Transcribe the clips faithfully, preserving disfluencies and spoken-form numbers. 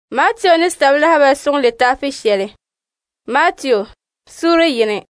Matthew ni stabla haba sung littafi shele. Matthew sura yini.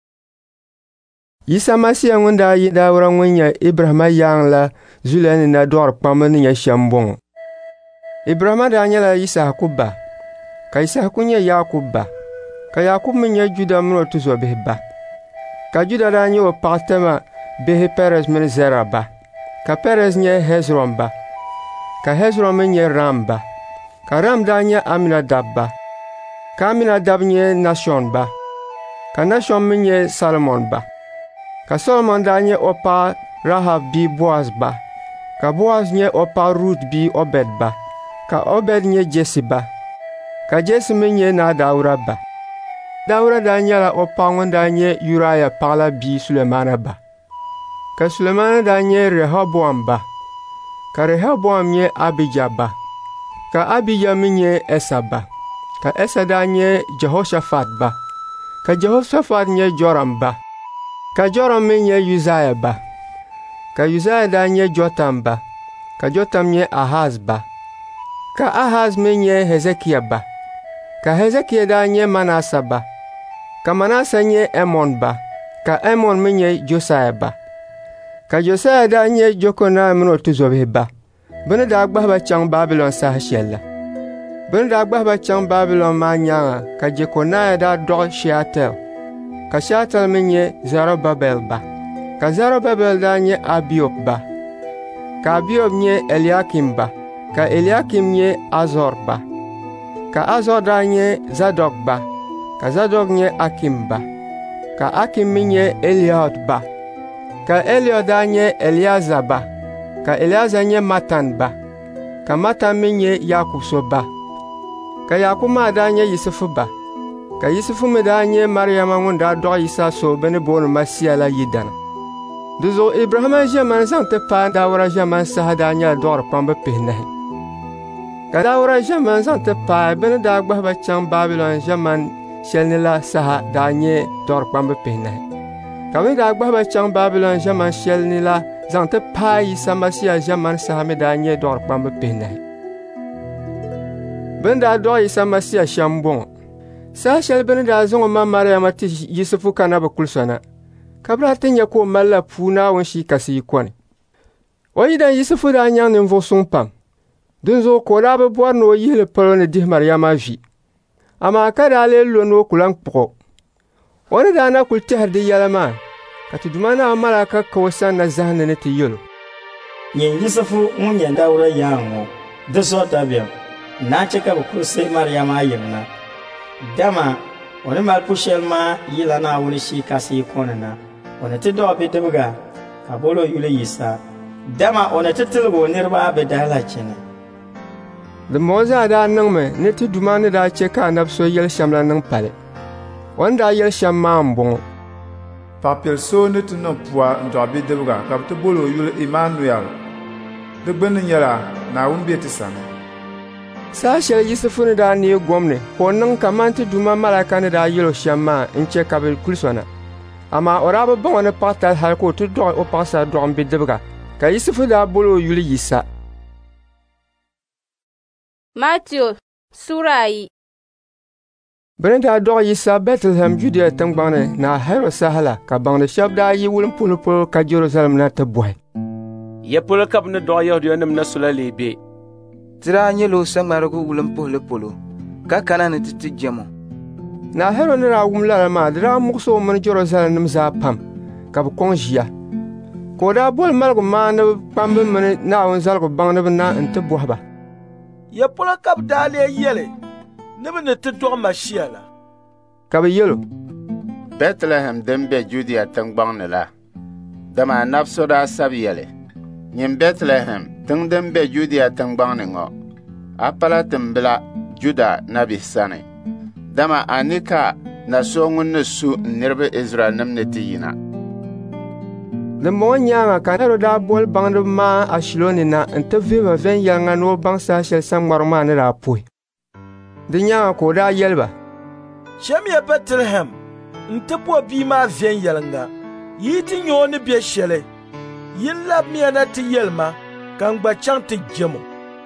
Isa Masiya ngunda yi dawra ngunya Ibrahima yang la zulani na dor pamani nya shambon. Ibrahima da nyala Isa kubba. Ka Isa kunya Yakubba. Ka Yakub minya Juda mno tuzo behba. Ka Juda da nyo patema behe Perez min Zeraba. Ka Perez nye Hezron ba. Ka Hezron minya Ramba. Ka Ram da nye Aminadab ba. Ka Aminadab nye Nashon ba. Ka Nashon minya Salmon ba. Ka Solomon da nye opa Rahab bi Boaz ba. Ka Boaz nye opa Ruth bi Obed ba. Ka Obed nye Jesse ba. Ka Jesse nye Nadaura ba. Daura da nye la opa ngonda nye Uriah pala bi Sulemana ba. Ka Sulemana da nye Rehoboam ba. Ka Rehoboam nye Abijah ba. Ka Abijah nye Esa ba. Ka Esa da nye Jehoshaphat ba. Ka Jehoshaphat nye Joram ba. Ka Joram nye Uzziah ba. Ka Uzziah da nye Jotam ba. Ka Jotam nye Ahaz ba. Ka Ahaz nye Hezekiah ba. Ka Hezekiah da nye Manasa ba. Ka Manasa nye Emon ba. Ka Emon nye Josiah ba. Ka Josiah da nye Jokona mno tuzobe ba. Bene da gbahba chang Babylon sa hashella. Bene da gbahba chang Babylon ma nyanga. Ka Jekoniah da dog Shealtiel. Ka Shealtiel nye Zerubbabel ba. Ka Zerubbabel da nye Abiud ba. Ka Abiud nye Eliakim ba. Ka Eliakim nye Azor ba. Ka Azor da nye Zadok ba. Ka Zadok nye Akim ba. Ka Akim nye Eliud ba. Ka Eliud da nye Eliaza ba. Ka Eliaza nye Matan ba. Ka Matan nye Yakub so ba. Ka Yakub ma da nye Yusufu ba. Ka Yusufu me da nye Maryama ngunda do Isa so bene bon Masiya la yidana. Duzo Ibrahima jaman zang te pa dawra jaman sa da nya dor pamba pehnahi. Ka dawra jaman zang te pa bene da gbahba chang Babylon jaman shelnila sa da nye dor pamba pehnahi. Ka me da gbahba chang Babylon jaman shelnila zang te pa Isa Masiya jaman sa me da nye dor pamba pehnahi. Bene da do Isa Masiya shambon. Sa shel bene da zongo ma Maryama ti Yusufu kana ba kulsana. Kabla tenya ko malla puna won shi kasi kwani. Oyi dan Yusufu da nyang nin vo sung pam. Dun zo ko da ba bor no yile polo ne di Maryama vi. Ama kada le lo no kulan poko. Wani da na kulti har di yalama. Kati dumana malaka ko san na zahna ne ti yolo. Nyen Yusufu mun yanda wura yango. Da so ta biya. Na cika ba kurse Maryama yimna. Dama wani mal pushel ma yila na wani shi kasi konana. Wani ti do be debga ka bolo yule Isa. Dama wani ti tilbo nirba be dala chene. The moza da nang me ne ti dumane da cheka nab so yel shamla nang pale. Wanda yel sham ma mbon. Papel so ne ti no puwa ndo be debga ka ti bolo yule Emmanuel. De gben nyala na wun be ti sana. Sa shel Yusufu ne da ne gomne ko nan kamanti duma malaka ne da yelo shamma in che kabel kulsona. Ama oraba bon ne patal har ko to do o pasa do ambe debga. Ka Yusufu da bolo yuli Isa. Matthew sura yi. Brenda do Isa Bethlehem Judea tangbane na Hero Sahala ka bangde shabda yi wulum pulpul ka Jerusalem na taboy. Ye pul kab ne do yohdo nem na sulalebe. Tira nyelo samarugo wulum pole polo ka kana ne titi jemo na hero ne ra wumla ma dra mukso mon Jerusalem nim za pam ka bu konjia ko da bol malgo ma ne pambe men na won zalgo bang ne na ente bohba ya pola kab dale yele ne ne te do ma shiala ka be yelo Bethlehem dembe Judea tangbang ne la dama nafso da sabiyele nyem Bethlehem tung dembe Judea tangbang ne ngo apala tembla Juda nabi sane dama anika na songun ne su nirbe Israel namne tiyina. Le mo nyanga kanaro da bol bangde ma ashiloni na nteve ma ven yanga no bangsa shel sangmarma ne ra pui. De nyanga ko da yelba. Shemye Bethlehem ntepo bi ma ven yelanga. Yiti nyone bi shele. Yin lab mi na ti yelma kan gba chang ti jemo.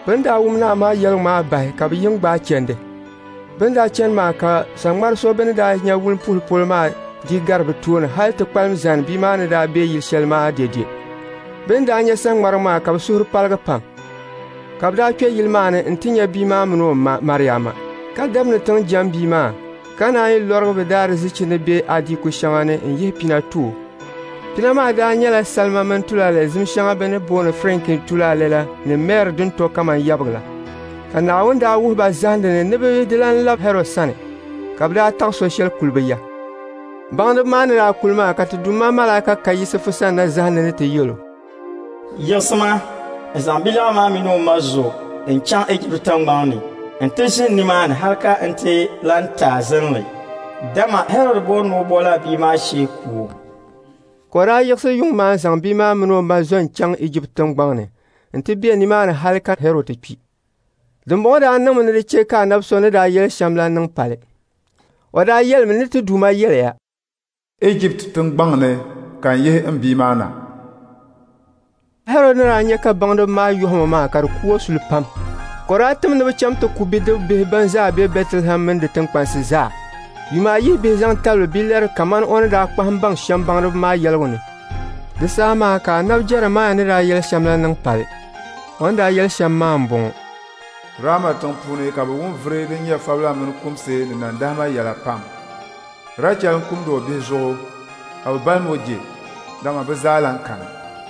bẽn daa wʋm naam maa yɛlg maa basɛ ka b yĩng gbaa kẽnde. Bẽn daa kẽnd maa ka sãngmar so bẽn daa yã wʋlm pʋl pʋl maa dɩ garb tʋʋne hal tɩ kpalem zãn bɩ maa ne daa bee yɩl shɛl maa dede. Bẽn daa yã sãngmar maa ka b susr palg pam. Ka b daa kɛ yɩl maane n tɩ yã bii maa meno Mariyama. Ka dab ne tẽng jãm bii maa. Ka na n yɩ lɔrg b daar zɩkɩ ne be a dɩko shãŋa ne n yɩs pina tʋʋ. Pina maa daa yẽla salma mẽn tʋlalɛ zĩm-shãŋa bɩ ne boone frenkin tʋlalɛ la ne mɛɛr dẽn tɔ kamã yabg la. Ka Naawʋn daa wʋsba zãsd ne neb dɩ la n lab Hɛrɔd sãne. Ka b daa tag so-shɛl kulb ya. Bãngdb maa ne daa kul maa ka tɩ dũmã malaka ka Yɩsf sãn na zãsd ne tɩ yelo: Yɩgsmã, n zãng bilgã maa minoom ma zo n kãng Egipt tãngbãng ni, n tɩ zĩnd nimaane halka n tɩ la n taa zẽnle. Dama Hɛrɔd boond bo la bii maa shee kuo. Ko daa yɩgs yʋng maa n zãng bii maa minoom ma zo n kãng Egipt tãngbãng ni, n tɩ be nimaane halka Hɛrɔd tɩ kpi. Dũmbg daa niŋ ne dɩ kye ka a nab-so ne daa yɛl shɛm la niŋ pale. O daa yɛlme ne tɩ dũmã yɛl ya: Egipt tẽngbãng ne kan yɩs n bii maana. Hɛrɔd ne daa yẽ ka bãngdb maa yʋsmã maa ka d kʋɔ sul pam. Ko daa tɩm neb cham tɩ kʋ bɩdb bɩs bãn zaa be Bɛtlehem mẽn dɩ tẽn-kpãnsi zaa. Yʋmaa yɩs bɩs zãng tabl bɩ-lɛr kaman o ne daa kpãs n bãng shɛm bãngdb maa yɛlg ne. Dɩ saa maa ka a nab Jeremaya ne daa yɛl shɛm la niŋ pale. On daa yɛl shɛm maa n bõŋo: Rama tẽng puuni ka bɩ wʋm vɩre din yɛ fabla mini kʋmse ni nan-dasmã yɛla pam. Rachel n kumdi o bihi zuɣu, a bɩ balem o je, dama bɩ zaa la n kãna.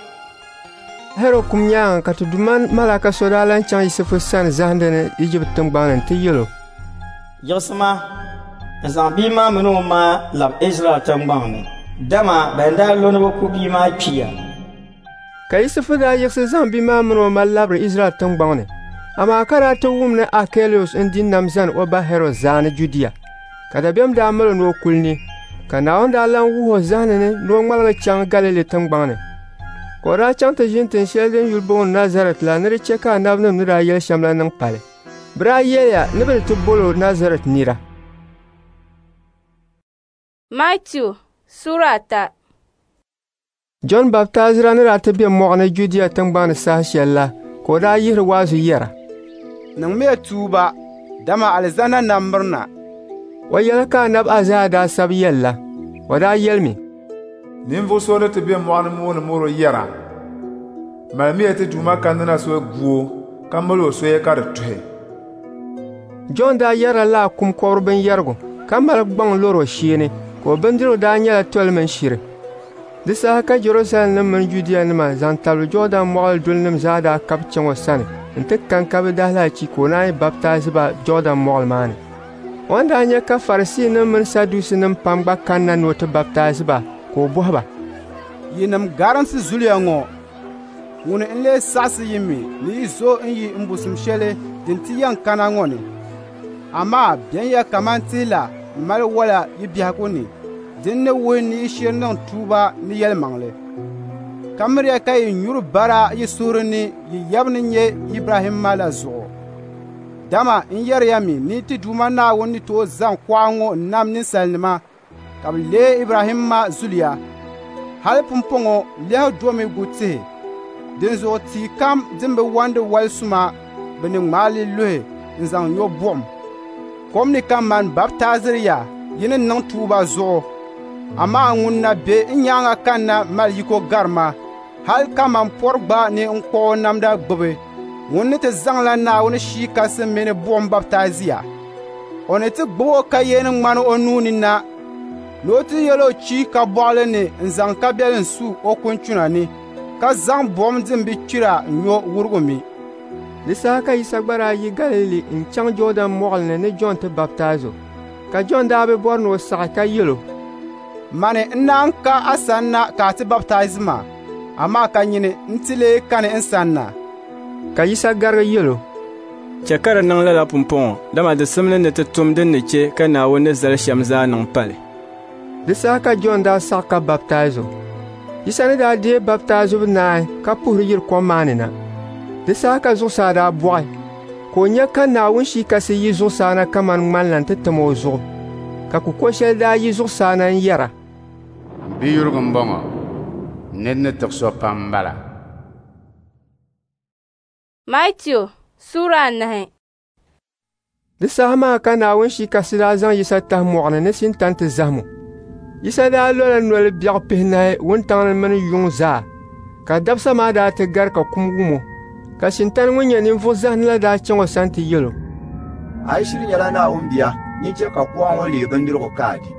Hɛrɔd kum yãanga ka tɩ dũmã malaka so daa la n kãng Yɩsf sãn zasd ne Egipt tẽngbãng ni tɩ yelo: Yɩgsmã, n zãng bii maa minoom maa lab Israɛl tãngbãng ni, dama bãn daa lon b kʋ bii maa kpiya. Ka Yɩsf daa yɩgs zãng bii maa minoom ma labr Israɛl tẽngbãng ni. Amaa ka daa tɩ wʋm ne Akelius n dɩ nam zãn o ba Hɛrɔd zaane Judiya. Ka dabɛm daa mal noog kul ni. Ka Naawʋn daa la n wʋsg zasd ne noog ŋmalg kãng Galile tẽngbãng ni. Ko daa chãng tɩ zĩn tɩ shɛl din yʋl boond Nazarɛt la ned kɛ ka a nab-nim ne daa yɛl shɛm la niŋ pale. B daa yɛl ya neb tɩ bolo Nazarɛt nira. Matthew sura ata. John Baptazra ne daa tɩ be mɔgene Judiya tẽngbãng ni saas shɛl la, ko daa yɩsd waazu yɛra: Niŋ me tuuba, dama alizana nambirna. Wa yɛla ka a nab Azaya daa sab yɛl la. Wa daa yɛlme: Ninvuɣu so ni ti be mɔɣuni mooni mori yɛra. Malimiya ti dũmã ka nina so guo ka mali o soya ka di tuhi. John daa yɛra la a kum kɔbr binyɛrigu ka mali gbaŋ lɔr o sheeni, ka o bindirigu daa nyɛla tɔlimi n shiri. Di saha ka Jerusalem nim mini Judiya nima zaŋ tabili Jordan mɔɣili duli nim zaa daa kabi chɛŋ o sani n ti kan ka bi dahi lachi ka o naan yi baptaizi ba Jordan mɔɣili maa ni. O daa nyɛ ka Farisi nim mini Sadusi nim pam gba kanna ni o ti baptaizi ba ka o bɔhi ba: Yinim garinsi zuliya ŋɔ, ŋuni n lee saɣisi yimi ni yi zo n yi n busim shɛli din ti yɛn kana ŋɔ ni. Amaa bɛn ya kaman tihi la n mali wala yi biɛhigu ni, din ni wuhi ni yi shiri niŋ tuuba ni yɛlimaŋli. Ka miriya ka yi nyuri bara yi suhiri ni yi yɛbu ni nyɛ Ibrahim ma la zuɣu. Dama n yɛriya mi ni ti Duuma Naawuni ni tooi zaŋ kuɣa ŋɔ n nam ninsalinima ka bɛ lee Ibrahim ma zuliya. Hali pumpɔŋɔ lɛhu domi gu tihi, din zuɣu tii kam din bi wandi wali suma bɛ ni ŋmaali luhi n zaŋ nyɔ buɣum. Kom ni ka man baptaaziri ya yi ni niŋ tuuba zuɣu. Amaa ŋun na be n nyaaŋa kanna mali yiko garima, hali ka man pɔri gba ni n kɔɔ namda gbubi, ŋun ni ti zaŋla Naawuni shii kasi mini buɣum baptaaziya. O ni ti gbubi o ka yeeni ŋmani o nuuni na, ni o ti yɛli o chi ka bɔɣili ni n zaŋ kabiɛli n su o kunchuna ni, ka zaŋ buɣum din bi kpira n nyɔ wurugu mi. Di saha ka Yisa gba daa yi Galili n chaŋ Jordan mɔɣili ni ni John ti baptaizo. Ka John daa bi bɔri ni o saɣi ka yɛlo: Mani n naan ka a sanna ka a ti baptaizi ma, amaa ka nyini n ti lee kani n sanna. Ka Yisa garigi yɛlo: Chɛ ka di niŋ lala pumpɔŋɔ, dama di simli ni ti tum din ni che ka Naawuni ni zali shɛm zaa niŋ pali. Di saha ka John daa saɣi ka baptaizo. Yisa ni daa deei baptaizo naai ka puhiri yiri kom maa ni na. Di saha ka zuɣusaa daa bɔɣi, ka o nyɛ ka Naawuni shii kasi yi zuɣusaa na kaman ŋmanila n ti tam o zuɣu, ka kuko shɛli daa yi zuɣusaa na n yɛra. Biyurigu n bɔŋɔ, ned ni tiɣi so pam bala. Matthew Sura anahi. Di sahama ka Naawuni shi ka sida zaŋ Yisa tahi mɔɣuni ni sintan ti zahimu. Yisa daa lola noli biɛɣu pihinahi wuntaŋni mini yuŋ zaa, ka dabsa maa daa ti gari ka kum wumo, ka shintan ŋun nyɛ ninvuɣu zahini la daa chaŋ o sani ti yɛlo. A yi shiri nyɛla Naawuni bia, ni chɛ ka kuɣa ŋɔ lee bindirigu ka a di.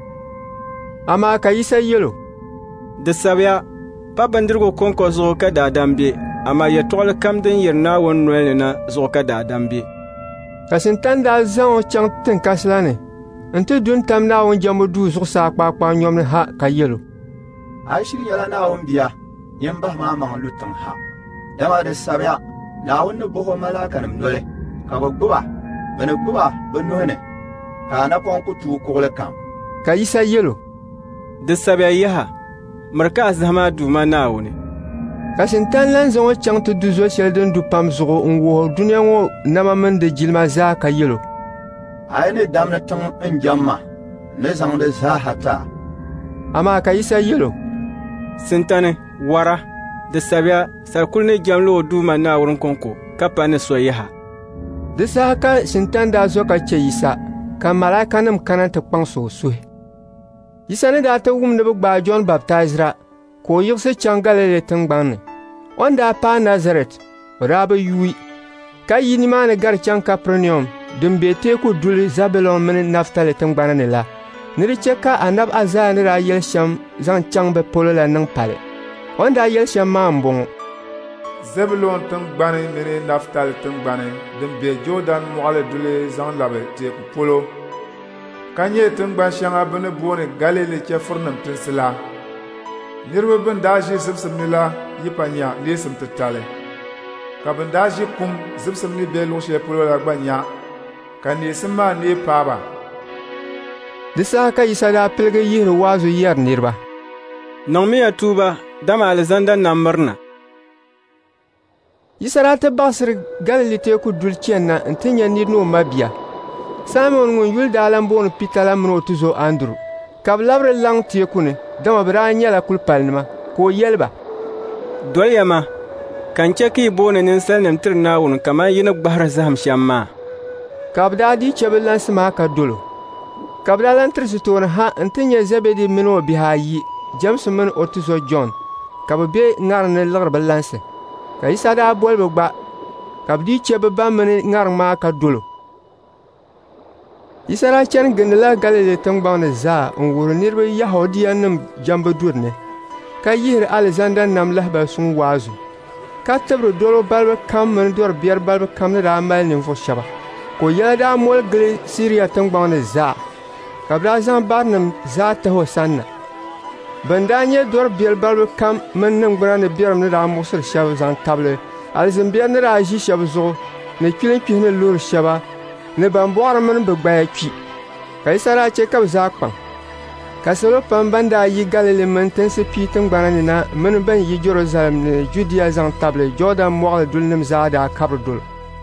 Amaa ka Yisa yɛlo. Di sabiya, pa bindirigu kɔŋko zuɣu ka daadam be, amaa yɛltɔɣili kam din yiri Naawuni nolini na zuɣu ka daadam be. Ka shintan daa zaŋ o chaŋ tiŋkasi la ni, n ti du n-tam Naawuni jɛmbu duu zuɣusaa kpaakpaa nyɔmni ha ka yɛlo. A yi shiri nyɛla Naawuni bia, yɛn bahi maa maŋ lu tiŋ ha. Dama di sabiya, Naawuni ni buɣi o malaakanima noli, ka bɛ gbuba, bɛ ni gbuba bɛ nuhi ni, ka anapɔŋ ku tuui kuɣili kam. Ka Yisa yɛlo. Di sabiya yaha, miri ka a zahimaa Duuma Naawuni. Ka shintan lan zaŋ o chaŋ ti du zo' shɛli din du pam zuɣu n wuhi duniya ŋɔ nama mini di jilima zaa ka yɛlo. A yi ni damni tiŋ n jɛm ma, ni zaŋdi zaaha ta. Amaa ka Yisa yɛlo. Sintani, wara, di sabiya, sarikuli ni jɛmli o Duuma Naawuni kɔŋko ka pa ni so yaha. Di saha ka shintan daa zo ka che Yisa, ka malaakanima kana ti kpaŋsi o suhi. Yisa ni daa ti wum ni bɛ gbaai Jɔn Baptizira, ka o yiɣisi chaŋ Galili tiŋgbani. O daa paai Nazaret, o daa bi yui, ka yi nimaani gari chaŋ Kapernaum, din be teeku duli Zabulon mini Naftali tiŋgbani ni la. Ni di chɛ ka anabi Azaya ni daa yɛli shɛm zaŋ chaŋ bɛ polo la niŋ pali. O daa yɛli shɛm maa m-bɔŋɔ. Zabulon tiŋgbani mini Naftali tiŋgbani din be Jordan mɔɣili duli zaŋ labi teeku polo, ka nyɛ tiŋgbani shɛŋa bɛ ni booni Galili chɛfurinim tinsi la. Niriba bin daa ʒi zibsim ni la yi pa nya leesim titali, ka bin daa ʒi kum zibsim ni be luɣushɛli polo la gba nya, ka neesim maa nee paaba. Di saha ka Yisa daa piligi yihiri waazu yɛri niriba. Niŋmiya tuuba, dama alizanda nam mirina. Yisa daa ti baɣisiri Galili teeku duli chɛnna n ti nya niri ni o ma bia. Simon ŋun yuli daa lan booni Pita la mini o tuzo Andrew, ka bɛ labiri laŋ teeku ni, dama bɛ daa nyɛla kulipalnima, ka o yɛli ba. Doliya ma, kan chɛ ka yi booni ninsalinima tiri Naawuni kaman yi ni gbahiri zahim shɛm maa. Ka bɛ daa dii chɛ bɛ lansi maa ka dolo. Ka bɛ daa lan tirisi tooni ha n ti nyɛ Zebedi mini o bihi ayi, James mini o tuzo John, ka bɛ be ŋarim ni liɣiri bɛ lansi. Ka Yisa daa boli bɛ gba, ka bɛ dii chɛ bɛ ba mini ŋarim maa ka dolo. Yisa daa chani gindila Galili tiŋgbɔŋni zaa n wuhiri niriba Yahudiyanim jambu duri ni, ka yihiri alizanda nam lahabali suŋ waazu, ka tibiri dolo balibu kam mini dɔri biɛri balibu kam ni daa mali ninvuɣu shɛba. Ko yɛla daa moli gili Siriya tiŋgbɔŋni zaa, ka bɛ daa zaŋ barinim zaa tahi o sani na. Bɛn daa nyɛ dɔri biɛli balibu kam mini ningbuna ni biɛrim ni daa muɣisiri shɛba zaŋ tabili, alizimbiɛri ni daa ʒi shɛba zuɣu, ni kpilimkpihi ni loori shɛba, ni ban bɔɣiri mini bɛ gbaya kpi. Ka Yisa daa che ka bɛ zaa kpaŋ. Ka salo pam ban daa yi Galili mini tinsi pii tiŋgbana ni na mini ban yi Jerusalem ni Judia zaŋ tabili Jordan mɔɣili dulinim zaa daa kabiri dolo.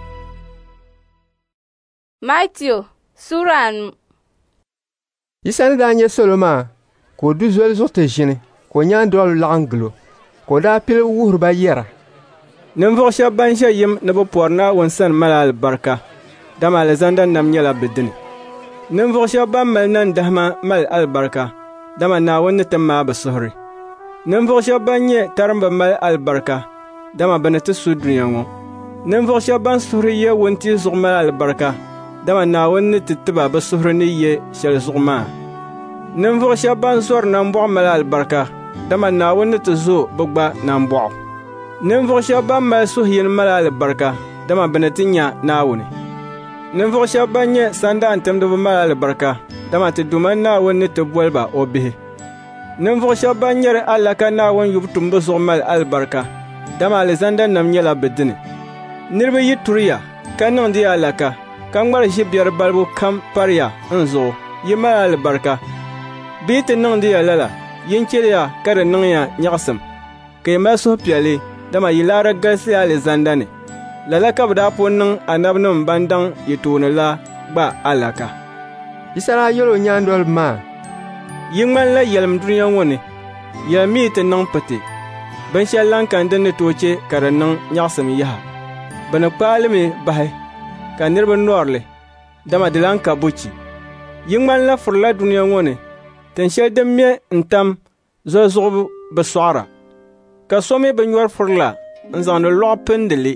Matthew Sura anu. Yisa ni daa nyɛ salo maa, ka o du zoli zuɣu ti ʒini, ka o nyaandoli laɣim gilo, ka o daa pili wuhiri ba yɛra. Ninvuɣu shɛba ban ʒe yim ni bɛ pɔri Naawuni sani mali alibarika, dama alizanda nam nyɛla bɛ dini. Ninvuɣu shɛba ban mali nandahima mali alibarika, dama Naawuni ni ti maai bɛ suhuri. Ninvuɣu shɛba ban nyɛ tarimba mali alibarika, dama bɛ ni ti su dunia ŋɔ. Ninvuɣu shɛba ban suhuri ye wuntia zuɣu mali alibarika, dama Naawuni ni ti tiba bɛ suhuri ni ye shɛli zuɣu maa. Ninvuɣu shɛba ban zɔri nambɔɣu mali alibarika, dama Naawuni ni ti zo bɛ gba nambɔɣu. Ninvuɣu shɛba ban mali suhuyini mali alibarika, dama bɛ ni ti nya Naawuni. Ninvuɣu shɛba ban nyɛ sandaan timdiba mali alibarika, dama ti duma Naawuni ni ti boli ba o bihi. Ninvuɣu shɛba ban nyɛri alaka Naawuni yubu tumbu zuɣu mali alibarika, dama alizanda nam nyɛla bɛ dini. Niriba yi turiya ka niŋdi ya alaka, ka ŋmari ʒibiɛri balibu kam pariya n zuɣu, yi mali alibarika. Bee ti niŋdi ya lala, yin chɛliya ka di niŋ ya nyaɣisim, ka yi mali suhupiɛlli, dama yi laara galisiya alizanda ni. Lala ka bɛ daa pun niŋ anabinim ban daŋ yɛtooni la gba alaka. Yisa daa yɛli o nyaandoli maa. Yi ŋmanila yɛlim dunia ŋɔ ni, yɛlim mi ti niŋ piti, binshɛli lan kan din ni tooi che ka di niŋ nyaɣisim yaha. bɛ ni kpaalimi bahi ka niriba nɔrili dama di lan ka buchi. Yi ŋmanila furila duniya ŋɔ ni tin shɛli din me n-tam zoli zuɣu bɛ sɔɣira, ka so mi bɛ nyɔri furila n-zaŋdi lɔɣu pindili.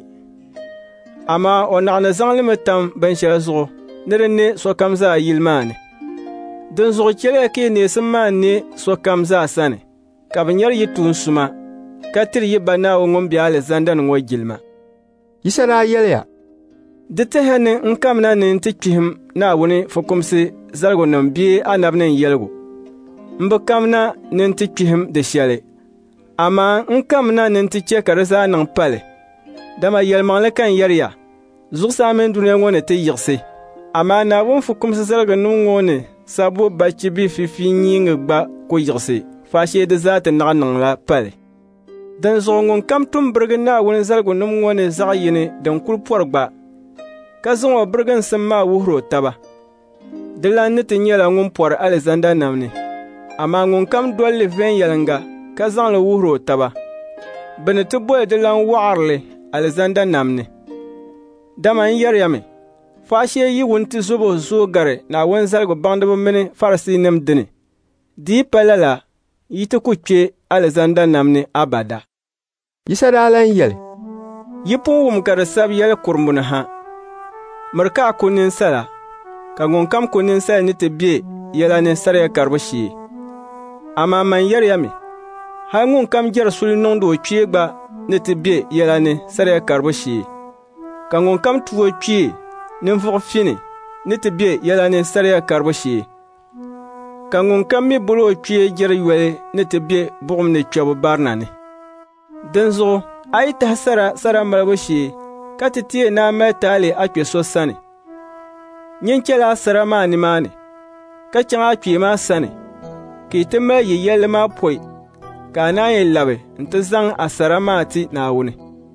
Amaa o naɣini zaŋlimi tam binshɛli zuɣu ni di ne sokam zaa yili maa ni. Din zuɣu chɛliya ka yi neesim maa ne sokam zaa sani, ka bɛ nyɛri yi tuun suma, ka tiri yi ba Naawuni ŋun be alizandani ŋɔ gilima. Yisa daa yɛliya. Di tihi ni n kamina ni n ti kpihim Naawuni fukumsi zaligunima bee anabi ni yɛligu. M bi kamina ni n ti kpihim di shɛli, amaa n kamina ni n ti chɛ ka di zaa niŋ pali. Dama yɛlimaŋli kan yɛriya zuɣusaa mini duniya ŋɔ ni ti yiɣisi, amaa Naawuni fukumsi zaligunima ŋɔ ni sabu bachi bi fifi nyiŋgi gba ku yiɣisi faashee di zaa ti naɣi niŋla pali. Din zuɣu ŋun kam tum birigi Naawuni zaligunima ŋɔ ni zaɣ yini din kuli pɔri gba, ka zaŋ o biriginsim maa wuhiri o taba. Di lan ni ti nyɛla ŋun pɔri alizandanima ni, amaa ŋun kam dolli viɛnyɛlinga ka zaŋli wuhiri o taba, bɛ ni ti boli di lan waɣirili alizandanima ni. Dama n yɛriyami, faashee yi wunti zobo zooi gari Naawuni zaligu baŋdiba mini Farisiinima dini, dii pa lala yi ti ku kpe alizandanima ni abada. Yisa daa lan yɛli. Yi pun wum ka di sabi yɛli kurumbuni ni ha. Miri ka a ku ninsala, ka ŋun kam ku ninsali ni ti be yɛla ni sariya karibu shee. Amaa man yɛriyami, hali ŋun kam jɛri suli niŋdi o kpee gba ni ti be yɛla ni sariya karibu shee. Ka ŋun kam tu o kpee ninvuɣu fini ni ti be yɛla ni sariya karibu shee. Ka ŋun kam mi bolo o kpee jɛri yɔli ni ti be buɣum ni kpɛbu barina ni. Din zuɣu, a yi tahi sara sara malibu shee ka ti tiɛ naa mali taali a kpe so sani. Nyin chɛla a sara maa nimaani, ka chaŋ a kpee maa sani, ka yi ti mali yi yɛlli maa pɔi, ka a naan yi labi n ti zaŋ a sara maa ti Naawuni.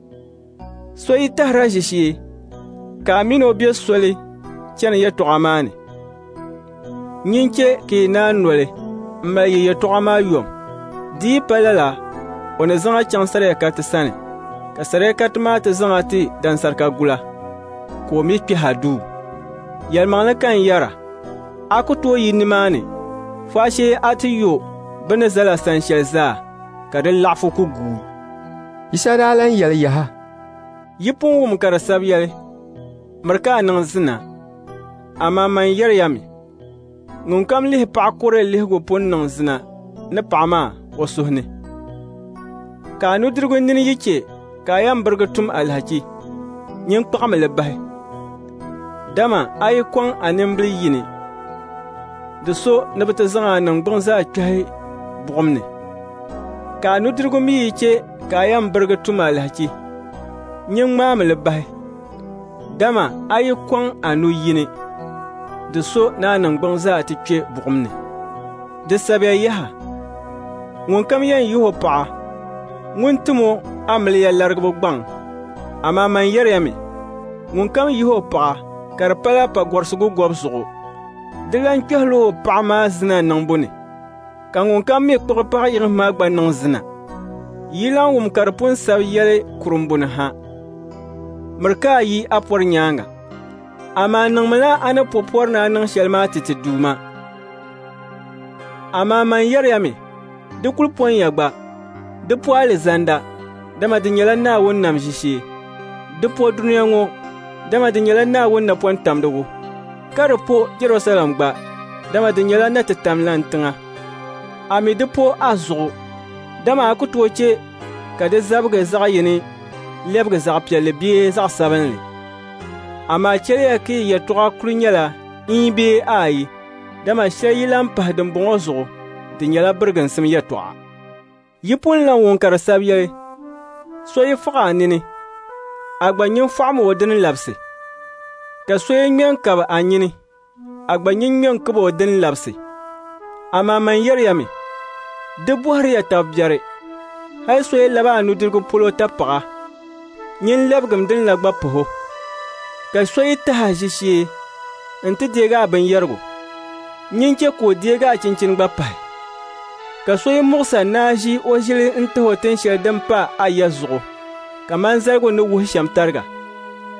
So yi tahira ʒishee, ka a mini o be soli chani yɛltɔɣa maa ni. Nyin chɛ ka yi naan noli n mali yi yɛltɔɣa maa yɔm, dii pa lala o ni zaŋa chaŋ sariyakati sani, ka sariyakati maa ti zaŋa ti dansarika gula, ka o mi kpe ha duu. Yɛlimaŋli kan yɛra, a ku tooi yi nimaani, faashee a ti yo bɛ ni zala sani shɛli zaa, ka di laɣifu ku guu. Yisa daa lan yɛli yaha. Yi pun wum ka di sabi yɛli, miri ka a niŋ zina, amaa man yɛriyami, ŋun kam lihi paɣa kurili lihigu pun niŋ zina ni paɣa maa o suhu ni. Ka a nudirigu nini yi che ka a yɛn birigi tum alhaki, nyin kpagimi li bahi. Dama a yi kɔŋ a nimbili yini, di so ni bi ti zaŋ a niŋgbuŋ zaa kpɛhi buɣum ni. Ka a nudirigu mi yi che ka a yɛn birigi tum alhaki, nyin ŋmaami li bahi. Dama a yi kɔŋ a nu yini, di so ni a niŋgbuŋ zaa ti kpe buɣum ni. Di sabiya yaha, ŋun kam yɛn yihi o paɣa, ŋun tim o a miliya larigibu gbaŋ, amaa man yɛriyami, ŋun kam yihi o paɣa ka di pala pa gɔrisigu gɔbu zuɣu, di lan kpɛhila o paɣa maa zina niŋbu ni, ka ŋun kam mi kpuɣi paɣa yiɣi maa gba niŋ zina. Yi lan wum ka di pun sabi yɛli kurumbu ni ha. Miri ka a yi a pɔri nyaaŋa, amaa niŋmila a ni popɔri ni a niŋ shɛli maa titi duuma. Amaa man yɛriyami, di kuli pɔnya gba, di po alizanda, dama di nyɛla Naawuni nam ʒishee, di po duniya ŋɔ, dama di nyɛla Naawuni napɔn tamdigu, ka di po Jerusalem gba, dama di nyɛla na ti tam lan tiŋa. A mi di po a zuɣu, dama a ku tooi che ka di zabigi zaɣ yini lɛbigi zaɣ piɛlli bee zaɣ sabinli. Amaa chɛliya ka yi yɛltɔɣa kuli nyɛla ii bee aayi, dama shɛli yi lan pahi dimbɔŋɔ zuɣu, di nyɛla biriginsim yɛltɔɣa. Yi pun lan wun ka di sabi yɛli, so yi faɣa a nini, a gba nyin fɔɣimi o dini labisi, ka so yi ŋmɛ n-kabi a nyini, a gba nyin ŋmɛ n-kabi o dini labisi. Amaa man yɛriyami, di bɔhiriya tab biɛri, hali so yi labi a nudirigu polo ta paɣa, nyin lɛbigim dini la gba paho, ka so yi tahi a ʒishee n ti deegi a binyɛrigu, nyin che ka o deegi a chinchini gba pahi, ka so yi muɣisa naaʒi o ʒili n tahi o tinshɛli din pa a ya zuɣu, ka man zaligu ni wuhi shɛm tariga,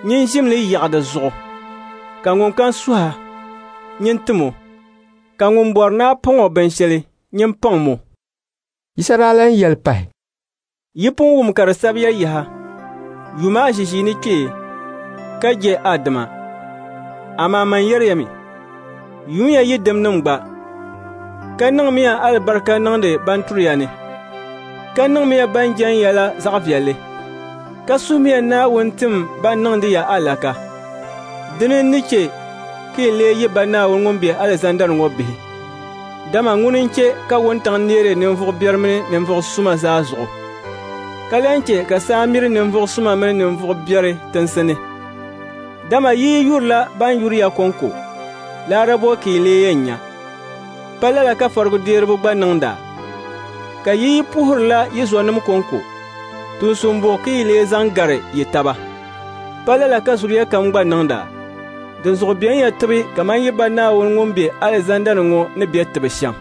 nyin jimli yagda zuɣu ka ŋun kan suha nyin timo ka ŋun bɔri naa pɔŋɔ binshɛli nyin pɔŋ mo. Yisa daa lan yɛli pahi. Yi pun wum ka di sabiya yaha yumaa ʒiʒi ni kpee ka je Adama amaa man yɛriyami yunya yi dimnim gba ka niŋmiya alibarika niŋdi ban turiya ni ka niŋmiya ban jan yɛla zaɣ' viɛlli ka suhmiya Naawuni tim ban niŋdi ya alaka dini ni che ka yi lee yi ba Naawuni ŋun be Alizandar ŋɔ bihi dama ŋuni n-che ka wuntaŋ neeri ninvuɣu biɛri mini ninvuɣu suma zaa zuɣu ka leen che ka saa miri ninvuɣu suma mini ninvuɣu biɛri tinsi ni dama yi yurila ban yuriya konko laarabo ka yi lee yɛn nya pa lala ka farigu deeribu gba niŋda ka yi puhirila yi zonim konko tuusumbuɣu ka yi lee zaŋ gari yi taba pa lala ka zuriya kam gba niŋda din zuɣu biɛn ya tibi kaman yi ba Naawuni ŋun be Alizandar ŋɔ ni be tibi shɛm.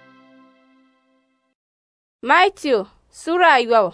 Matthew Sura ayobu.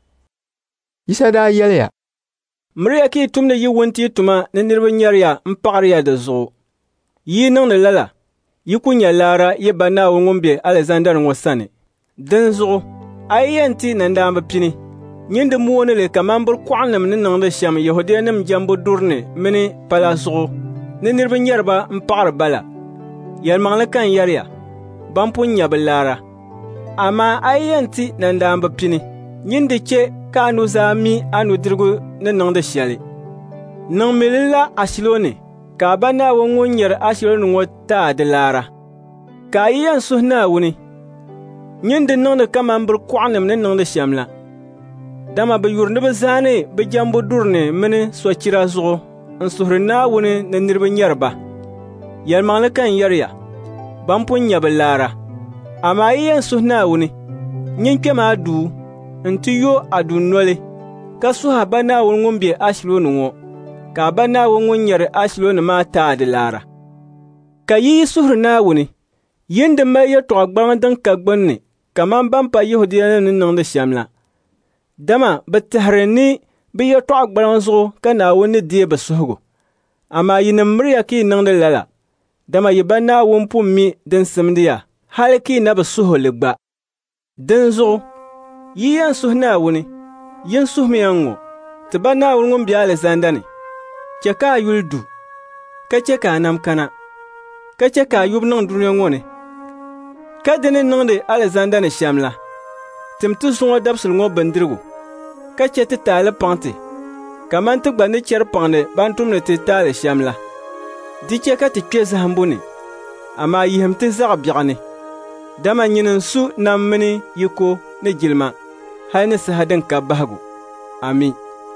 Yisa daa yɛliya. Miriya ka yi tumdi yi wunti tuma ni niriba nyɛriya m-paɣiriya di zuɣu. Yi niŋdi lala, yi ku nya laara yi ba Naawuni ŋun be Alizandar ŋɔ sani. Din zuɣu, a yi yɛn ti nandaambi pini. Nyindi mooni li kaman bir kɔɣinim ni niŋdi shɛm Yahudiyanim jambu durni mini pala zuɣu ni niriba nyɛriba m-paɣiri bala. Yɛlimaŋli kan yɛriya, ban pun nya bi laara. Amaa a yi yɛn ti nandaambi pini. Nyindi che ka a nuzaa mi a nudirigu ni niŋdi shɛli. Niŋmilila Ashiloni ka a ba Naawuni ŋun nyɛri Ashiloni ŋɔ taa di laara. Ka a yi yɛn suhi Naawuni. Nyindi niŋdi kaman bir kɔɣinim ni niŋdi shɛm la. Dama bi yuri ni bi zaani bi jambu durni mini sochira zuɣu n suhuri Naawuni ni niriba nyɛriba. Yɛlimaŋli kan yɛriya, ban pun nya bi laara. Amaa yi yɛn suhi Naawuni, nyin kpɛmaa duu n ti yo a dunoli ka suha ba Naawuni ŋun be Ashiloni ŋɔ ka a ba Naawuni ŋun nyɛri Ashiloni maa taa di laara. Ka yi suhuri Naawuni, yindi mali yɛltɔɣa gbaŋ din ka gbunni kaman ban pa Yahudiyanim ni niŋdi shɛm la. Dama bi tihiri ni bi yɛltɔɣa gbaŋ zuɣu ka Naawuni ni deei bi suhugu. Amaa yi ni miriya ka yi niŋdi lala, dama yi ba Naawuni pun mi din simdiya hali ka yi na bi suhu li gba. Din zuɣu, yi yɛn suhi Naawuni, yin suhimiya ŋɔ, ti ba Naawuni ŋun be Alizanda ni, che ka a yuli du, ka che ka a nam kana, ka che ka a yubi niŋ duniya ŋɔ ni. Ka dini niŋdi Alizanda ni shɛm la, tim ti zuŋɔ dabisili ŋɔ bindirigu, ka che ti taali paŋti, kaman ti gba ni chɛri paŋdi ban tumdi ti taali shɛm la. Di che ka ti kpe zahimbu ni, amaa yihim ti zaɣ' biɛɣu ni. Dama nyini su nam mini yiko ni jilima, hali ni saha din ka bahigu. Amin.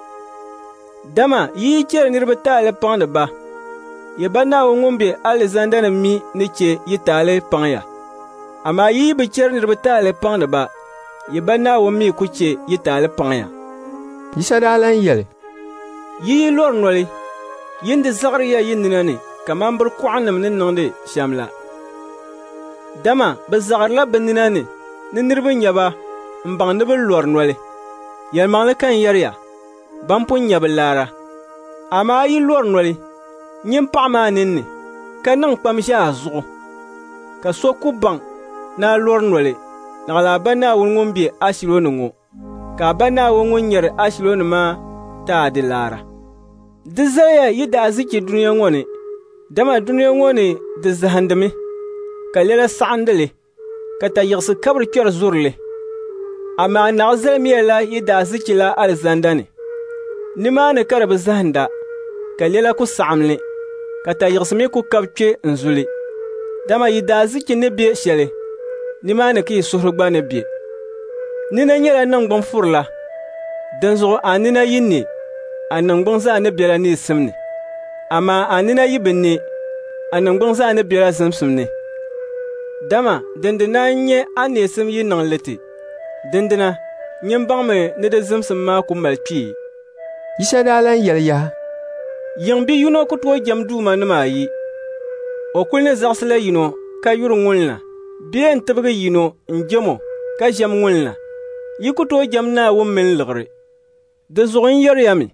Dama yi chɛri niriba taali paŋdi ba, yi ba Naawuni ŋun be Alizanda ni mi ni che yi taali paŋya. Amaa yi bi chɛri niriba taali paŋdi ba, yi ba Naawuni mi ku che yi taali paŋya. Yisa daa lan yɛli. Yi yi lɔri noli, yindi zaɣiriya yi nina ni kaman bir kɔɣinim ni niŋdi shɛm la. Dama bi zaɣirila bi nina ni ni niriba nya ba n baŋ ni bi lɔri noli. Yɛlimaŋli kan yɛriya, ban pun nya bi laara. Amaa yi lɔri noli, nyin paɣa maa ninni ka niŋ kpam ʒɛ a zuɣu. Ka so ku baŋ na a lɔri noli naɣila a ba Naawuni ŋun be Ashiloni ŋɔ, ka a ba Naawuni ŋun nyɛri Ashiloni maa taa di laara. Di zaliya yi daa zichi duniya ŋɔ ni, dama duniya ŋɔ ni di zahindimi, ka lɛla saɣindili, ka tayiɣisi kabiri kpɛri zurili. Amaa naɣi zalimiya la yi daa zichi la Alizanda ni. Nimaani ka di bi zahinda, ka lɛla ku saɣimli, ka tayiɣisi mi ku kabi kpe n zuli. Dama yi daa zichi ni be shɛli, nimaani ka yi suhuri gba ni be. Nina nyɛla niŋgbuŋ furila, din zuɣu a nina yi ne, a niŋgbuŋ zaa ni bela neesim ni. Amaa a nina yi bi ne, a niŋgbuŋ zaa ni bela zimsim ni. Dama dindi na n nyɛ a neesim yi niŋ liti, dindina nyimbaŋmi ni di zimsim maa ku mali kpee. Yisa daa lan yɛli yaha. Yiŋ bi yino ku tooi jɛm duuma nima ayi. O kuli ni zaɣisila yino ka yuri ŋulina, bee n tibigi yino n jɛmo ka ʒɛm ŋulina. Yi ku tooi jɛm Naawuni mini liɣiri. Di zuɣu n yɛriyami,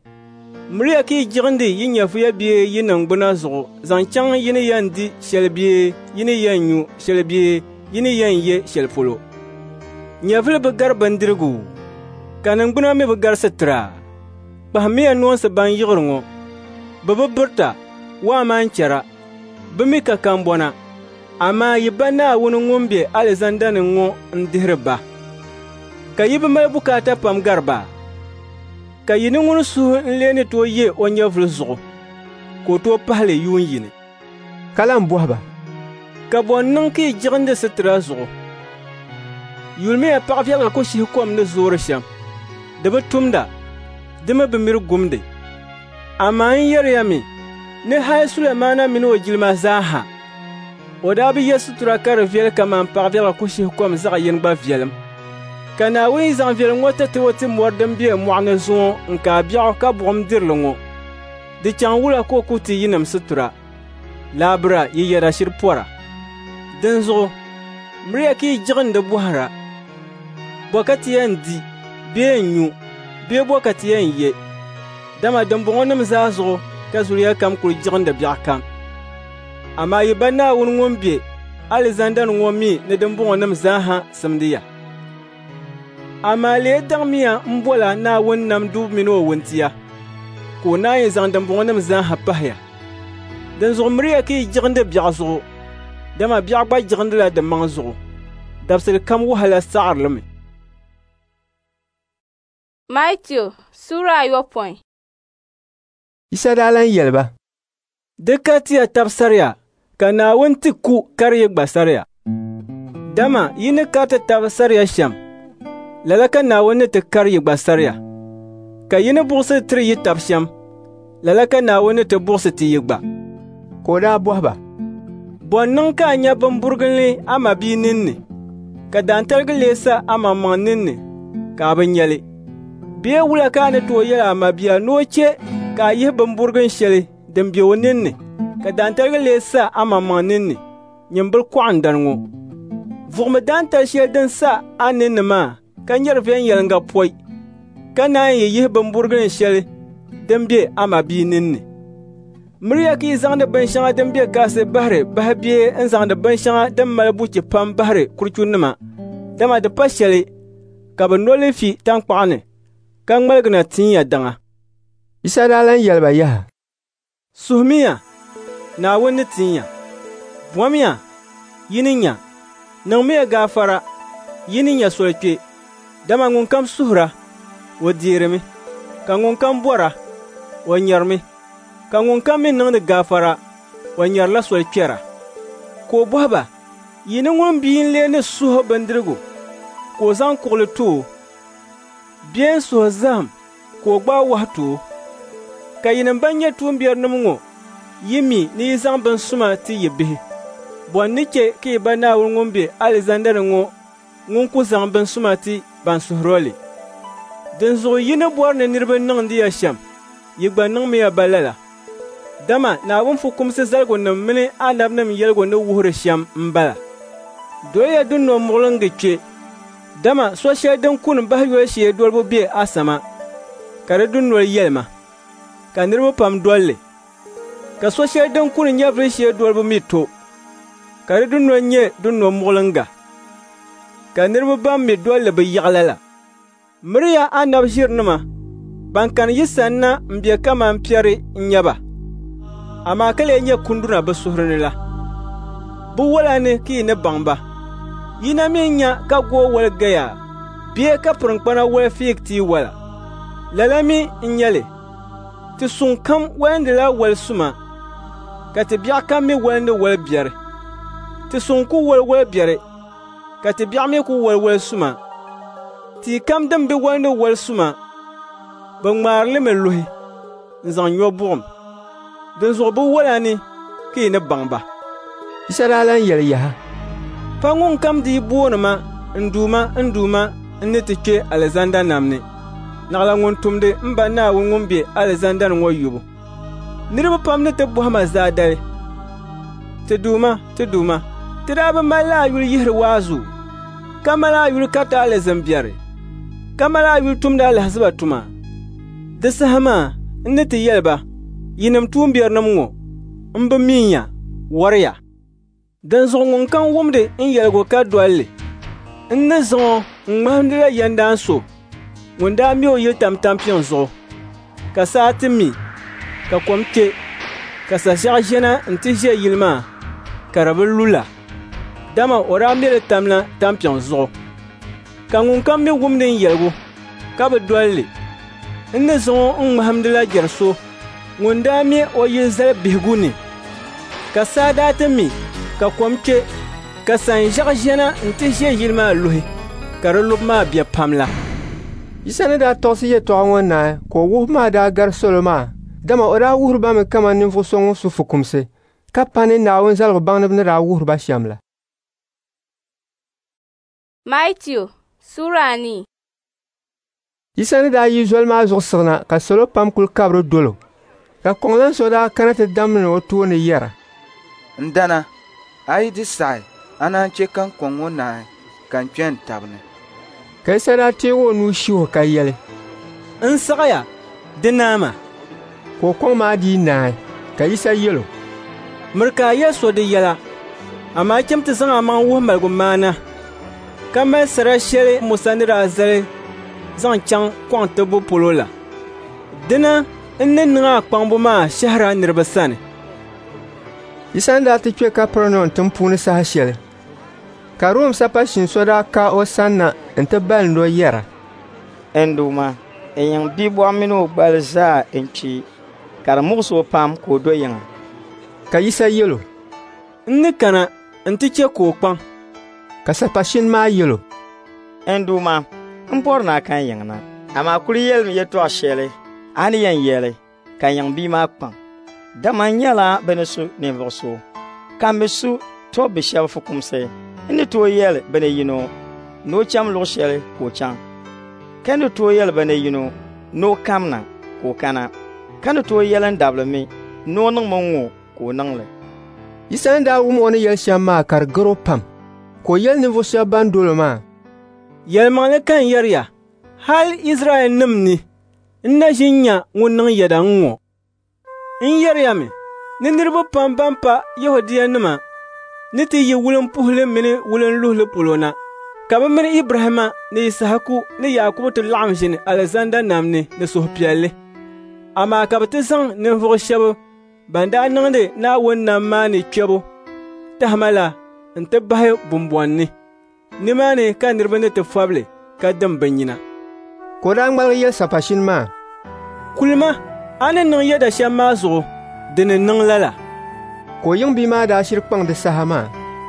Mriya ki jigindi yin ya fuya biye yin nan gbuna zugu, zan chang yin yan di shel biye, yin yan yu shel biye, yin yan ye shel polo. Nyafil bi gar bandirgu, kanin gbuna mi bi gar sitra, bah mi ya nuwan sa ban yigir ngo, bi bi birta, wa man chara, bi mi ka kan bona, amma yi ba na wuni ngumbe Alexander ngo ndihri ba. Ka yi bi mal bukata pam garba, ka yi ni ŋuni suhu n-leeni to ye o nyɛvuli zuɣu, ka o to pahili yuun yini. Ka lan bɔhi ba. Ka bɔn niŋ ka yi jigindi sitira zuɣu. Yulimiya paɣa viɛlga ku shihi kom ni zoori shɛm. Di bi tumda, di mi bi miri gumdi. Amaa n yɛriya mi, ni hali Sulemana mini o jilima zaaha, o daa bi yɛ sitira ka di viɛli kaman paɣa viɛlga ku shihi kom zaɣ yini gba viɛlim. Ka Naawuni zaŋ viɛli ŋɔ ti ti o ti mɔri din be mɔɣuni zuŋɔ n ka biɛɣu ka buɣum dirili ŋɔ. Di chaŋ wula ka o ku ti yinim sitira. Laabira yi yɛda shiri pɔra. Din zuɣu, miriya ka yi jigindi bɔhira. Bɔkati yɛn di, bee n nyu, bee bɔkati yɛn ye. Dama dimbɔŋɔnim zaa zuɣu ka zuliya kam kuli jigindi biɛɣu kam. Amaa yi ba Naawuni ŋun be Alexander ŋɔ mi ni dimbɔŋɔnim zaaha simdiya. Amaa lee daɣimiya n-bɔla Naawuni namdu mini o wuntiya, ka o naan yi zaŋ dimbɔŋɔnim zaaha pahiya. Din zuɣu miriya ka yi jigindi biɛɣu zuɣu, dama biɛɣu gba jigindila di maŋ zuɣu. Dabsili kam wahala saɣarilimi. Matthew Sura ayɔpɔin. Isa daa lan yɛli ba. Di ka tiya tabsariya, ka Naawuni ti ku kari yi gbasariya. Dama yi ni ka ti tabsariya shɛm, lala ka Naawuni ti kari yi gbasariya. Ka yi ni buɣusi tiri yi tab shɛm, lala ka Naawuni ti buɣusi ti yi gba. Ka o daa bɔhi ba. Bɔn niŋ ka a nya bimburgili ama bii ninni, ka daantaligi leesa ama maŋ ninni, ka a bi nyɛli. Bee wula ka a ni tooi yɛli ama bia ni o che ka a yihi bimburgin shɛli din be o ninni, ka daantaligi leesa ama maŋ ninni, nyimbili kɔɣindani ŋɔ. Vuɣimi daantali shɛli din sa a ninni maa, ka nyɛri viɛnyɛlinga pɔi, ka naan yi yihi bimburgin shɛli din be ama bii ninni. Miriya ka yi zaŋdi binshɛŋa din be kaasi bahiri bahi bee n zaŋdi binshɛŋa din mali buchi pam bahiri kurchunima, dama di pa shɛli ka bi noli fi tankpaɣu ni, ka ŋmaligi na tiinya daŋa. Isa daa lan yɛli ba yaha. Suhimiya, Naawuni ni tiinya. Bɔmiya, yi ni nya. Niŋmiya gaafara, yi ni nya soli kpe. Dama ŋun kam suhira, o deerimi. Ka ŋun kam bɔra, o nyɛrimi. Ka ŋun kam mi niŋdi gaafara, o nyɛrila soli kpɛra. Ka o bɔhi ba, yi ni ŋun bii n lee ni suhi bindirigu, ka o zaŋ kuɣuli too. Bee n suhi zahim, ka o gbaai wahi too. Ka yi ni ban nyɛ tuumbiɛrinim ŋɔ yi mi ni yi zaŋ binsuma ti yi bihi. Bɔn ni che ka yi ba Naawuni ŋun be Alexander ŋɔ ŋun ku zaŋ binsuma ti ban suhiroli. Din zuɣu yi ni bɔri ni niriba niŋdiya shɛm, yi gba niŋmiya ba lala. Dama Naawuni fukumsi zaligunima mini anabinim yɛligu ni wuhiri shɛm m-bala. Doya dunno muɣilingi kpe. Dama so shɛli din kuni bahi yoli shee dolibu be Asama, ka di dunnoli yɛlima, ka niriba pam dolli. Ka so shɛli din kuni nyɛvili shee dolibu mi to, ka di dunnoli nyɛ dunno muɣilinga, ka niriba ban mi dolli bi yaɣila la. Miriya anabi ʒirinima ban kani yi sanna m-be kaman piɛri n-nyɛ ba, amaa ka lee nyɛ kunduna bi suhiri ni la. Bi wala ni ka yi ni baŋ ba. Yi na mi nya ka goo wali gaya, bee ka pirinkpana wali fiig tii wala. Lala mi n-nyɛli, ti suŋ kam walindila wali suma, ka ti biɛɣu kam mi walindi wali biɛri. Ti suŋ ku wali wali biɛri, ka ti biɛɣu mi ku wali wali suma. Tii kam din bi walindi wali suma, bi ŋmaarili mi luhi, n zaŋ nyɔ buɣum. Din zuɣu bi wala ni ka yi ni baŋ ba. Isa daa lan yɛli yaha. Pa ŋun kam di yi booni ma, n duuma n duuma n ni ti kpe Alexander nam ni, naɣila ŋun tumdi m ba Naawuni ŋun be Alexander ŋɔ yubu. Niriba pam ni ti bɔhi ma zaa dali. Ti duuma, ti duuma, ti daa bi mali a yuli yihiri waazu, ka mali a yuli kariti a lezimbiɛri, ka mali a yuli tumdi a lahaziba tuma. Di saha maa, n ni ti yɛli-ba, yinim tuumbiɛrinima ŋɔ n bi miinya wariya. Dinzuɣu ŋun kan wumdi n yɛligu ka dolli, n ni zaŋo n ŋmahimdila yɛndaan so ŋun daa me o yili tam tampiŋ zuɣu, ka saa ti mi, ka kom kpe, ka saʒɛɣu ʒɛna n ti ʒe yili maa, ka di bi lula. Dama o daa me li tamla tampiŋ zuɣu. Ka ŋun kam mi wumdi n yɛligu ka bi dolli, n ni zaŋo n ŋmahimdila jɛri so ŋun daa me o yili zali bihigu ni, ka saa daa ti mi, ka kom kpe, ka sanʒɛɣu ʒɛna n ti ʒe yili maa luhi, ka di lubu maa be pam la. Yisa ni daa tɔɣisi yɛltɔɣa ŋɔ naai ka o wuhibu maa daa gari salo maa, dama o daa wuhiri ba mi kama ninvuɣu so ŋun su fukumsi, ka pa ni Naawuni zaligu baŋdiba ni daa wuhiri ba shɛm la. Matiu sura ani. Yisa ni daa yi zoli maa zuɣusiɣi na ka salo pam kuli kabiri dolo, ka kɔŋlan so daa kana ti damdi ni o tooni yɛra. N dana, a yi di saɣi, a naan che kan kɔŋ ŋɔ naai kan kpe n tabi ni. Ka Yisa daa teegi o nuu shi o ka yɛli. N saɣaya, di naama. Ka o kɔŋ maa dii naai, ka Yisa yɛlo. Miri ka a yɛli so di yɛla, amaa chɛm ti zaŋ a maŋ wuhi maligu maana, ka mali sara shɛli Musa ni daa zali zaŋ chaŋ kɔŋ tibbu polo la. Dina n ni niŋ a kpaŋbu maa shɛhira niriba sani. Yisa n daa ti kpe Kapernaum tiŋ puuni saha shɛli, ka Rom sapashim so daa ka o sani na n ti balindi o yɛra. Ɛnduuma, n yiŋ bibɔɣu mini o gbali zaa n kpi, ka di muɣisi o pam ka o do yiŋa. Ka Yisa yɛlo. N ni kana n ti che ka o kpaŋ. Ka sapashim maa yɛlo. Ɛnduuma, n bɔri na a kan yiŋ na, amaa kuli yɛlimi yɛltɔɣa shɛli a ni yɛn yɛli, ka yiŋ bii maa kpaŋ. Dama n nyɛla bɛ ni su ninvuɣu so, ka mi su tɔ bi shɛba fukumsi, n ni tooi yɛli bɛ ni yino ni o cham luɣu shɛli ka o chaŋ, ka ni tooi yɛli bɛ ni yino ni o kamna ka o kana, ka ni tooi yɛli n dabilimi ni o niŋmi ŋɔ ka o niŋli. Yisa ni daa wum o ni yɛli shɛm maa ka di gari o pam, ka o yɛli ninvuɣu shɛba ban dolo maa. Yɛlimaŋli kan yɛriya, hal Israɛl nim ni, n na ʒi n nya ŋun niŋ yɛda n ŋɔ. N yɛriyami, ni niriba pam ban pa Yahudiya-nima ni ti yi wulim puhili mini wulim luhili polo na, ka bɛ mini Ibrahima ni Isahaku ni Yakubu ti laɣim ʒini Alizanda nam ni ni suhupiɛlli. Amaa ka bɛ ti zaŋ ninvuɣu shɛba ban daa niŋdi Naawuni nam maa ni kpɛbu tahima la n ti bahi bumbɔnni. Nimaani ka niriba ni ti fɔbili ka dim bɛ nyina. Ka o daa ŋmaligi yɛli sapashim maa. Kulima, a ni niŋ yɛda shɛm maa zuɣu, di ni niŋ lala. Ka o yiŋ bii maa daa shiri kpaŋ di saha maa.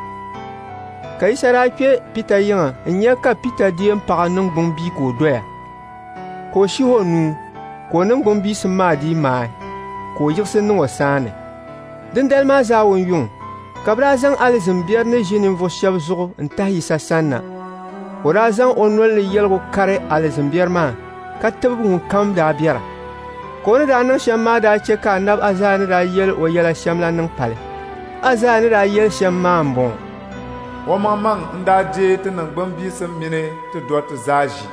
Ka Yisa daa kpe Pita yiŋa n nya ka Pita deem paɣa niŋgbuŋ bii ka o doya. Ka o shihi o nuu, ka o niŋgbuŋ biisim maa dii maai, ka o yiɣisi niŋ o saani. Dindali maa zaa o yuŋ, ka bɛ daa zaŋ alizimbiɛri ni ʒi ninvuɣu shɛba zuɣu n tahi Yisa sani na. O daa zaŋ o nolini yɛligu kari alizimbiɛri maa, ka tibigi ŋun kam daa biɛra. Ka o ni daa niŋ shɛm maa daa che ka annabi Azaya ni daa yɛli o yɛla shɛm la niŋ pali. Azaya ni daa yɛli shɛm maa n bɔŋɔ. O maŋmaŋ n daa deei ti niŋgbun biisim mini ti do ti zaa ʒi.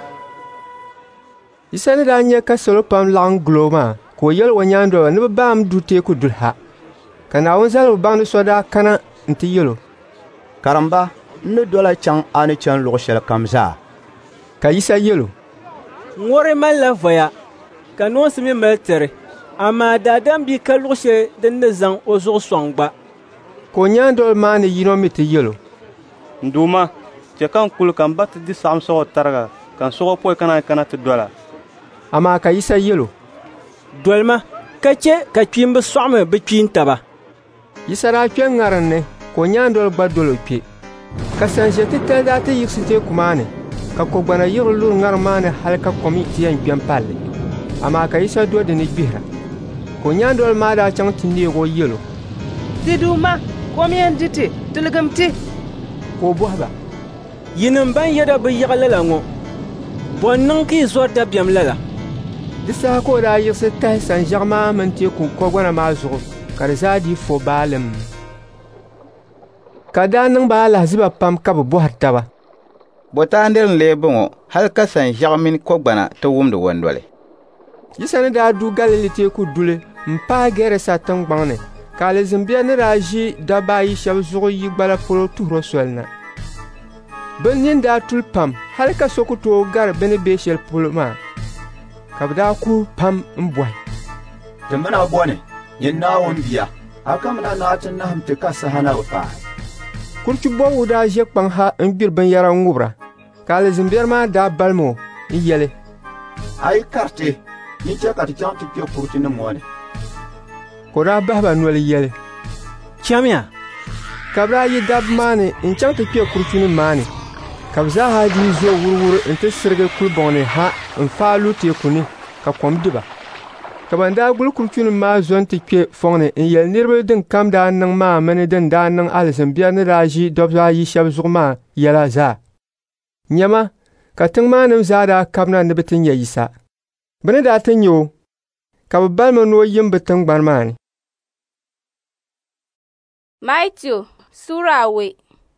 Yisa ni daa nyɛ ka salo pam laɣim gilo maa, ka o yɛli o nyaandoliba ni bɛ baam du teeku duli ha. Ka Naawuni zaligu baŋdi so daa kana n ti yɛlo. Karimba, n ni dola chaŋ a ni chani luɣu shɛli kam zaa. Ka Yisa yɛlo. Ŋɔri malila voya, ka noonsi mi mali tɛri, amaa daadam bi ka luɣu shɛli din ni zaŋ o zuɣu sɔŋ gba. Ka o nyaandoliba maa ni yino mi ti yɛlo. Nduuma, chɛ kan kuli kan ba ti di saɣim sɔgɔ tariga, kan sɔgɔ pɔi kana kana ti dola. Amaa ka Yisa yɛlo. Dolima, ka che ka kpimbi sɔɣimi bɛ kpin taba. Yisa daa kpe ŋarin ni, ka o nyaandoliba gba dolo kpe. Ka sanʒe titali daa ti yiɣisi teeku maa ni, ka kogbana yiɣiri luri ŋarim maa ni hali ka kom ti yɛn kpe m-palli. Amaa ka Yisa do di ni gbihira. Ka o nyaandoliba maa daa chaŋ ti neegi o yɛlo. Di duuma, kom yɛn di ti, tiligim ti. Ka o bɔhi ba. Yinim ban yɛda bɛ yaɣili la ŋɔ, bɔn niŋ ka yi zɔri dabiɛm lala. Di saha ka o daa yiɣisi tahi sanʒɛɣu maa mini teeku kogbana maa zuɣu, ka di zaa dii fo baalim. Ka daa niŋ ba alahiziba pam ka bɛ bɔhiri taba. Bɔtaandiri n-lee bɔŋɔ hali ka sanʒɛɣu mini kogbana ti wumdi wandoli. Yisa ni daa du Galili teeku duli n paai Gerasa tiŋgbaŋni ka alizimbiya ni daa ʒi dabba ayi shɛba zuɣu yi gbala polo tuhiro soli na. Bɛ nini daa tuli pam hali ka so ku tooi gari bɛ ni be shɛli polo maa ka bɛ daa ku pam n bɔhi. Ti mina bɔni yin Naawuni bia a kamina naati nahim ti ka sahana bɛ paai. Kurchu bɔbigu daa ʒe kpaŋ ha n gbiri binyɛra n ŋubira ka alizimbiya maa daa balimi o n yɛli. A yi kariti yi chɛ ka ti chaŋ ti kpe kurchu ni ŋɔ ni. Ko daa bahi ba noli yɛli. Chamiya. Ka bɛ daa yi dabba maa ni n chaŋ ti kpe kurchu ni maa ni ka bɛ zaa ha dii zo wuriwuri n ti sirigi kulibɔŋ ni ha n faalu teeku ni ka kom diba. Ka ban daa gbuli kurchunim maa zon ti kpe fɔŋ ni n yɛli niriba din kam daa niŋ maa mini din daa niŋ alizimbiya ni daa ʒi dobba ayi shɛba zuɣu maa yɛla zaa. Nyɛma ka tiŋ maa nim zaa daa kabina ni bɛ ti nya yisa. Bɛ ni daa ti nya o ka bɛ balimi ni o yim bɛ tiŋgbani maa ni. Matthew Sura awe.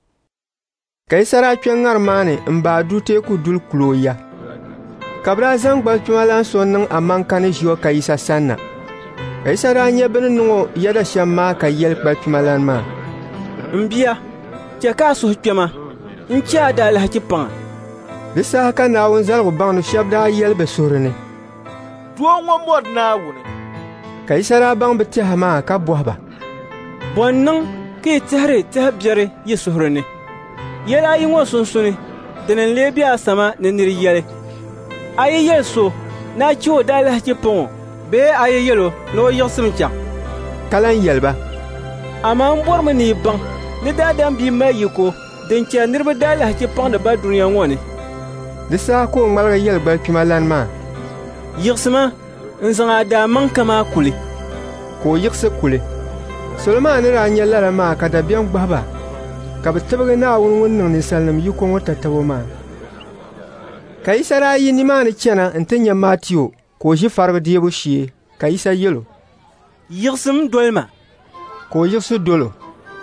Ka yisa daa kpe ŋarim maa ni n baa du teeku duli kulo ya. Ka bɛ daa zaŋ gbaltuma lan so niŋ amanka ni ʒi o ka yisa sanna. Ka yisa daa nyɛ bɛ ni niŋ o yɛda shɛm maa ka yɛli gbaltuma lan maa. M bia, chɛ ka a suhu kpɛma, n chɛ a daa lahi paŋa. Di saha ka Naawuni zaligu baŋni shɛba daa yɛli bɛ suhuri ni. Doo ŋɔ mɔri Naawuni. Ka yisa daa baŋ bɛ tɛha maa ka bɔhi ba. Bɔn niŋ ka yi tɛhiri tɛha biɛri yi suhuri ni. Yɛli ayi ŋɔ sunsuuni, dini n lee be a sama ni niri yɛli. A yi yɛli so, na chɛ o daa lahi paŋo, bee a yi yɛli o ni o yiɣisim chaŋ. Ka lan yɛli ba. Amaa n bɔrimi ni yi baŋ, ni daadam bii mali yiko, din chɛ niriba daa lahi paŋdi ba duniya ŋɔ ni. Di saha ka o ŋmaligi yɛli gbalkpima lan maa. Yiɣisima n zaŋ a daa maŋ kamaa kuli. Ka o yiɣisi kuli. Solo maa ni daa nyɛ lala maa ka dabiɛm gbahi ba ka bɛ tibigi Naawuni ŋun niŋ ninsalinima yiko ŋɔ tatabo maa. Ka yisa daa yi nimaani chɛna n ti nya Maatiyo ka o ʒi farigu deebu shee ka yisa yɛlo. Yiɣisim doli ma. Ka o yiɣisi dolo.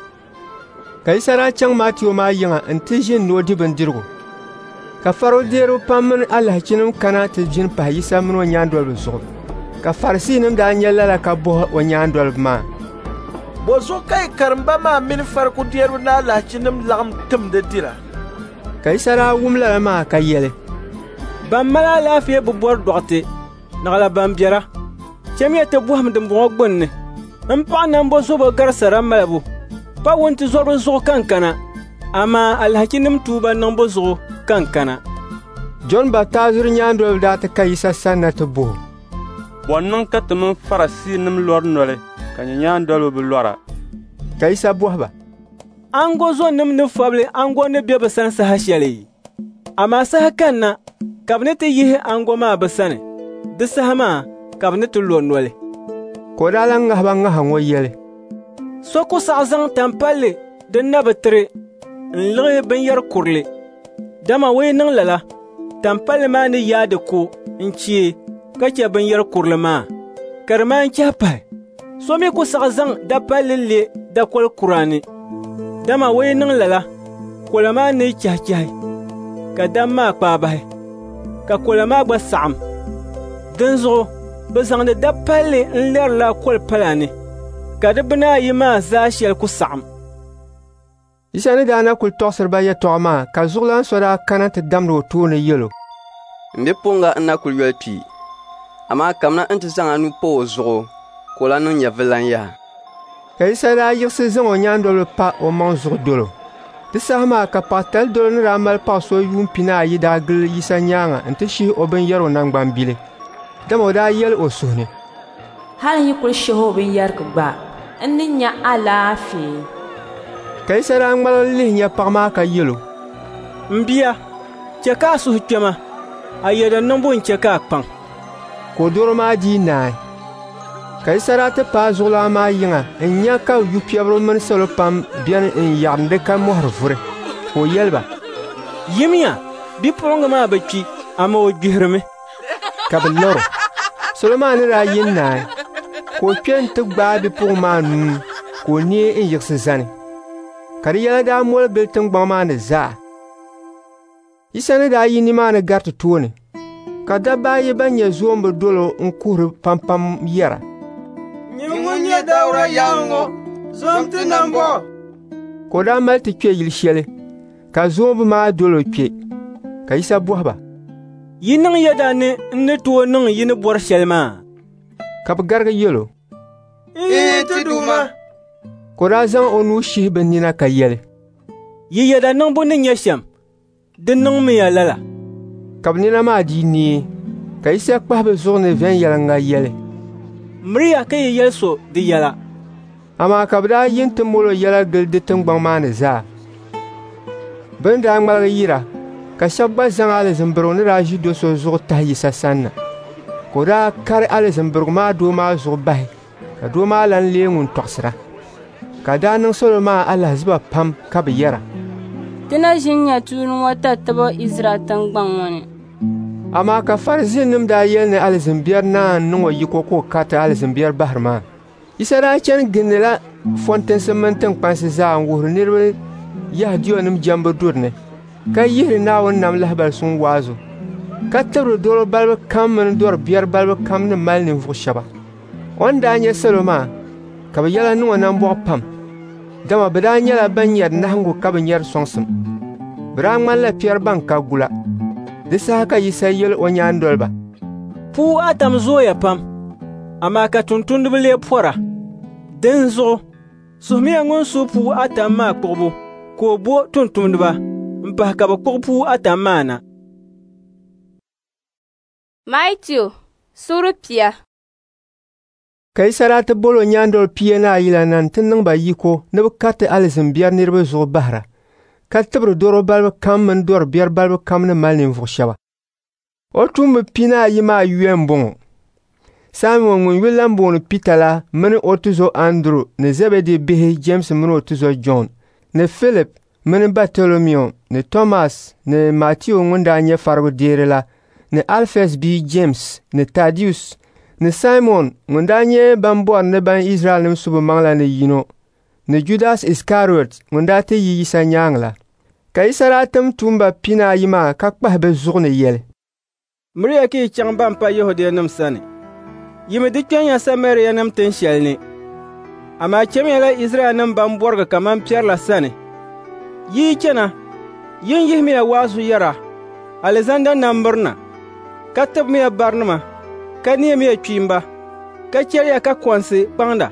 Ka yisa daa chaŋ Maatiyo maa yiŋa n ti ʒini ni o di bindirigu. Ka farigu deeribu pam mini alahichinima kana ti ʒini pahi yisa mini o nyaandolibi zuɣu. Ka Farisiinima daa nyɛ lala ka bɔhi o nyaandolibi maa. Bo zo ka yi karimba maa mini farigu deeribu ni alahichinima lagim timdi dira. Ka yisa daa wum lala maa ka yɛli. Ban mali alaafee bi bɔri dɔɣite, naɣila ban biɛra. Chɛmiya ti bɔhim dimbɔŋɔ gbunni. N paɣa nambo zobo garisara malibu. Pa wunti zɔribi zuɣu kankana. Amaa alhakinim tuuba niŋbu zuɣu kankana. John Baptizur nyaandolibi daa ti ka yisa sanna ti boho. Bɔn niŋ ka ti mini Farisiinim lɔri noli ka nyɛ nyaandolibi bi lɔra. Ka yisa bɔhi ba. Ango zo nim ni fɔbili ango ni be bi sani saha shɛli. Amaa saha kanna ka bɛ ni ti yihi ango maa bɛ sani. Di saha maa ka bɛ ni ti lo noli. Ka o daa lan ŋahiba ŋaha ŋɔ yɛli. So ku saɣi zaŋ tampalli din na bi tiri n liɣi binyɛri kurili. Dama wee niŋ lala, tampalli maa ni yaadi ko n chee ka chɛ binyɛri kurili maa. Ka di maa n chɛhi pahi. So mi ku saɣi zaŋ dapalli le dakɔli kura ni. Dama wee niŋ lala, kola maa ni chɛhi chɛhi ka dam maa kpaa bahi. Ka kola maa gba saɣim. Dinzuɣu, bɛ zaŋdi dapalli n lɛrila koli pala ni, ka di bini ayi maa zaa shɛli ku saɣim. Yisa ni daa na kuli tɔɣisiri ba yɛltɔɣa maa ka zuɣulan so daa kana ti damdi o tooni yɛlo. N bipuɣinga n na kuli yɔli kpi, amaa kamina n ti zaŋ a nuu pa o zuɣu ka o lan niŋ nyɛvilan yaha. Ka yisa daa yiɣisi zaŋ o nyaandolibi pa o maŋ zuɣu dolo. Di saha maa ka paɣatali dolo ni daa mali paɣa so yuun pina ayi daa gili yisa nyaaŋa n ti shihi o binyɛri o nangbambili. Dama o daa yɛli o suhu ni. Hali yi kuli shihi o binyɛrigi gba, n ni nya alaafee. Ka yisa daa ŋmaligi lihi nya paɣa maa ka yɛlo. M bia, chɛ ka a suhu kpɛma, a yɛda nimbu n chɛ ka a kpaŋ. Ka o doro maa dii naai. Ka yisa daa ti paai zuɣulaa maa yiŋa n nya ka yupiɛbiri mini salo pam bɛni n yaɣindi ka mɔhiri vuri. Ka o yɛli ba. Yimiya, bipuɣinga maa bi kpi, ama o gbihirimi. Ka bɛ lɔro. Salo maa ni daa yin naai. Ka o kpe n ti gbaai bipuɣin maa nuu ka o nee n yiɣisi zani. Ka di yɛla daa mɔli gili tiŋgbaŋ maa ni zaa. Yisa ni daa yi nimaani gariti tooni. Ka dabba ayi ban nyɛ zoombi dolo n kuhuri pampam yɛra. Nyɛ ŋun nyɛ dawura yaŋ ŋɔ, zoom ti nambɔ. Ko daa mali ti kpe yili shɛli, ka zoombi maa dolo kpe, ka Yisa bɔhi ba. Yi niŋ yɛda ni n ni tooi niŋ yi ni bɔri shɛli maa? Ka bɛ garigi yɛlo. Ee ti Duuma. Ko daa zaŋ o nuu shihi bɛ nina ka yɛli. Yi yɛda niŋbu ni nyɛ shɛm, di niŋmi ya lala. Ka bɛ nina maa di nii, ka Yisa kpahi bɛ zuɣu ni viɛnyɛliŋa yɛli. Miriya ka yi yɛli so di yɛla. Amaa ka bɛ daa yin ti molo yɛla gili di tiŋgbaŋ maa ni zaa. Bɛ ni daa ŋmaligi yira, ka shɛba gba zaŋ alizambirigu ni daa ʒi do so zuɣu tahi Yisa sani na. Ko daa kari alizambirigu maa doo maa zuɣu bahi, ka doo maa lan lee ŋun tɔɣisira. Ka daa niŋ salo maa alahiziba pam ka bɛ yɛra. Ti na ʒini nyɛ tuuni ŋɔ tatabo Izraɛl tiŋgbaŋ ŋɔ ni. Amaa ka Farizinim daa yɛli ni alizambiɛri naan niŋ o yiko ka o kariti alizambiɛri bahiri maa. Yisa daa chani gindi la fɔntinsi mini tiŋkpansi zaa n wuhiri niriba Yahudiyonim jɛmbu duri ni, ka yihiri Naawuni nam lahibali suŋ waazu, ka tibiri dolo balibu kam mini dɔri biɛri balibu kam ni mali ninvuɣu shɛba. O ni daa nyɛ salo maa, ka bɛ yɛla niŋ o nambɔɣu pam. Dama bɛ daa nyɛla ban nyɛri nahiŋgu ka bɛ nyɛri sɔŋsim. Bɛ daa ŋmanila piɛri ban ka gula. Di saha ka Yisa yɛli o nyaandoliba. Puu atam zooya pam, amaa ka tumtumdiba lee pɔra. Dini zuɣu, suhumiya ŋun suhi puu atam maa kpuɣibu, ka o bo tumtumdiba, n pahi ka bɛ kpuɣi puu atam maa na. Maitiyo, sura pia. Ka Yisa daa ti boli o nyaandoli pia ni ayila na n ti niŋ ba yiko ni bɛ kariti alizambiɛri niriba zuɣu bahira, ka tibiri doro balibu kam mini dɔri biɛri balibu kam ni mali ninvuɣu shɛba. O tumbi pia ni ayi maa yuya m-bɔŋɔ. Simon ŋun yuli lan booni Pita la mini o tuzo Andrew ni Zebedi bihi James mini o tuzo John, ni Philip mini Bartolomeo, ni Thomas, ni Matthew ŋun daa nyɛ farigu deeri la, ni Alphaeus bii James, ni Thaddeus, ni Simon ŋun daa nyɛ ban bɔri ni ban Israɛlnim subu maŋ la ni yino, ni Judas Iscariot ŋun daa ti yi Yisa nyaaŋa la. Ka Yisa daa tim tumba pina ayi maa ka kpahi bɛ zuɣu ni yɛli. Miriya ka yi chaŋ ban pa Yahudiyanim sani. Yimi di kpɛnya Samariyanim tin shɛli ni. Amaa chɛmiya la Israɛlnim ban bɔrigi kaman piɛri la sani. Yi chana, yin yihimiya waazu yɛra, Alizanda nambirina, ka tibimiya barinima, ka neemiya kpiimba, ka chɛliya ka kɔnsi kpaŋda,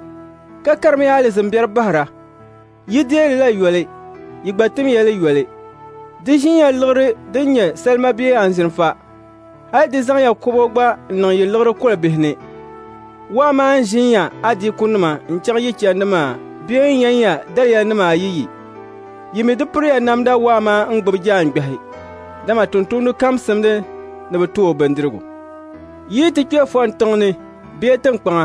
ka karimiya alizambiɛri bahira. Yi deeli la yɔli, yi gba timiya li yɔli. Di ʒinya liɣiri din nyɛ salima bee anzinfa, hali di zaŋya kobo gba n niŋ yi liɣiri kɔli bihi ni. Waa maa n ʒinya adiikunima n chaŋ yi chɛndima bee n yɛnya daliyanima ayi yi. Yimi di piriya namda waa maa n gbubi jaangbɛhi, dama tuntumdi kam simdi ni bɛ tu o bindirigu. Yi ti kpe fɔn tiŋni bee tiŋkpaŋa.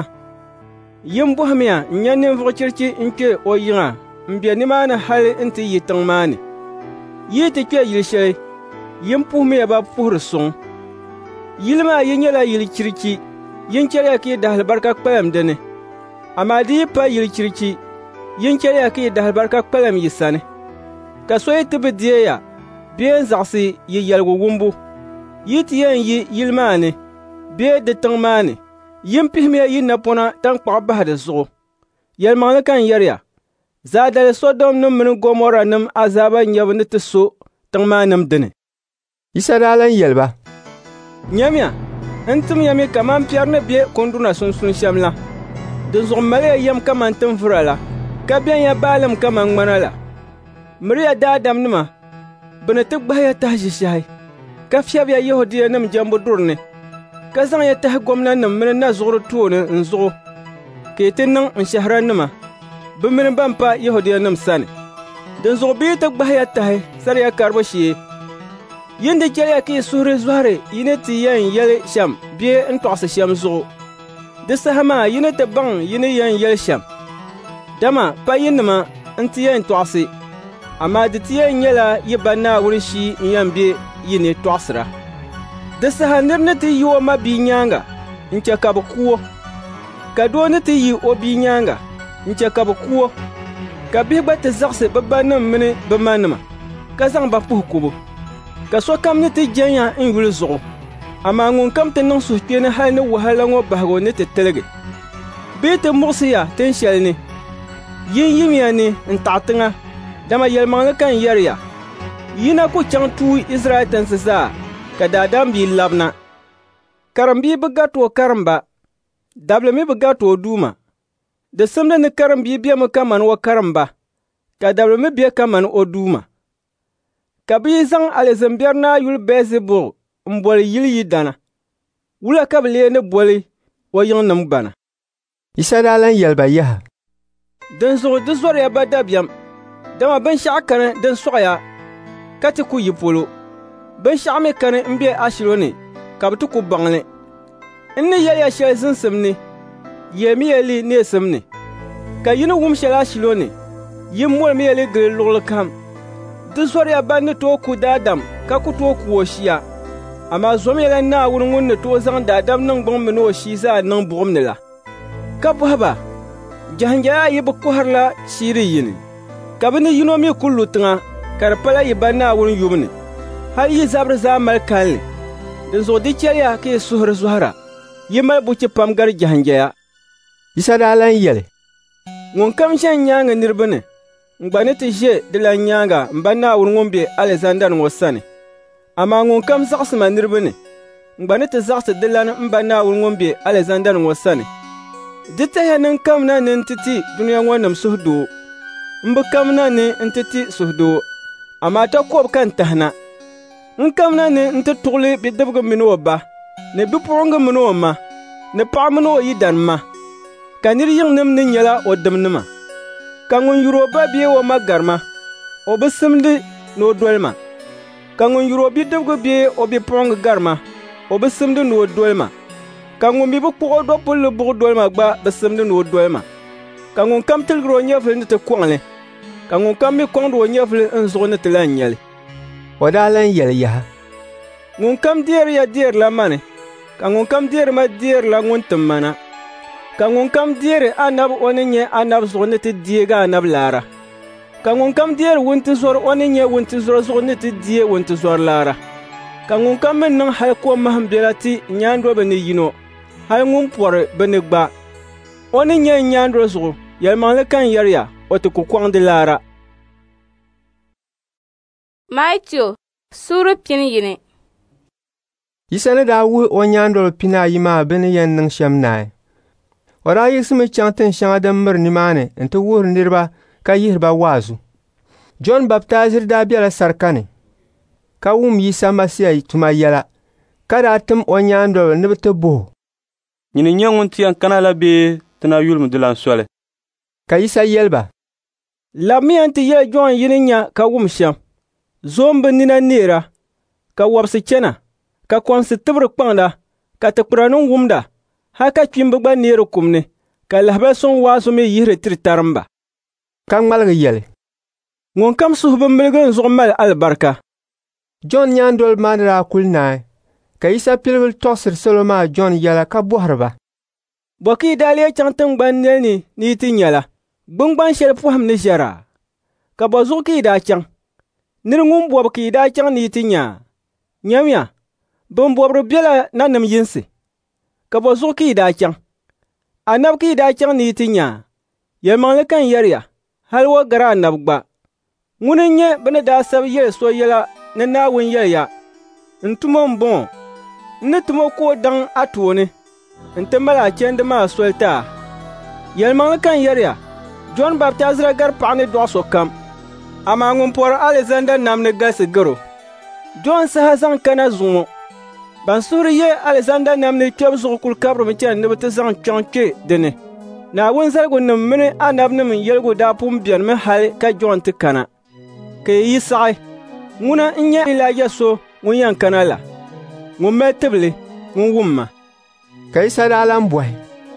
Yin bɔhimiya n nyɛ ninvuɣu chirichi n kpe o yiŋa n be nimaani hali n ti yi tiŋ maa ni. Yi ti kpe yili shɛli, yin puhimiya ba puhiri suŋ. Yili maa yi nyɛla yili chirichi, yin chɛliya ka yi dahali barika kpalam dini. Amaa di yi pa yili chirichi, yin chɛliya ka yi dahali barika kpalam yi sani. Ka so yi ti bi deeya, bee n zaɣisi yi yɛligu wumbu. Yi ti yɛn yi yili maa ni, bee di tiŋ maa ni, yin pihimiya yi napɔna tankpaɣu bahi di zuɣu. Yɛlimaŋli kan yɛriya, zaadali Sodom nim mini Gomora nim azaaba nyɛbu ni ti so tiŋ maa nim dini. Yisa daa lan yɛli ba. Nyɛmiya, n timiya mi kaman piɛri ni be kunduna sunsun shɛm la. Di zuɣu maliya yɛm kaman tinvura la, ka bɛnya baalim kaman ŋmana la. Miriya daadamnima, bɛ ni ti gbahiya tahi ʒishɛhi, ka fiɛbiya Yahudiyanim jɛmbu duri ni, ka zaŋya tahi gomnanim mini na zuɣuri tooni n zuɣu, ka yi ti niŋ n shɛhirannima, bɛ mini ban pa Yahudiyanim sani. Din zuɣu bɛ yi ti gbahiya tahi sariya karibu shee. Yin di chɛliya ka yi suhuri zɔhiri yi ni ti yɛn yɛli shɛm bee n tɔɣisi shɛm zuɣu. Di saha maa yi ni ti baŋ yi ni yɛn yɛli shɛm. Dama pa yinima n ti yɛn tɔɣisi, amaa di ti yɛn nyɛla yi ba Naawuni shii n yɛn be yi ni tɔɣisira. Di saha nira ni ti yi o ma bii nyaaŋga n chɛ ka bɛ kuo, ka doo ni ti yi o bii nyaaŋga n chɛ ka bɛ kuo, ka bihi gba ti zaɣisi bɛ ba nim mini bɛ ma nima, ka zaŋ ba puhi kubu. Ka sokam ni ti jɛnya n yuli zuɣu, Ama ŋun kam ti niŋ suhukpeeni hali ni wahala ŋɔ bahigu ni ti tiligi. Bee ti muɣisiya tin shɛli ni. Yin yimiya ni n taɣi tiŋa, dama yɛlimaŋli kan yɛriya. Yina ku chaŋ tuu Israɛl tinsi zaa, ka daadam bii labina. Karimbii bi gari o karimba, dabili mi bi gari o duuma. Di simdi ni karimbii bemi ka mani o karimba, ka dabili mi be ka mani o duuma. Ka bia zaŋ alizimbiɛri naa yuli Beelzebul n boli yili yi dana. Wula ka bi lee ni boli o yiŋnim gbana. Isa daa lan yɛli ba yaha. Din zuɣu di zɔriya ba dabiɛm, dama binshɛɣu kani din sɔɣaya ka ti ku yi polo. Binshɛɣu mi kani n be ashilo ni ka bi ti ku baŋli. N ni yɛliya shɛli zinsim ni, yee mi yɛli neesim ni. Ka yini wum shɛli ashilo ni, yin mɔli mi yɛli gili luɣuli kam. Di zɔriya ban ni tooi ku daadam ka ku tooi ku o shia. Amaa zom yɛla Naawuni ŋun ni tooi zaŋ daadam niŋ gbiŋ mini o shii zaa niŋ buɣum ni la. Ka bɔhi ba, jahanjaya ayi bi kɔhirila shiiri yini. Ka bɛ ni yino mi ku lu tiŋa ka di pala yi ba Naawuni yum ni. Hali yi zabiri zaa mali kalli. Din zuɣu di chɛliya ka yi suhuri zɔhira. Yi mali buchi pam gari jahanjaya. Isa daa lan yɛli. Ŋun kam ʒɛ nyaaŋa niriba ni, n gba ni ti ʒe di lan nyaaŋa m ba Naawuni ŋun be Alizanda ŋɔ sani. Amaa ŋun kam zaɣisima niriba ni, n gba ni ti zaɣisi di lan m ba Naawuni ŋun be Alizanda ŋɔ sani. Di tahiya nin kam na ni n ti ti duniya ŋɔ nim suhudoo. N bi kam na ni n ti ti suhudoo. Amaa ta kɔbi kan tahina. N kam na ni n ti tuɣuli bidibgi mini o ba, ni bipuɣingi mini o ma, ni paɣa mini o yidana ma. Ka niri yiŋnim ni nyɛla o dimnima. Ka ŋun yuri o ba bee o ma garima, o bi simdi ni o dolima. Ka ŋun yuri o bidibgi bee o bipuɣingi garima, o bi simdi ni o dolima. Ka ŋun mi bi kpuɣi o dɔpulli buɣu dolima gba bi simdi ni o dolima. Ka ŋun kam tilgiri o nyɛvuli ni ti kɔŋli, ka ŋun kam mi kɔŋdi o nyɛvuli n zuɣu ni ti lan nyɛli. O daa lan yɛli yaha. Ŋun kam deeriya deerila mani, ka ŋun kam deeri ma deerila ŋun tim mana. Ka ŋun kam deeri anabi o ni nyɛ anabi zuɣu ni ti deegi anabi laara. Ka ŋun kam deeri wuntizɔri o ni nyɛ wuntizɔri zuɣu ni ti deegi wuntizɔri laara. Ka ŋun kam mi niŋ hali ko mahim bela ti nyaandoli ni yino, hali ŋun pɔri bɛ ni gba. O ni nyɛ nyaandoli zuɣu, yɛlimaŋli kan yɛriya, o ti ku kɔŋdi laara. Maatio suuri pini yini. Yisa ni daa wuhi o nyaandoli pinaayi maa bɛ ni yɛn niŋ shɛm naai. O daa yiɣisimi chaŋ tin shɛŋa din miri nimaani n ti wuhiri niriba ka yihiri ba waazu. John Baptizir daa bela sarika ni, ka wum Yisa Masiya tuma yɛla, ka daa tim o nyaandoli ni bɛ ti buhu. Nyini nyɛ ŋun ti yɛn kana la bee ti na yulimi di lan soli? Ka Yisa yɛli ba. Labi mi yɛn ti yɛli John yini nya ka wum shɛm. Zoom bi nina neera, ka wɔbisi chana, ka kɔnsi tibiri kpaŋda, ka tikpira nin wumda, hali ka kpimbi gba neeri kum ni, ka lahabali soŋ waasu mi yihiri tiri tarimba. Ka ŋmaligi yɛli. Ŋun kam suhu miligi n zuɣu mali alibarika. John nyaandoli maa ni daa kuli naai, ka Yisa pilibili tɔɣisiri salo maa John yɛla ka bɔhiri ba. Bɔ ka yi daa lee chaŋ tingbani nɛli ni ni yi ti nyɛla, gbingbani shɛli pɔhim ni ʒɛra, ka bɔ zuɣu ka yi daa chaŋ. Niri ŋun bɔbi ka yi daa chaŋ ni yi ti nya, nyamya, bin bɔbiri bela nanim yinsi, ka bɔ zuɣu ka yi daa chaŋ. Anabi ka yi daa chaŋ ni yi ti nya, yɛlimaŋli kan yɛriya, hali wo gari anabi gba. Ŋuni n-nyɛ bɛ ni daa sabi yɛli so yɛla ni Naawuni yɛliya, n tumo m-bɔŋɔ, n ni tumo ko daŋ a tooni, n ti mali a chɛndi maa soli taa. Yɛlimaŋli kan yɛriya, John Baptizira gari paɣa ni dɔɣi so kam, amaa ŋun pɔri Alizanda nam ni galisi garo. John saha zaŋ kana zuŋɔ. Ban suhuri ye Alizanda nam ni kpɛbu zuɣu kuli kabirimi chani ni bɛ ti zaŋ kpɛŋ kpe dini. Naawuni zaligu-nim mini anabi-nim yɛligu daa pun bɛnimi hali ka John ti kana. Ka yi yi saɣi, ŋuna n-nyɛ Ilaija so ŋun yɛn kana la, ŋun mali tibili, ŋun wum ma. Ka Yisa daa lan bɔhi.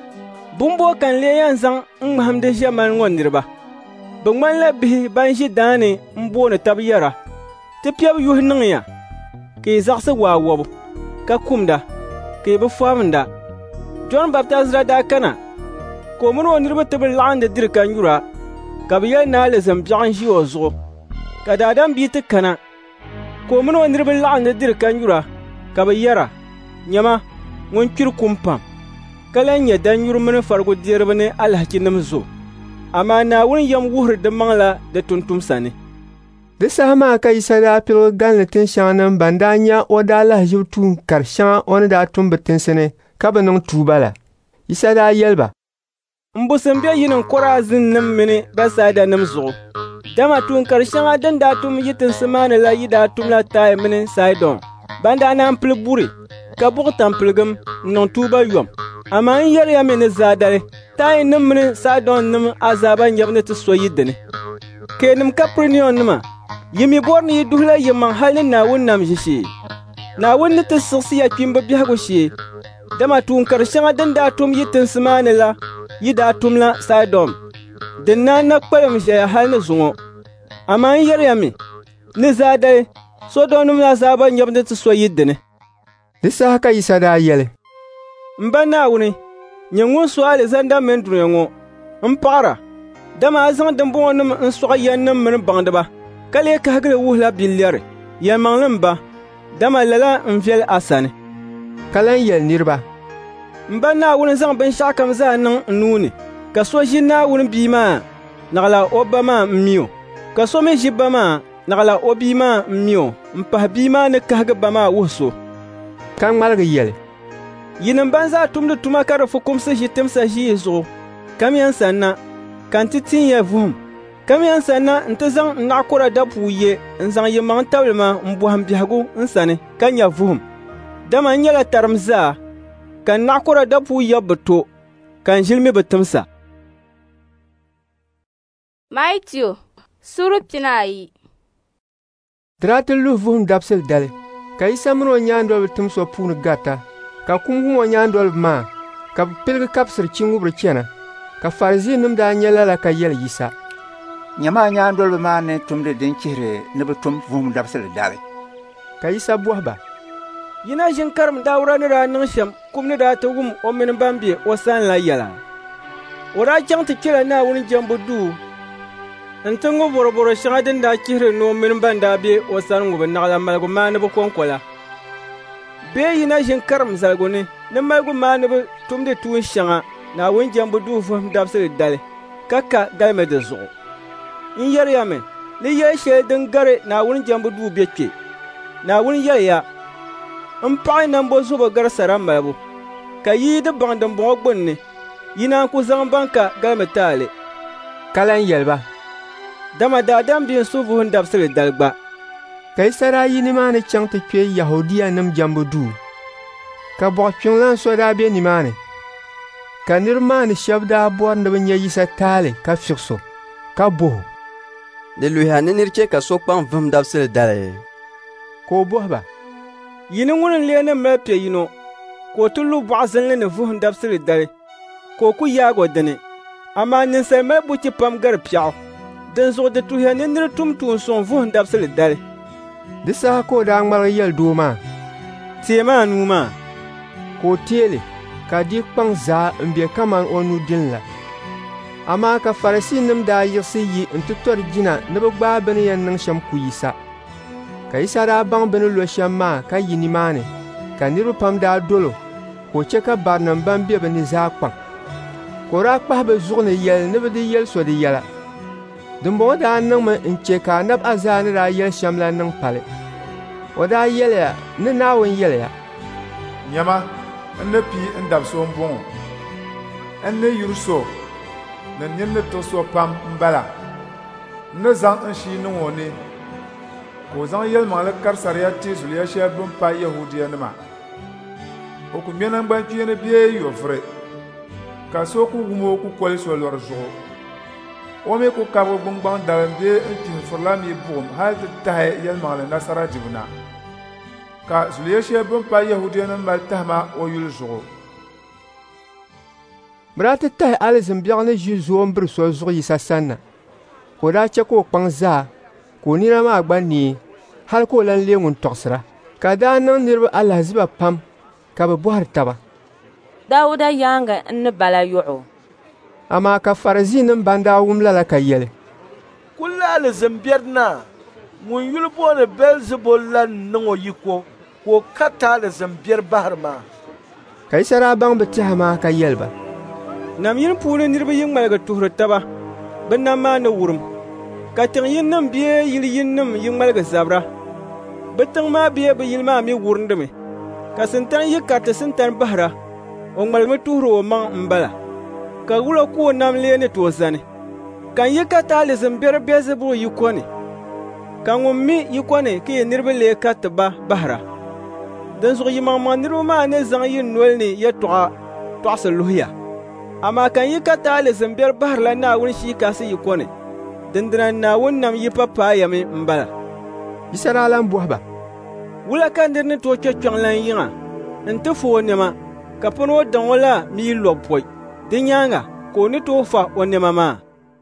Bumbo kan lee yɛn zaŋ n ŋmahimdi ʒɛmani ŋɔ niriba. Bɛ ŋmanila bihi ban ʒi daani n-booni tabi yɛra. Ti piɛbu yuhi niŋya, ka yi zaɣisi waawabu, ka kumda, ka yi bi fɔhimda. John Baptizira daa kana, ka o mini o niriba ti bi laɣindi diri kanyura, ka bɛ yɛli ni alizim biɛɣu n-ʒi o zuɣu. Ka daadam bii ti kana, ka o mini o niriba laɣindi diri kanyura, ka bɛ yɛra, nyama ŋun kiri kum pam ka lan nyɛ danyuri mini farigu diriba ni alhakinim zo amaa Naawuni yɛm wuhiri di maŋla di tuntumsa ni. Di saha maa ka Yisa daa piligi galini tin shɛŋa ni ban daa nya o daa lahaʒibu tuun kari shɛŋa o ni daa tum bi tinsi ni ka bi niŋ tuuba la. Yisa daa yɛliba. N busim be yinin Korazin nim mini Bɛsayida nim zuɣu. Dama tuun kari shɛŋa din daa tum yi tinsi maa ni la yi daa tum la Taaya mini Sidon. Ban daa naan pili buri ka buɣi tampiligim n niŋ tuuba yɔm. Amaa n yɛliya mi ni zaadali Taaya nim mini Sidon nim azaaba nyɛbu ni ti so yi dini. Keenim Kapernaum nima yi mi bɔri ni yi duhila yi maŋ hali ni Naawuni nam ʒishee. Naawuni ni ti siɣisi ya kpimbi biɛhigu shee. Dama tuun kari shɛŋa din daa tum yi tinsi maa ni la yi daa tum la Sidon. Din naan na kpalim ʒɛya hali ni zuŋɔ. Amaa n yɛliya mi ni zaadali Sodom nim azaaba nyɛbu ni ti so yi dini. Di saha ka Yisa daa yɛli. M ba Naawuni, nyɛ ŋun so Alizanda mini dunia ŋɔ n paɣara. Dama a zaŋ dimbɔŋɔ nim n sɔɣi yɛn nim mini baŋdiba ka lee kahigili wuhila bilɛri yɛlmaŋli n ba dama lala n viɛli a sani. Ka lan yɛli niriba. M ba Naawuni zaŋ binshɛɣu kam zaa niŋ n nuuni ka so ʒi Naawuni bii maa naɣala o ba maa n mi o ka so mi ʒi ba maa naɣala o bii maa n mi o n pahi bii maa ni kahigi ba maa wuhi so. Ka ŋmaligi yɛli. Yinim ban zaa tumdi tuma ka di fukumsi ʒi timsa ʒii zuɣu kam yɛn sanna ka n ti tin ya vuhum kam yɛn sanna n ti zaŋ naɣakura dapuu ye n zaŋ yi maŋ tabili ma n bɔhim biɛhigu n sani ka nya vuhum. Dama n nyɛla tarim zaa ka naɣakura dapuu yɛb bi to ka n ʒilimi bi timsa. Maitiyo sura pinaayi. Dira ti luhi vuhum dabisili dali ka Yisa mini o nyaandolibi tim so puuni gata ka kum wum o nyaandolibi maa ka bi piligi kabisiri chinwubiri chɛna ka Fariziinim daa nyɛla la ka yɛli Yisa. Nyɛmaa nyaandolibi maa ni tumdi din chihiri ni bi tum vuhum dabisili dali. Ka Yisa bɔhi ba. Yina ʒin karim daawura ni daa niŋ shɛm kum ni daa ti wum o mini ban be o sani la yɛla. O daa chaŋ ti kpɛla Naawuni jɛmbu duu n ti ŋu bɔrɔbɔrɔ shɛŋa din daa chihiri ni o mini ban daa be o sani ŋubi naɣala maligu maa ni bi kɔnko la. Bee yina ʒin karim zaligu ni ni maligu maa ni bi tumdi tuun shɛŋa Naawuni jɛmbu duu vuhum dabisili dali ka ka galimi di zuɣu. N yɛriyami ni yɛli shɛli din gari Naawuni jɛmbu duu be kpe. Naawuni yɛliya n paɣi nambo zubi gari sara malibu ka yi di baŋ dimbɔŋɔ gbunni yi naan ku zaŋ ban ka galimi taali. Ka lan yɛliba. Dama daadam bi n su vuhum dabisili dali gba. Ka Yisa daa yi nimaani chaŋ ti kpe Yahudiya nim jɛmbu duu ka bɔɣi kpiŋlan so daa be nimaani ka niriba maa ni shɛba daa bɔri ni bi nya Yisa taali ka fiɣiso ka boho. Di luhiya ni niri che ka so kpaŋ vuhum dabisili dali. Ka o bɔhi ba. Yini ŋuni n lee ni mali pe yino ka o ti lu bɔɣu zinli ni vuhum dabisili dali ka o ku yaagi o dini. Amaa ninsali mali buchi pam gari piɛɣu din zuɣu di tuhiya ni niri tum tuun sɔŋ vuhum dabisili dali. Di saha ka o daa ŋmaligi yɛli doo maa. Tee maa nuu maa. Ka o teeli ka di kpaŋ zaa n be kaman o nu dini la. Amaa ka Farisiinim daa yiɣisi yi n ti tɔri jina ni bi gbaai bini yɛn niŋ shɛm ku Yisa. Ka Yisa daa baŋ bini lo shɛm maa ka yi nimaani ka niriba pam daa dolo ka o che ka barinim ban be bi ni zaa kpaŋ. Ka o daa kpahi bi zuɣu ni yɛli ni bi di yɛli so di yɛla. Dimbɔŋɔ daa niŋmi n che ka anabi azaa ni daa yɛli shɛm la niŋ pali. O daa yɛliya ni Naawuni yɛliya. Nyɛma n ni pii n dabi so n bɔŋɔ n ni yuri so ni nini ni tiɣi so pam n bala n ni zaŋ n shii niŋ o ni ka o zaŋ yɛlimaŋli karisariya ti zuliya shɛli bin pa Yahudiya nima o ku ŋmɛ nangbankpeeni bee yɔvuri ka so ku wum o ku koli so lɔri zuɣu o mi ku kabigi gbingbaŋ dalim bee n kpihifurila mi buɣum hali ti tahi yɛlimaŋli nasara dibu na ka zuliya shɛli bin pa Yahudiya nim mali tahima o yuli zuɣu. Bɛ daa ti tahi alizimbiɛɣu ni ʒi zoo n biri so zuɣu Yisa sani na ka o daa che ka o kpaŋ zaa ka o nina maa gba nee hali ka o lan lee ŋun tɔɣisira ka daa niŋ niriba alahaziba pam ka bɛ bɔhiri taba. Dawuda yaanga n ni bala yuɣu. Amaa ka Fariziinim ban daa wum lala ka yɛli. Kulli alizimbiɛri na ŋun yuli booni Belzebul la n niŋ o yiko ko ka taali zimbiɛri bahiri maa. Ka Isa daa baŋ bɛ tɛha maa ka yɛli ba. Nam yin puuni niriba yi ŋmaligi tuhiri taba, bɛ nam maa ni wurim. Ka tiŋ yinnim bee yili yinnim yi ŋmaligi zabira. Bɛ tiŋ maa bee bɛ yili maa mi wurindimi. Ka sintan yi kariti sintan bahira, o ŋmaligimi tuhiri o maŋ m-bala. Ka wula ku o nam leeni ti o zani. Kan yi ka taali zimbiɛri Beelzebul yiko ni. Ka ŋun mi yiko ni ka yɛ niriba lee kariti ba bahira. Dinzuɣu yimaŋmaŋ niriba maa ni zaŋ yi noli ni yɛltɔɣa tɔɣisi luhiya. Amaa kan yi ka taali zimbiɛri bahirila Naawuni shiikaasi yiko ni. Dindina Naawuni nam yi pa paayami m-bala. Isa daa lan bɔhi ba. Wula ka nira ni tooi kpe kpɛŋ lan yiŋa n-ti fa o nɛma ka pini o daŋ o la mi yi lɔbi pɔi. Di nyaaŋa ka o ni tooi fa o nɛma maa.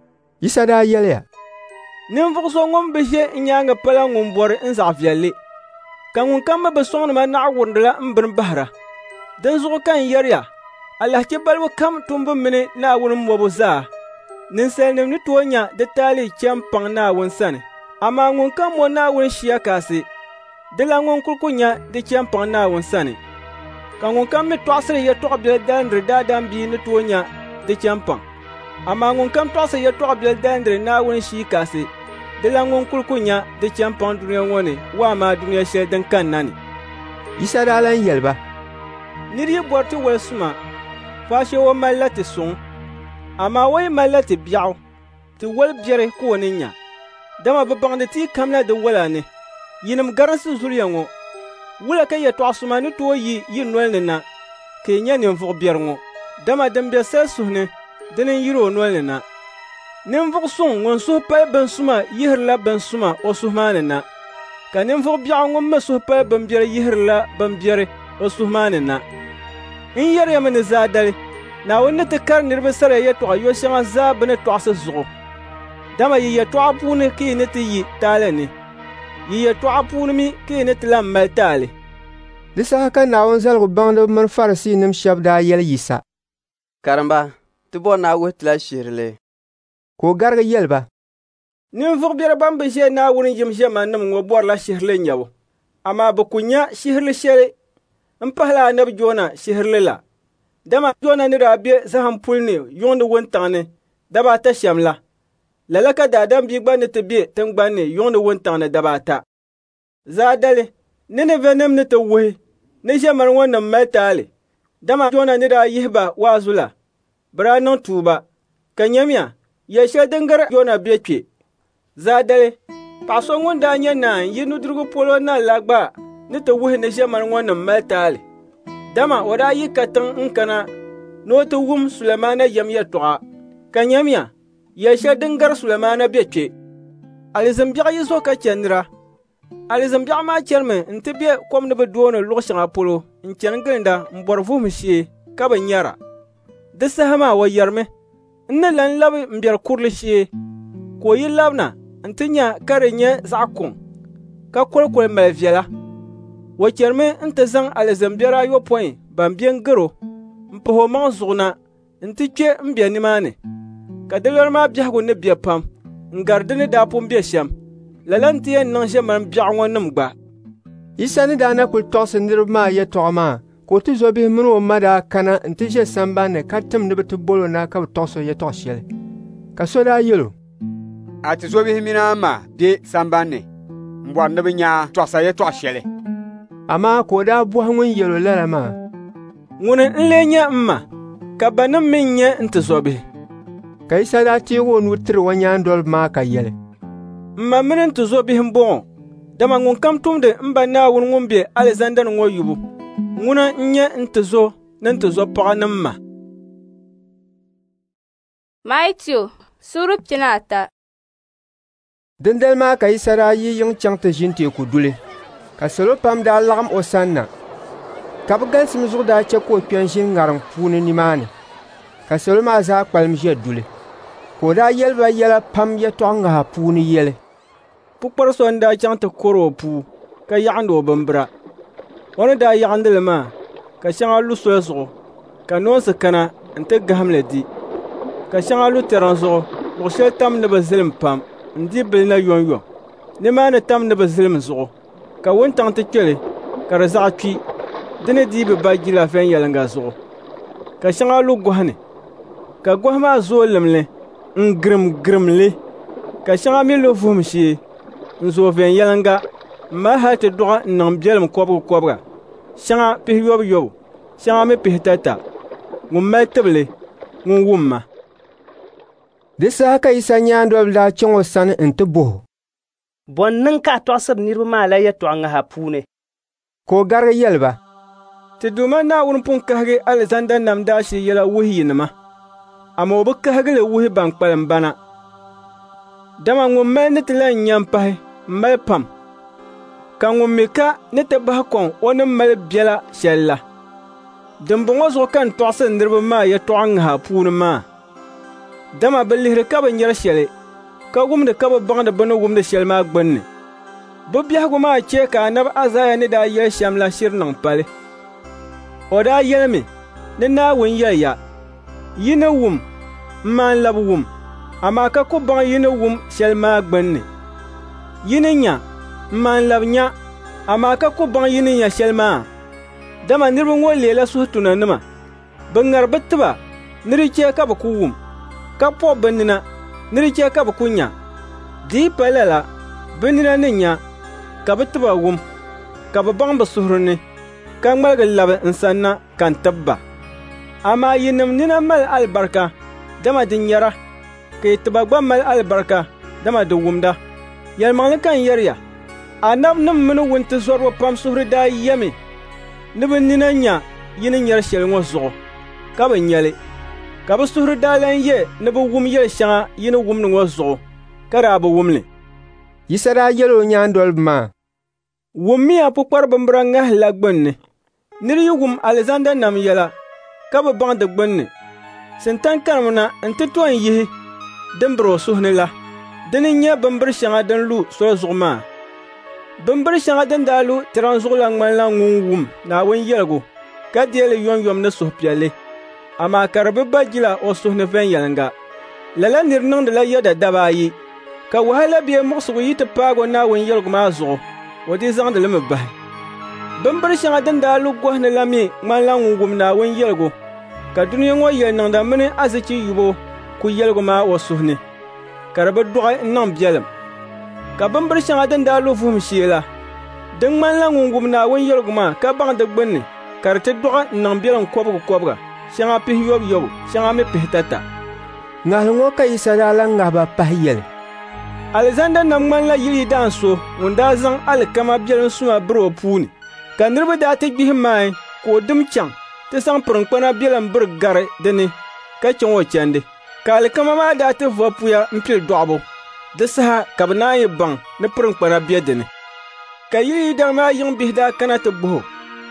Isa daa yɛliya. Ninvuɣu so ŋun bi ʒe nyaaŋa pala ŋun bɔri n zaɣ viɛlli. Ka ŋun kam mi bi sɔŋnima naɣ wurindila n bini bahira. Dinzuɣu ka n yɛriya, alahichi balibu kam tumbu mini Naawuni mɔbu zaa. Ninsalinima ni tooi nya di taali chɛm paŋ Naawuni sani. Amaa ŋun kam mo Naawuni shia kaasi, di la ŋun kuli ku nya di chɛm paŋ Naawuni sani. Ka ŋun kam mi tɔɣisiri yɛltɔɣa biɛli dalindiri daadam bii ni tooi nya di chɛm paŋ. Amaa ŋun kam tɔɣisiri yɛltɔɣa biɛli dalindiri Naawuni shii kaasi, di la ŋun kuli ku nya di chɛm paŋ duniya ŋɔ ni waa maa duniya shɛli din kanna ni. Isa daa lan yɛli ba. Nid yi bɔri ti wali suma, faashee o malila ti suŋ. Amaa o yi malila ti biɛɣu, ti wali biɛri ka o ni nya. Dama bɛ baŋdi ti yi kamla di wala ni. Yinim garinsi zuliya ŋɔ. Wula ka yɛltɔɣa suma ni tooi yi yi noli ni na, ka yi nya ninvuɣu biɛri ŋɔ. Dama din be sali suhu ni, dini n yiri o noli ni na. Ninvuɣu suŋ ŋun suhu pali bin suma yihirila bin suma o suhu maa ni na. Ka ninvuɣu biɛɣu ŋun mi suhu pali bin biɛri yihirila bin biɛri o suhu maa ni na. N yɛriyami ni zaadali, Naawuni ni ti kari niriba sariya yɛltɔɣa yo shɛŋa zaa bɛ ni tɔɣisi zuɣu. Dama yi yɛltɔɣa puuni ka yi ni ti yi taali ni. Yi yɛltɔɣa puuni mi ka yi ni ti lan mali taali. Di saha ka Naawuni zaligu baŋdiba mini Farisiinima shɛba daa yɛli Yisa. Karimba, ti bɔri naa wuhi ti la shihirili. Ka o garigi yɛli ba. Ninvuɣu biɛri ban bi ʒe Naawuni yim ʒemaninima ŋɔ bɔrila shihirili nyɛbu. Amaa bɛ ku nya shihirili shɛli n pahila Annabi Joona shihirili la. Dama Joona ni daa be zahim puli ni yuŋdi wuntaŋ ni dabaata shɛm la. Lala ka daadam bii gba ni ti be tiŋgbani ni yuŋdi wuntaŋ ni dabaata. Zaadali, Ninivenim ni ti wuhi ni ʒemani ŋɔ nim mali taali. Dama Joona ni daa yihi ba waazu la. Bɛ daa niŋ tuuba. Ka nyɛmiya, yɛli shɛli din gari Joona be kpe. Zaadali, paɣa so ŋun daa nyɛ naan yi nudirigu polo na la gba ni ti wuhi ni ʒemani ŋɔ nim mali taali. Dama o daa yi katiŋ n kana ni o ti wum Sulemana yɛm yɛltɔɣa. Ka nyɛmiya, yɛli shɛli din gari Sulemana be kpe. Alizimbiɛɣu yi zo ka chɛndira. Alizimbiɛɣu maa chɛnimi n ti be kom ni bɛ dooni luɣu shɛŋa polo n chɛni gilinda n bɔri vuhum shee ka bi nyɛra. Di saha maa o yɛrimi n ni lan labi n bɛri kurili shee ka o yi labina n ti nya ka di nyɛ zaɣ kuŋ ka kolikoli mali viɛla. O chɛrimi n ti zaŋ alizimbiɛri ayɔpɔin ban be n garo n pahi o maŋ zuɣu na n ti kpe n be nimaani. Ka di lɔri maa biɛhigu ni be pam n gari di ni daa pun be shɛm. Lala n ti yɛn niŋ ʒemani biɛɣu ŋɔ nim gba. Isa ni daa na kuli tɔɣisi niriba maa yɛltɔɣa maa, ka o ti zo bihi mini o ma daa kana n ti ʒe sambani ka tim ni bɛ ti boli o na ka bɛ tɔɣisi o yɛltɔɣa shɛli. Ka so daa yɛlo. A ti zo bihi mini a ma be sambani n bɔri ni bɛ nya tɔɣisa yɛltɔɣa shɛli. Amaa ka o daa bɔhi ŋun yɛlo lala maa. Ŋuni n lee nyɛ n ma, ka ba nim mi nyɛ n ti zo bihi. Ka Isa daa teegi o nuu tiri o nyaandoliba maa ka yɛli. M ma mini n ti zo bihi n bɔŋɔ. Dama ŋun kam tumdi n ba Naawuni ŋun be Alizanda ŋɔ yubu. Ŋuna n nyɛ n ti zo ni n ti zo paɣa nim ma. Maitiyo, sura pinaata. Dindali maa ka Isa daa yi yiŋ chaŋ ti ʒini teeku duli. Ka salo pam daa laɣim o sani na. Ka bɛ galisim zuɣu daa chɛ ka o kpe n ʒini ŋariŋ puuni nimaani. Ka salo maa zaa kpalim ʒe duli. Ka o daa yɛli ba yɛla pam yɛltɔɣa ŋaha puuni yɛli. Pukpari so n daa chaŋ ti kɔri o puu ka yaɣindi o bimbira. O ni daa yaɣindi li maa, ka shɛŋa lu soli zuɣu, ka noonsi kana n ti gahimli di. Ka shɛŋa lu tɛriŋ zuɣu, luɣu shɛli tam ni bi zilim pam, n di bili na yɔnyɔ. Nimaani tam ni bi zilim zuɣu. Ka wuntaŋ ti kpeli, ka di zaɣ kpi di ni dii bi ba jila viɛnyɛlinga zuɣu ka shɛŋa lu gɔhi ni ka gɔhi maa zooi limli n girim girimli ka shɛŋa mi lu vuhum shee n zooi viɛnyɛlinga n mali hali ti dɔɣi n niŋ biɛlim kɔbiga kɔbiga shɛŋa pihi yobu yobu shɛŋa mi pihi tata ŋun mali tibili ŋun wumma. Di saha ka Yisa nyaandɔli daa chaŋ o sani n ti buhi. Bɔn niŋ ka a tɔɣisiri niriba maa la yɛltɔɣa ŋaha puuni? Ka o garigi yɛli ba. Ti Duuma Naawuni pun kahigi Alizanda nam daashee yɛla wuhi yinima, amaa o bi kahigi li wuhi ban kpalim bana. Dama ŋun mali ni ti lan nyam pahi m mali pam, ka ŋun mi ka ni ti bahi kɔŋ o ni mali biɛla shɛli la. Dimbɔŋɔ zuɣu ka n tɔɣisiri niriba maa yɛltɔɣa ŋaha puuni maa. Dama bi lihiri ka bi nyɛri shɛli, ka wumdi ka bi baŋdi bɛ ni wumdi shɛli maa gbunni. Bɛ biɛhigu maa chee ka anabi Azaya ni daa yɛli shɛm la shiri niŋ pali. O daa yɛlimi ni Naawuni yɛliya, yi ni wum n maan labi wum, amaa ka ku baŋ yi ni wum shɛli maa gbunni. Yi ni nya n maan labi nya, amaa ka ku baŋ yi ni nya shɛli maa. Dama niriba ŋɔ leela suhutunanima, bɛ ŋari bɛ tiba ni di chee ka bɛ ku wum, ka pɔbi bɛ nina ni di chee ka bɛ ku nya. Dii pala la bɛ nina ni nya ka bɛ tiba wum, ka bɛ baŋ bɛ suhuri ni, ka ŋmaligi labi n sanna ka n tibi ba. Amaa yinim nina mali alibarika dama di nyɛra, ka yi tiba gba mali alibarika dama di wumda. Yɛlimaŋli ka n yɛriya, anabinim mini wunti zɔriba pam suhuri daa yɛmi ni bɛ nina nya yi ni nyɛri shɛli ŋɔ zuɣu, ka bɛ nyɛli, ka bɛ suhuri daa lan yɛ ni bɛ wum yɛli shɛŋa yi ni wumdi ŋɔ zuɣu, ka daa bɛ wumli. Yisa daa yɛli o nyaandoliba maa. Wum miya pukpari bimbira ŋahi la gbunni. Niri yi wum Alizanda nam yɛla, ka bɛ baŋ di gbunni. Sintan karim na n ti tɔn yihi din biri o suhu ni la, dini nyɛ bimbiri shɛŋa din lu soli zuɣu maa. Bimbiri shɛŋa din daa lu tiran zuɣu la ŋmanila ŋun wum Naawuni yɛligu, ka deeli yɔnyɔm ni suhupiɛlli, amaa ka di bi ba jila o suhu ni viɛnyɛlinga. Lala niri niŋdila yɛda daba ayi, ka wahala bia muɣisigu yi ti paagi o Naawuni yɛligu maa zuɣu, o di zaŋdi li mi bahi. Bimbiri shɛŋa din daa lu gɔhi ni la mi ŋmanila ŋun wum Naawuni yɛligu, ka duniya ŋɔ yɛli niŋda mini azichi yubo ku yɛligu maa o suhu ni, ka di bi dɔɣi n niŋ biɛlim. Ka bimbiri shɛŋa din daa lu vuhum shee la, din ŋmanila ŋun wum Naawuni yɛligu maa ka baŋ di gbunni, ka di ti dɔɣi n niŋ biɛlim kɔbiga kɔbiga, shɛŋa pihi yobu yobu, shɛŋa mi pihi tata. Ŋahili ŋɔ ka Yisa daa lan ŋahi ba pahi yɛli. Alizanda nam ŋmanila yili daan so ŋun daa zaŋ alikama biɛlim suma biri o puuni, ka niriba daa ti gbihi maai ka o dim chaŋ ti zaŋ pirinkpana biɛlim biri gari dini ka chaŋ o chɛndi, ka alikama maa daa ti vɔ puya n pili dɔɣibu. Di saha ka bɛ naan yi baŋ ni pirinkpana be dini. Ka yili daŋ maa yiŋ bihi daa kana ti buhu.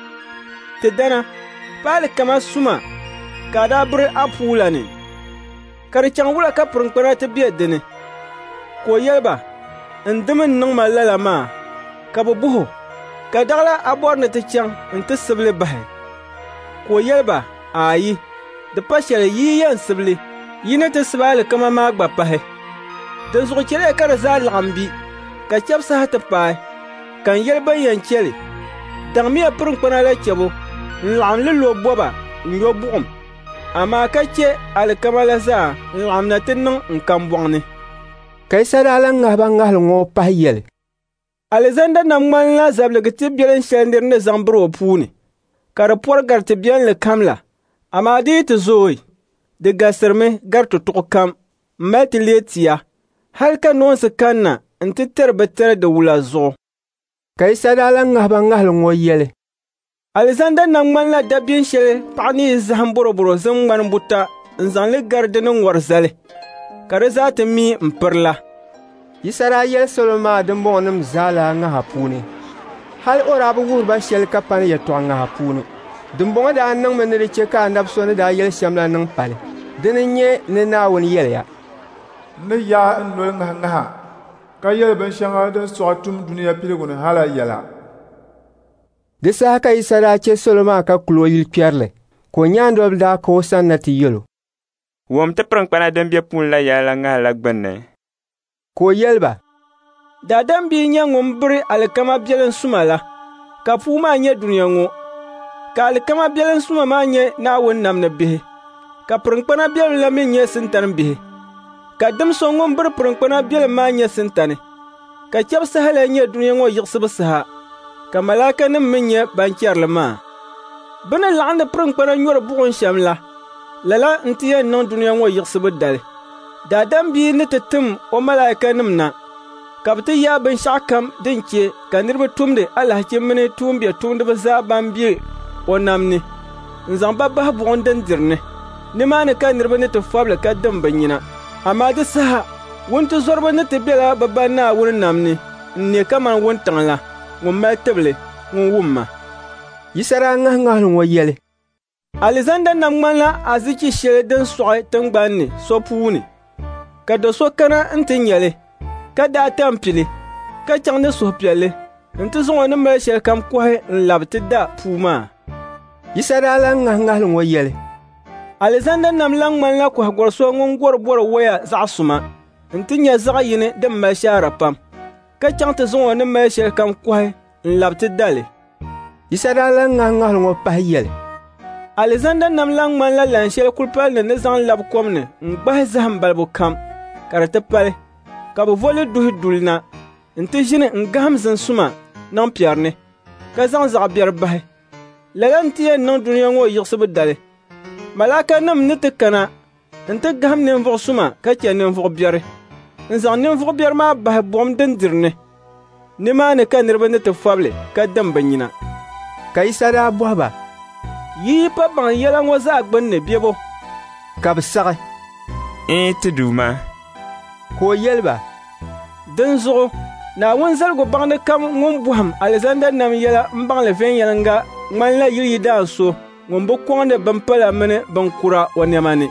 Ti dana, pa alikama suma ka a daa biri apuula ni, ka di chaŋ wula ka pirinkpana ti be dini. Ka o yɛli ba, n dim n niŋ ma lala maa, ka bɛ buhu, ka dagla a bɔri ni ti chaŋ n ti sibili bahi. Ka o yɛli ba, aayi, di pa shɛli yi yɛn sibili, yi ni ti sibi alikama maa gba pahi. Di zuɣu chɛliya ka di zaa laɣim bi, ka chɛbu saha ti paai, ka n yɛli ban yɛn chɛli, daŋ miya pirinkpana la chɛbu, n laɣim li lo bɔba n yo buɣum, amaa ka chɛ alikama la zaa n laɣim na ti niŋ n kam bɔŋ ni. Ka Yisa daa lan ŋahi ba ŋahili ŋɔ pahi yɛli. Alizanda nam ŋmanila zabiligi ti biɛlim shɛli niri ni zaŋ biri o puuni, ka di pɔri gari ti biɛlinli kam la, amaa di yi ti zooi, di gasirimi gari tutuɣu kam, n mali ti lee tia, hali ka noonsi kanna n ti tiri bi tiri di wula zuɣu. Ka Yisa daa lan ŋahi ba ŋahili ŋɔ yɛli. Alizanda nam ŋmanila dabiɛn shɛli paɣa ni yi zahim boroboro zim ŋmani buta n zaŋ li gari di ni ŋɔri zali, ka di zaa ti mi n pirila. Yisa daa yɛli salo maa dimbɔŋɔnim zaa la ŋaha puuni, hali o daa bi wuhiri ba shɛli ka pani yɛltɔɣa ŋaha puuni. Dimbɔŋɔ daa niŋmi ni di chɛ ka anabi so ni daa yɛli shɛm la niŋ pali, dini nyɛ ni Naawuni yɛliya. Ni yaa n noli ŋaha ŋaha, ka yɛli binshɛŋa din sɔɣi tum duniya piligu ni hala yɛla. Di saha ka Yisa daa chɛ salo maa ka kuli o yili kpɛrili, ka o nyaandɔli daa ka o sani na ti yɛlo. Wum ti pirinkpana din be puuni la yɛla ŋahi la gbunni. Ka o yɛli ba. Daadam bii nyɛ ŋun biri alikama biɛlim suma la, ka puu maa nyɛ duniya ŋɔ, ka alikama biɛlim suma maa nyɛ Naawuni namni bihi, ka pirinkpana biɛlim la mi nyɛ sintani bihi, ka dimso ŋun biri pirinkpana biɛlim maa nyɛ sintani, ka chɛbu saha la nyɛ duniya ŋɔ yiɣisibu saha, ka malaakanima mi nyɛ ban chɛrili maa. Bɛ ni laɣindi pirinkpana nyɔri buɣum shɛm la, lala n-ti yɛn niŋ duniya ŋɔ yiɣisibu dali. Daadam bii ni ti tim o malaakanima na, ka bɛ ti yaai binshɛɣu kam din che ka niriba tumdi alahachi mini tuumbe tumdiba zaa ban be o nam ni, n-zaŋ ba bahi buɣum din diri ni. Nimaani ka niriba ni ti fɔbili ka dim bɛ nyina. Amaa di saha, wuntizɔriba ni ti bela bɛ ba Naawuni nam ni, n-ne kaman wuntiŋ la, ŋun mali tibili, ŋun wumma. Yisa daa ŋahiŋahili ŋɔ yɛli. Alizanda nam ŋmanila azichi shɛli din sɔɣi tiŋgbani so puuni, ka do so kana n-ti nyɛli, ka daa tam pili, ka chaŋ ni suhupiɛlli, n-ti zaŋ o ni mali shɛli kam kɔhi n-labi ti da puu maa. Yisa daa lan ŋahiŋahili ŋɔ yɛli. Alizanda nam la ŋmanila kɔhigɔri so ŋun gɔri bɔri waya zaɣ suma, n-ti nyɛ zaɣ yini din mali shaara pam, ka chaŋ ti zaŋ o ni mali shɛli kam kɔhi n-labi ti dali. Yisa daa lan ŋahiŋahili ŋɔ pahi yɛli. Alizanda nam la ŋmanila lan shɛli kulipali ni zaŋ labi kom ni n-gbahi zahim balibu kam, ka di ti pali, ka bɛ voli duhi duli na, n-ti ʒini n-gahim zinsuma niŋ piɛri ni, ka zaŋ zaɣ biɛri bahi. Lala n-ti yɛn niŋ duniya ŋɔ yiɣisibu dali. Malaakanima ni ti kana n-ti gahim ninvuɣu suma ka chɛ ninvuɣu biɛri, n-zaŋ ninvuɣu biɛri maa bahi buɣum din diri ni. Nimaani ka niriba ni ti fɔbili ka dim bɛ nyina. Ka Yisa daa bɔhi ba. Yi pa baŋ yɛla ŋɔ zaa gbunni biɛbo. Ka bɛ saɣi. Ee ti Duuma. Ka o yɛli ba. Din zuɣu, Naawuni zaligu baŋdi kam ŋun bɔhim Alizanda nam yɛla m-baŋli viɛnyɛliŋga ŋmanila yili yidaan so ŋun bi kɔŋdi bimpala mini binkura o nɛma ni.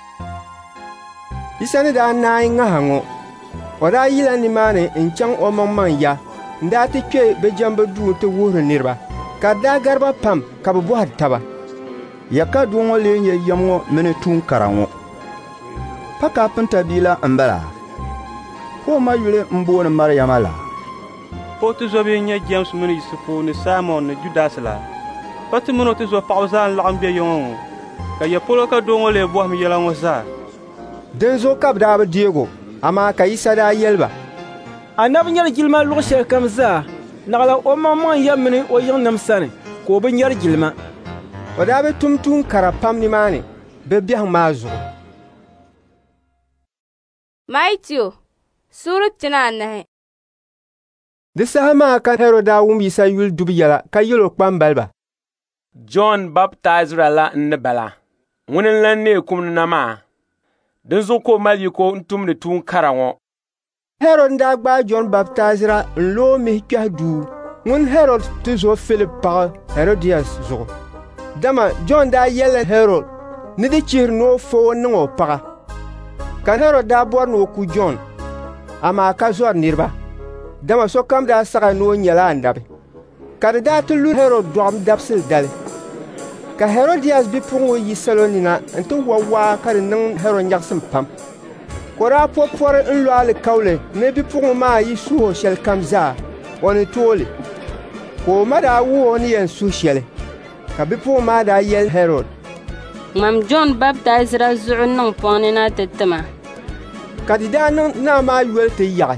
Yisa ni daa naai ŋaha ŋɔ, o daa yila nimaani n-chaŋ o maŋmaŋ ya, n-daa ti kpe bɛ jɛmbu duu ti wuhiri niriba, ka di daa gariba pam ka bɛ bɔhiri taba. Yaka duu ŋɔ lee nyɛ yɛm ŋɔ mini tuun kara ŋɔ. Pa kaapinta bii la m-bala. Ko ma yuli m-booni Mariyama la. Po ti zo bi nyɛ James mini Yusufu ni Simon ni Judas la. Pa ti mini o ti zo paɣaba zaa n-laɣim be yɔŋɔ ŋɔ, ka ya polo ka doo ŋɔ lee bɔhim yɛla ŋɔ zaa. Din zo ka bɛ daa bi deego, amaa ka Yisa daa yɛli ba. A nabi nyɛri jilima luɣu shɛli kam zaa, naɣila o maŋmaŋ ya mini o yiŋnima sani, ka o bi nyɛri jilima. O daa bi tum tuun kara pam nimaani, bɛ biɛhiŋ maa zuɣu. Maitiyo, Suuri tina anahi. Di saha maa ka Herod daa wum Yisa yuli dubu yɛla ka yɛli o kpambaliba. John baptizera la n-ni bala. Ŋuni n-lan neei kumni na maa. Din zuɣu ka o mali yiko n-tumdi tuun kara ŋɔ. Herod n-daa gbaai John baptizera n-loo mihi kpɛhi duu. Ŋun Herod ti zo Philip paɣa Herodias zuɣu. Dama John daa yɛli Herod ni di chihiri ni o fo o niŋ o paɣa. Ka Herod daa bɔri ni o ku John, amaa ka zɔri niriba. Dama sokam daa saɣi ni o nyɛla andabi. Ka di daa ti lu Herod dɔɣim dabisili dali. Ka Herodias bipuɣiŋ yi salo nina n-ti wa waa ka di niŋ Herod nyaɣisim pam. Ko daa pɔripɔri n-lɔɣili kauli ni bipuɣiŋ maa yi suhi o shɛli kam zaa, o ni tooli. Ko o ma daa wuhi o ni yɛn suhi shɛli. Ka bipuɣiŋ maa daa yɛli Herod. Ŋmam John baptizera zuɣu niŋ pɔŋni na ti tima. Ka di daa niŋ naa maa yoli ti yaɣi.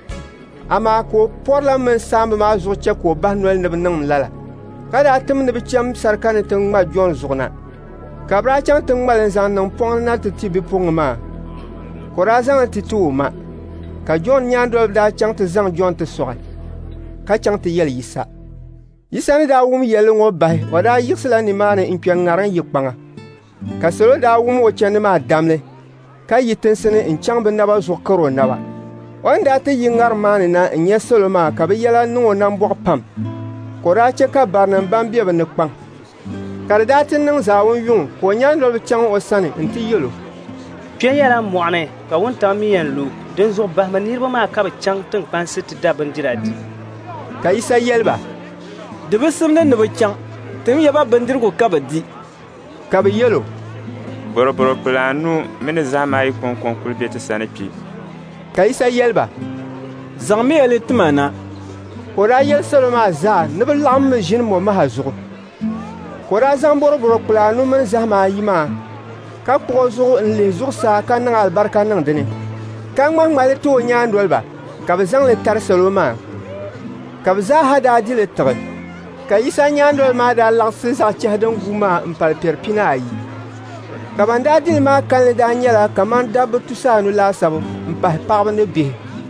Amaa ka o pɔrila mini saamba maa zuɣu chɛ ka o bahi noli ni bɛ niŋ lala. Ka daa tim ni bɛ chɛm sarika ni ti ŋma John zuɣu na. Ka bɛ daa chaŋ ti ŋmali n-zaŋ niŋ pɔŋni na ti ti bipuɣiŋ maa. Ka o daa zaŋ ti ti o ma. Ka John nyaandoliba daa chaŋ ti zaŋ John ti sɔɣi, ka chaŋ ti yɛli Yisa. Yisa ni daa wum yɛli ŋɔ bahi, o daa yiɣisila nimaani n-kpe ŋariŋ yi kpaŋa. Ka salo daa wum o chɛndi maa damli, ka yi tinsini n-chaŋ bɛ naba zuɣu kari o naba. O ni daa ti yi ŋariŋ maa ni na n-nyɛ salo maa ka bɛ yɛla niŋ o nambɔɣu pam. Ka o daa chɛ ka barinim ban be bɛ ni kpaŋ. Ka di daa ti niŋ zaawun yuŋ ka o nyaandoliba chaŋ o sani n-ti yɛlo. Kpɛ yɛla mɔɣuni ka wuntaŋ mi yɛn lu, din zuɣu bahima niriba maa ka bɛ chaŋ tiŋkpansi ti da bindira di. Ka Yisa yɛli ba. Di bi simdi ni bɛ chaŋ, ti mi yɛba bindirigu ka bɛ di. Ka bɛ yɛlo. Boroboro kpula anu mini zahim ayi kɔŋkɔŋ kuli be ti sani kpi. Ka Yisa yɛli ba. Zaŋ mi yɛli tima na. ko daa yɛli salo maa zaa ni bɛ laɣim mi ʒini mo maha zuɣu ko daa zaŋ bɔrɔbɔrɔ kpulaa anu mini zahima ayi maa ka kpuɣi zuɣu n lihi zuɣusaa ka niŋ alibarika niŋ dini ka ŋmahŋmali ti o nyaandoliba ka bɛ zaŋ li tari salo maa ka bɛ zaaha daa di li tiɣi ka Yisa nyaandoli maa daa laɣisi zaɣ chɛhi din gu maa n pali piɛri pina ayi ka ban daa dili maa kanli daa nyɛla kaman dabba tusaanu laasabu n pahi paɣaba ni bihi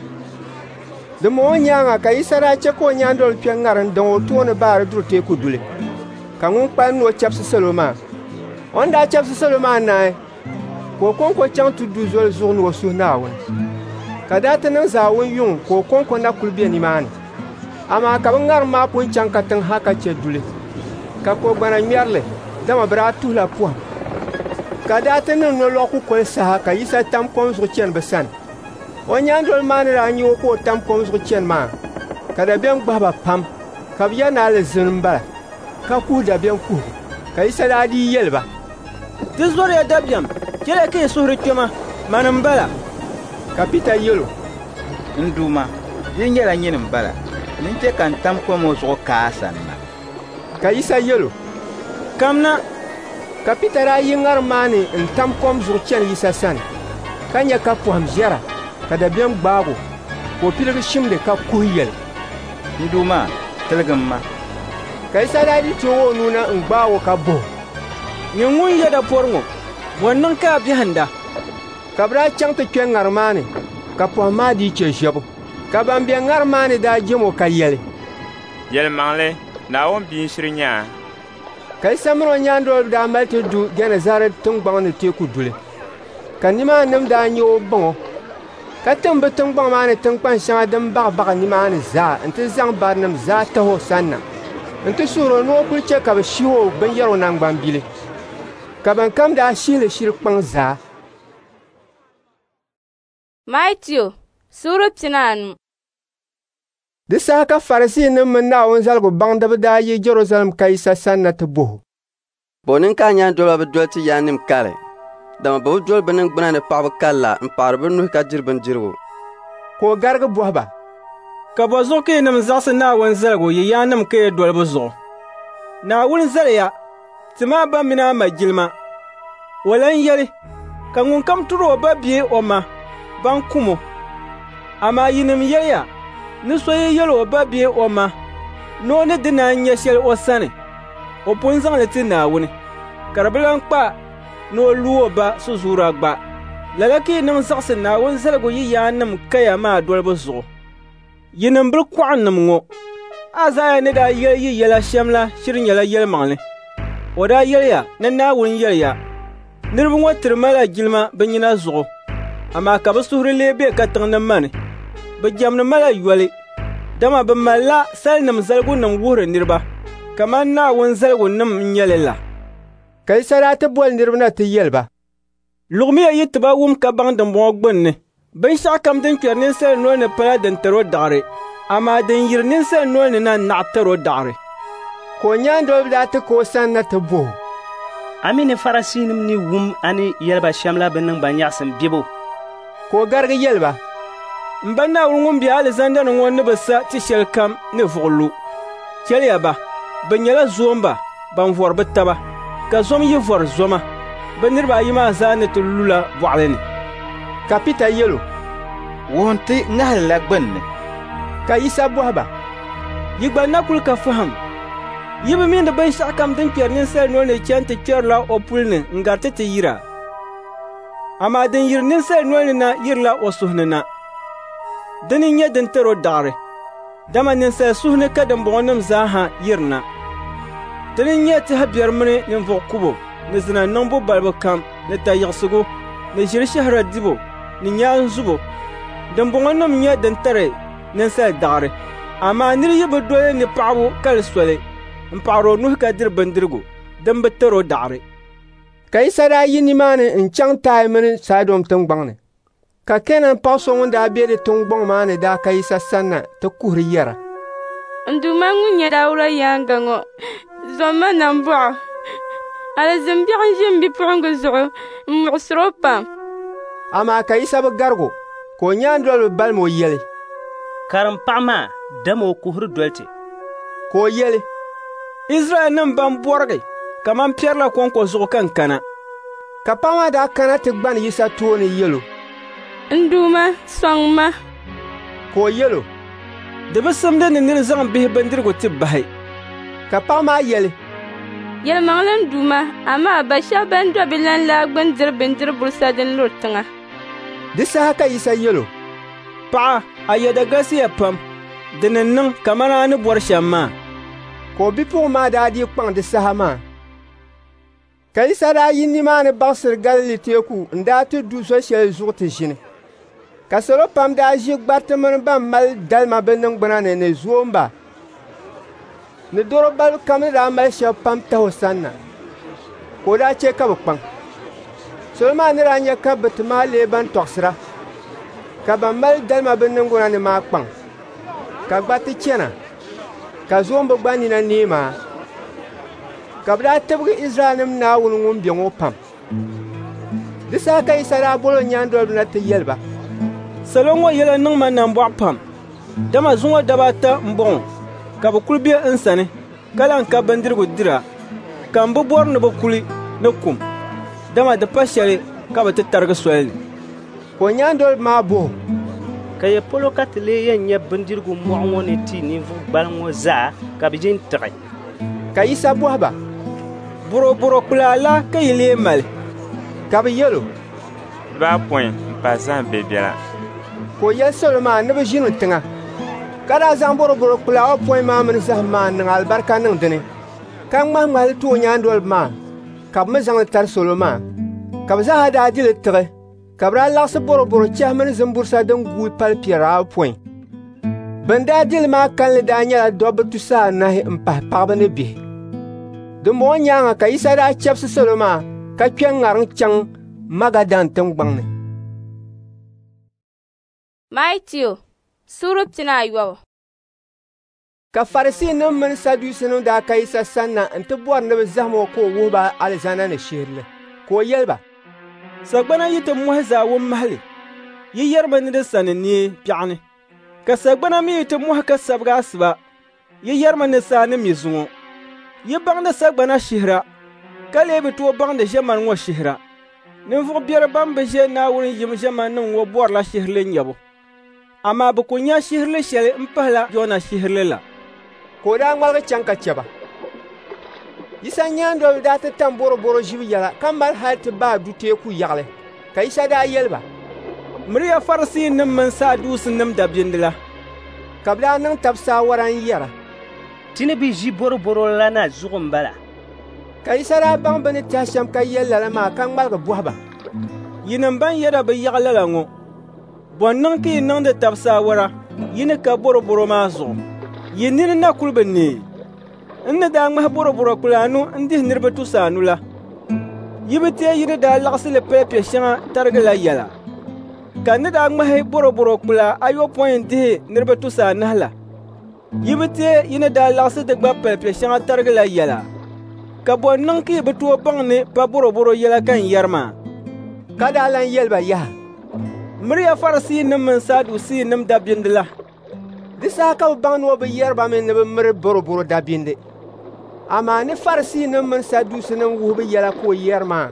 di mo o nyaanga ka Yisa daa chɛ ka o nyaandoli kpe ŋarin din o tooni baari duri teeku duli ka ŋun kpalim ni o chɛbisi salo maa on daa chɛbisi salo maa naai ka o konko chaŋ ti du zoli zuɣu ni o suhu Naawuni ka daa ti niŋ zaawun yuŋ ka o konko na kuli be nimaani amaa ka bɛ ŋarim maa pun chaŋ ka tiŋ ha ka chɛ duli ka ko gbana ŋmɛrili dama bɛ daa tuhila pɔhim ka daa ti niŋ nolɔɣu ku koli saha ka Yisa tam kom zuɣu chɛni bɛ sani o nyaandoli maa ni daa nyɛ o ka o tam kom zuɣu chɛni maa ka dabiɛm gbahiba pam ka bɛ yɛ naali zini m-bala ka kuhi dabiɛm kuhu ka Yisa daa dii yɛli ba ti zɔriya dabiɛm chɛliya ka yi suhuri kpɛma mani m-bala ka Pita yɛlo n duuma yi nyɛla nyini m-bala nin chɛ ka n tam kom o zuɣu kaa sani na ka Yisa yɛlo kamna ka Pita daa yi ŋarim maa ni n tam kom zuɣu chɛni Yisa sani ka nyɛ ka pɔhim zɛra ka dabiɛm gbaago ka o piligi shimdi ka kuhi yɛli n duuma tiligi ma ka Yisa daa di toogi o nuuna n gbaago ka boho nyɛ ŋun yɛ da pɔri ŋɔ bɔn niŋ ka a biɛhinda ka bɛ daa chaŋ ti kpe ŋarim maa ni ka pɔhim maa dii chɛ ʒɛbu ka ban be ŋarim maa ni daa jɛm o ka yɛli yɛlimaŋli Naawuni bia n-shiri nyaa ka Yisa mini o nyaandoli daa mali ti du Gɛnesaret tiŋgbaŋ ni teeku duli ka nimaanim daa nyɛ o baŋo ka tim bɛ tiŋgbaŋ maa ni tiŋkpaŋ shɛŋa din baɣibaɣi nimaani zaa n ti zaŋ barinim zaa tahi o sani na n ti suhiri o ni o kuli chɛ ka bɛ shihi o binyɛri o nangbambili ka ban kam daa shihili shiri kpaŋ zaa. Matiu sura pinaanu. Di saha ka Farisiinima mini Naawuni zaligu baŋdiba daa yi Jerusalem ka Yisa sani na ti boho. Bo nin ka nyaandoliba bɛ doli ti yaanim kali dama bɛ bi doli bɛ ningbuna ni paɣaba kalla n paɣiri bɛ nuhi ka diri bindirigu ka o garigi bɔhi ba ka bo zuɣu ka yi nim zaɣisi Naawuni zaligu yi yaanim ka yi doli bɛ zuɣu Naawuni zaliya ti maa ban mini a ma jilima o lan yɛli ka ŋun kam turi o ba bie o ma ban kumo amaa yi nim yɛliya ni so yi yɛli o ba bie o ma ni o ni di naan nyɛ shɛli o sani o pun zaŋli ti Naawuni ka di bi lan kpa ni o lu o ba suzuura gba lala ka yi nim zaɣisi Naawuni zaligu yi yaanim kaya maa doli bɛ zuɣu yi nim bil kɔɣinnim ŋɔ Azaya ni daa yɛli yi yɛla shɛm la shiri nyɛla yɛlimaŋli o daa yɛliya ni Naawuni yɛliya niriba ŋɔ tiri mala jilima bɛ nyina zuɣu amaa ka bɛ suhuri lee be katiŋ ni mani bɛ jɛmni mala yɔli dama bɛ malila salinima zaligunima wuhiri niriba kaman Naawuni zaligunima n-nyɛli la ka Yisa daa ti boli niriba na ti yɛli ba lugmiya yi ti ba wum ka baŋ dimbɔŋɔ gbunni binshɛɣu kam din kpɛri ninsali noli ni pala din tari o daɣiri amaa din yiri ninsali noli ni na naɣi tari o daɣiri ka o nyaandoliba daa ti ka o sani na ti boho a mi ni Farisiinima ni wum a ni yɛliba shɛm la bɛ niŋ ba nyaɣisim bibu ka o garigi yɛli ba m ba Naawuni ŋun be alizanda ni ŋɔ ni bɛ sa ti shɛli kam ni vuɣulu chɛliya ba bɛ nyɛla zoomba ban vɔri bɛ taba ka zom yi vɔri zoma bɛ niriba ayi maa zaa ni ti lula bɔɣili ni ka Pita yɛlo wuhim ti ŋahili la gbunni ka Yisa bɔhi ba yi gba na kuli ka faham yi bi mini binshɛɣu kam din kpɛri ninsali noli ni chɛni ti kpɛrila o puli ni n gariti ti yira amaa din yiri ninsali noli ni na yirila o suhu ni na dini nyɛ din tari o daɣiri dama ninsali suhu ni ka dimbɔŋɔnim zaa ha yirina dini nyɛ tiha biɛri mini ninvuɣu kubo ni zina niŋbu balibu kam ni tayiɣisigu ni ʒiri shɛhira dibo ni nyaanzubo dimbɔŋɔnim nyɛ din tari ninsali daɣiri amaa nira yi bi doli ni paɣabu kali soli n paɣiri o nuhi ka diri bindirigu din bi tari o daɣiri ka Yisa daa yi nimaani n chaŋ Taai mini Sadom tiŋgbaŋ ni ka Kenan paɣa so ŋun daa be di tiŋgbaŋ maa ni daa ka Yisa sani na ti kuhiri yɛra n duuma ŋun nyɛ Daawura yaaŋga ŋɔ zɔmma nambɔɣu alizimbiɣu n-ʒi m bipuɣinga zuɣu n muɣisiri o pam amaa ka Yisa bi garigu ka o nyaandoliba balimi o yɛli karim paɣa maa dama o kuhuri dolti. Ko o yɛli. Israel nim ban bɔrigi kaman piɛri la kɔnko zuɣu kan kana. Ka paɣa maa daa kana ti gbani Yisa tooni yɛlo. N duuma sɔŋ ma. Ko o yɛlo. Di bi simdi ni niri zaŋ bihi bindirigu ti bahi. Ka paɣa maa yɛli. Yɛlimaŋli n duuma amaa ba shɛba ban do bi lan laa gbini diri bindiri bulisa din luri tiŋa. Di saha ka Yisa yɛlo. Paɣa a yɛda galisiya pam di ni niŋ kamani a ni bɔri shɛm maa. Ko bipuɣin maa daa dii kpaŋ di saha maa. Ka Yisa daa yi nimaani baɣasiri Galili teeku n daa ti du so shɛli zuɣu ti ʒini. Ka salo pam daa ʒi gbariti mini ban mali dalima bɛ ningbuna ni ni zoomba. Ni doro balibu kam ni daa mali shɛba pam tahi o sani na. Ka o daa che ka bɛ kpaŋ. Salo maa ni daa nyɛ ka biti maa lee ban tɔɣisira. Ka ban mali dalima bɛ ningbuna ni maa kpaŋ. Ka gbariti chɛna. Ka zoomba gba nina neema. Ka bɛ daa tibigi Israɛlnima Naawuni ŋun be ŋɔ pam. Di saha ka Yisa daa bolo nyaandoliba na ti yɛli ba. Salo ŋɔ yɛla niŋma nambɔɣu pam. Dama zuŋɔ daba ata m-bɔŋɔ ka bɛ kuli be n sani ka lan ka bindirigu dira ka m bi bɔri ni bɛ kuli ni kum. Dama di pa shɛli ka bɛ ti tarigi soli. Ko nyaandoliba maa boho. Ka yɛ polo ka ti lee yɛn nyɛ bindirigu mɔɣu ŋɔ ni ti ninvuɣu gbali ŋɔ zaa ka bɛ jen tiɣi. Ka Yisa bɔhi ba. Boroboro kpulaa la ka yi lee mali. Ka bɛ yɛlo. Baa pɔin m-pa zahim be biɛla. Ko yɛli salo maa ni bɛ ʒini tiŋa. Ka daa zaŋ boroboro kpulaa o pɔin maa mini zahim maa niŋ alibarika niŋ dini. Ka ŋmahi ŋmahili ti o nyaandoliba maa ka bɛ mi zaŋli tari salo maa. Ka bɛ zaaha daa dili tiɣi. Ka bɛ daa laɣisi boroboro chɛhi mini zimburisa din guui pali piɛri apɔin. Bɛn daa dili maa kanli daa nyɛla dobba tusaa anahi m-pahi paɣaba ni bihi. Dimbɔŋɔ nyaaŋa ka Yisa daa chɛbisi salo maa ka kpe ŋariŋ chaŋ Magadan tiŋgbaŋ ni. Maitiyo, sura pinaayɔbu. Ka Farisiinima mini Saduusinima daa ka Yisa sani na n-ti bɔri ni bɛ zahim o ka o wuhi ba alizana ni shihirili. Ka o yɛli ba. Sagbana yi ti mɔhi zaawum mahali yi yɛrimi ni di sani nii piɛɣu ni. Ka sagbana mi yi ti mɔhi ka sabiga asiba yi yɛrimi ni saa ni mi zuŋɔ. Yi baŋdi sagbana shihira ka lee bi tooi baŋdi ʒemani ŋɔ shihira. Ninvuɣu biɛri ban bi ʒe Naawuni yim ʒemaninim ŋɔ bɔrila shihirili n-nyɛbu. Amaa bɛ ku nya shihirili shɛli m-pahila Yona shihirili la. Ka o daa ŋmaligi chaŋ ka chɛba. Yisa nyaandoliba daa ti tam boroboro ʒibu yɛla ka mali hali ti baai du teeku yaɣili. Ka Yisa daa yɛli ba. Miri ya Farisiinima mini Saduusinima dabiɛndi la. Ka bɛ daa niŋ tabi saawara n-yɛra. Ti ni bi ʒi boroboro la na zuɣu m-bala. Ka Yisa daa baŋ bɛ ni tɛha shɛm ka yɛli lala maa ka ŋmaligi bɔhi ba. Yinim ban yɛda bɛ yaɣili la ŋɔ. Bɔn niŋ ka yi niŋdi tabi saawara yi ni ka boroboro maa zuɣu. Yi nini na kuli bɛ nee. N ni daa ŋmahi boroboro kpulaanu n-dihi niriba tusaanu la. Yi bi tee yi ni daa laɣisili pɛɛpɛ shɛŋa tarigi la yɛla. Ka ni daa ŋmahi boroboro kpulaa ayɔpɔin dihi niriba tusaanahi la. Yi bi tee yi ni daa laɣisi di gba pɛɛpɛ shɛŋa tarigi la yɛla. Ka bɔn niŋ ka yi bi tooi baŋni pa boroboro yɛla kan yɛri maa. Ka daa lan yɛli ba yaha. Miri ya Farisiinima mini Saduusiinima dabiɛndi la. Di saha ka bɛ baŋ ni o bi yɛri ba mi ni bɛ miri boroboro dabiɛndi. Amaa ni Farisiinima mini Saduusinima wuhi bɛ yɛla ka o yɛri maa.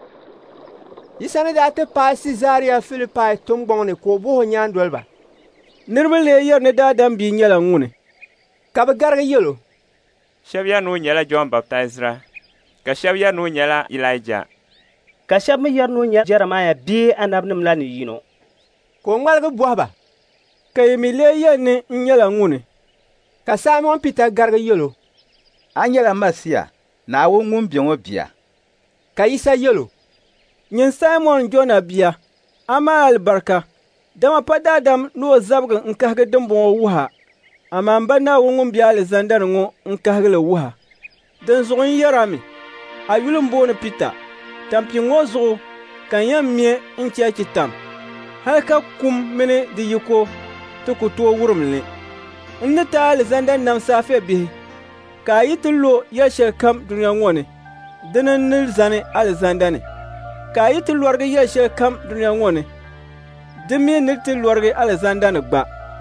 Yisa ni daa ti paai Sizaariya Filipai tiŋgbɔŋ ni ka o bohi o nyaandoliba. Niriba lee yɛri ni daadam bii nyɛla ŋuni. Ka bɛ garigi yɛlo. Shɛba yɛri ni o nyɛla Jɔn Baptizira ka shɛba yɛri ni o nyɛla Ilaija. Ka shɛba mi yɛri ni o nyɛ Jeremaya bee anabinima la ni yino. Ka o ŋmaligi bɔhi ba. Ka yi mi lee yɛli ni n-nyɛla ŋuni. Ka Simon Peter garigi yɛlo. A nyɛla Masiya, Naawuni ŋun be ŋɔ bia. Ka Yisa yɛlo. Nyin Simon Jona bia, ama alibarika. Dama pa daadam ni o zabigi n-kahigi dimbɔŋɔ wuha. Amaa m ba Naawuni ŋun be alizandani ŋɔ n-kahigi li wuha. Din zuɣu n-yɛra mi. A yuli m-booni Peter. Tampiŋ ŋɔ zuɣu ka n yɛn mɛ n-chɛchi tam. Hali ka kum mini di yiko ti ku tooi wurim li. N ni ta alizanda nam saafe bihi. Ka a yi ti lo yɛli shɛli kam duniya ŋɔ ni. Dini n-ni zani alizanda ni. Ka a yi ti lɔrigi yɛli shɛli kam duniya ŋɔ ni. Di mi ni ti lɔrigi alizanda ni gba.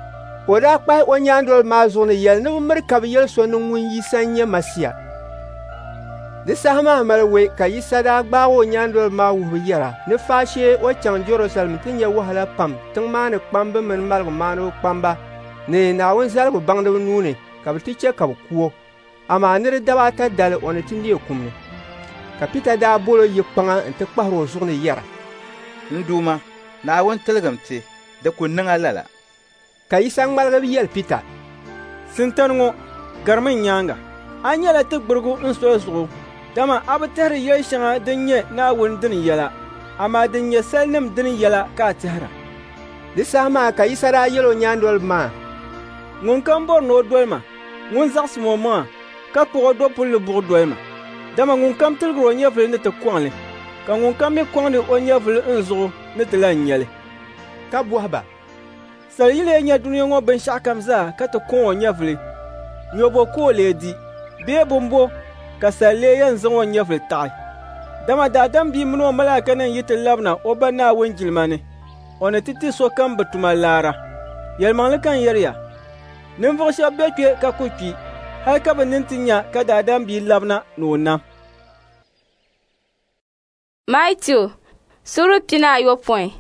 O daa kpahi o nyaandol maa zuɣu ni yɛli ni bɛ miri ka bɛ yɛli so ni ŋun Yisa n-nyɛ Masiya. Di saha maa mali we ka Yisa daa gbaagi o nyaandol maa wuhibu yɛra ni faashee o chaŋ Jerusalem ti nyɛ wahala pam tiŋ maa ni kpamba mini maligu maanibu kpamba ni Naawuni zaligu baŋdiba nuuni ka bɛ ti chɛ ka bɛ kuo. Amaa nira daba ata dali o ni ti neei kumni. Ka Pita daa bolo yi kpaŋa n ti kpahiri o zuɣu ni yɛra. N duuma, Naawuni tiligim ti, di ku niŋa lala. Ka Yisa ŋmaligi bi yɛli Pita. Sintani ŋɔ, garimi nyaanga. A nyɛla ti gbirigu n soya zuɣu. Dama a bi tihiri yɛli shɛŋa din nyɛ Naawuni dini yɛla. Amaa din nyɛ salinim dini yɛla ka a tihira. Di saha maa ka Yisa daa yɛli o nyaandoli maa. Ŋun kan bɔri ni o dolima, ŋun zaɣisim o maŋa, ka kpuɣi o do pulli buɣu dolima. Dama ŋun kam tilgiri o nyɛvuli ni ti kɔŋli, ka ŋun kam mi kɔŋdi o nyɛvuli n zuɣu ni ti lan nyɛli. Ka bɔhi ba. Sali yili nyɛ duniya ŋɔ binshɛɣu kam zaa ka ti kɔŋ o nyɛvuli. Nyɔbo ka o lee di, bee bumbo ka sali lee yɛn zaŋ o nyɛvuli taɣi. Dama daadam bii mini o malaaka nim yi ti labina o ba Naawuni jilima ni, o ni ti ti so kam bi tuma laara. Yɛlimaŋli kan yɛriya. Ninvuɣu shɛba be kpe ka ku kpi, hali ka bɛ nin ti nya ka daadam bii labina ni o nam. Matthew, sura pina ayɔpɔin.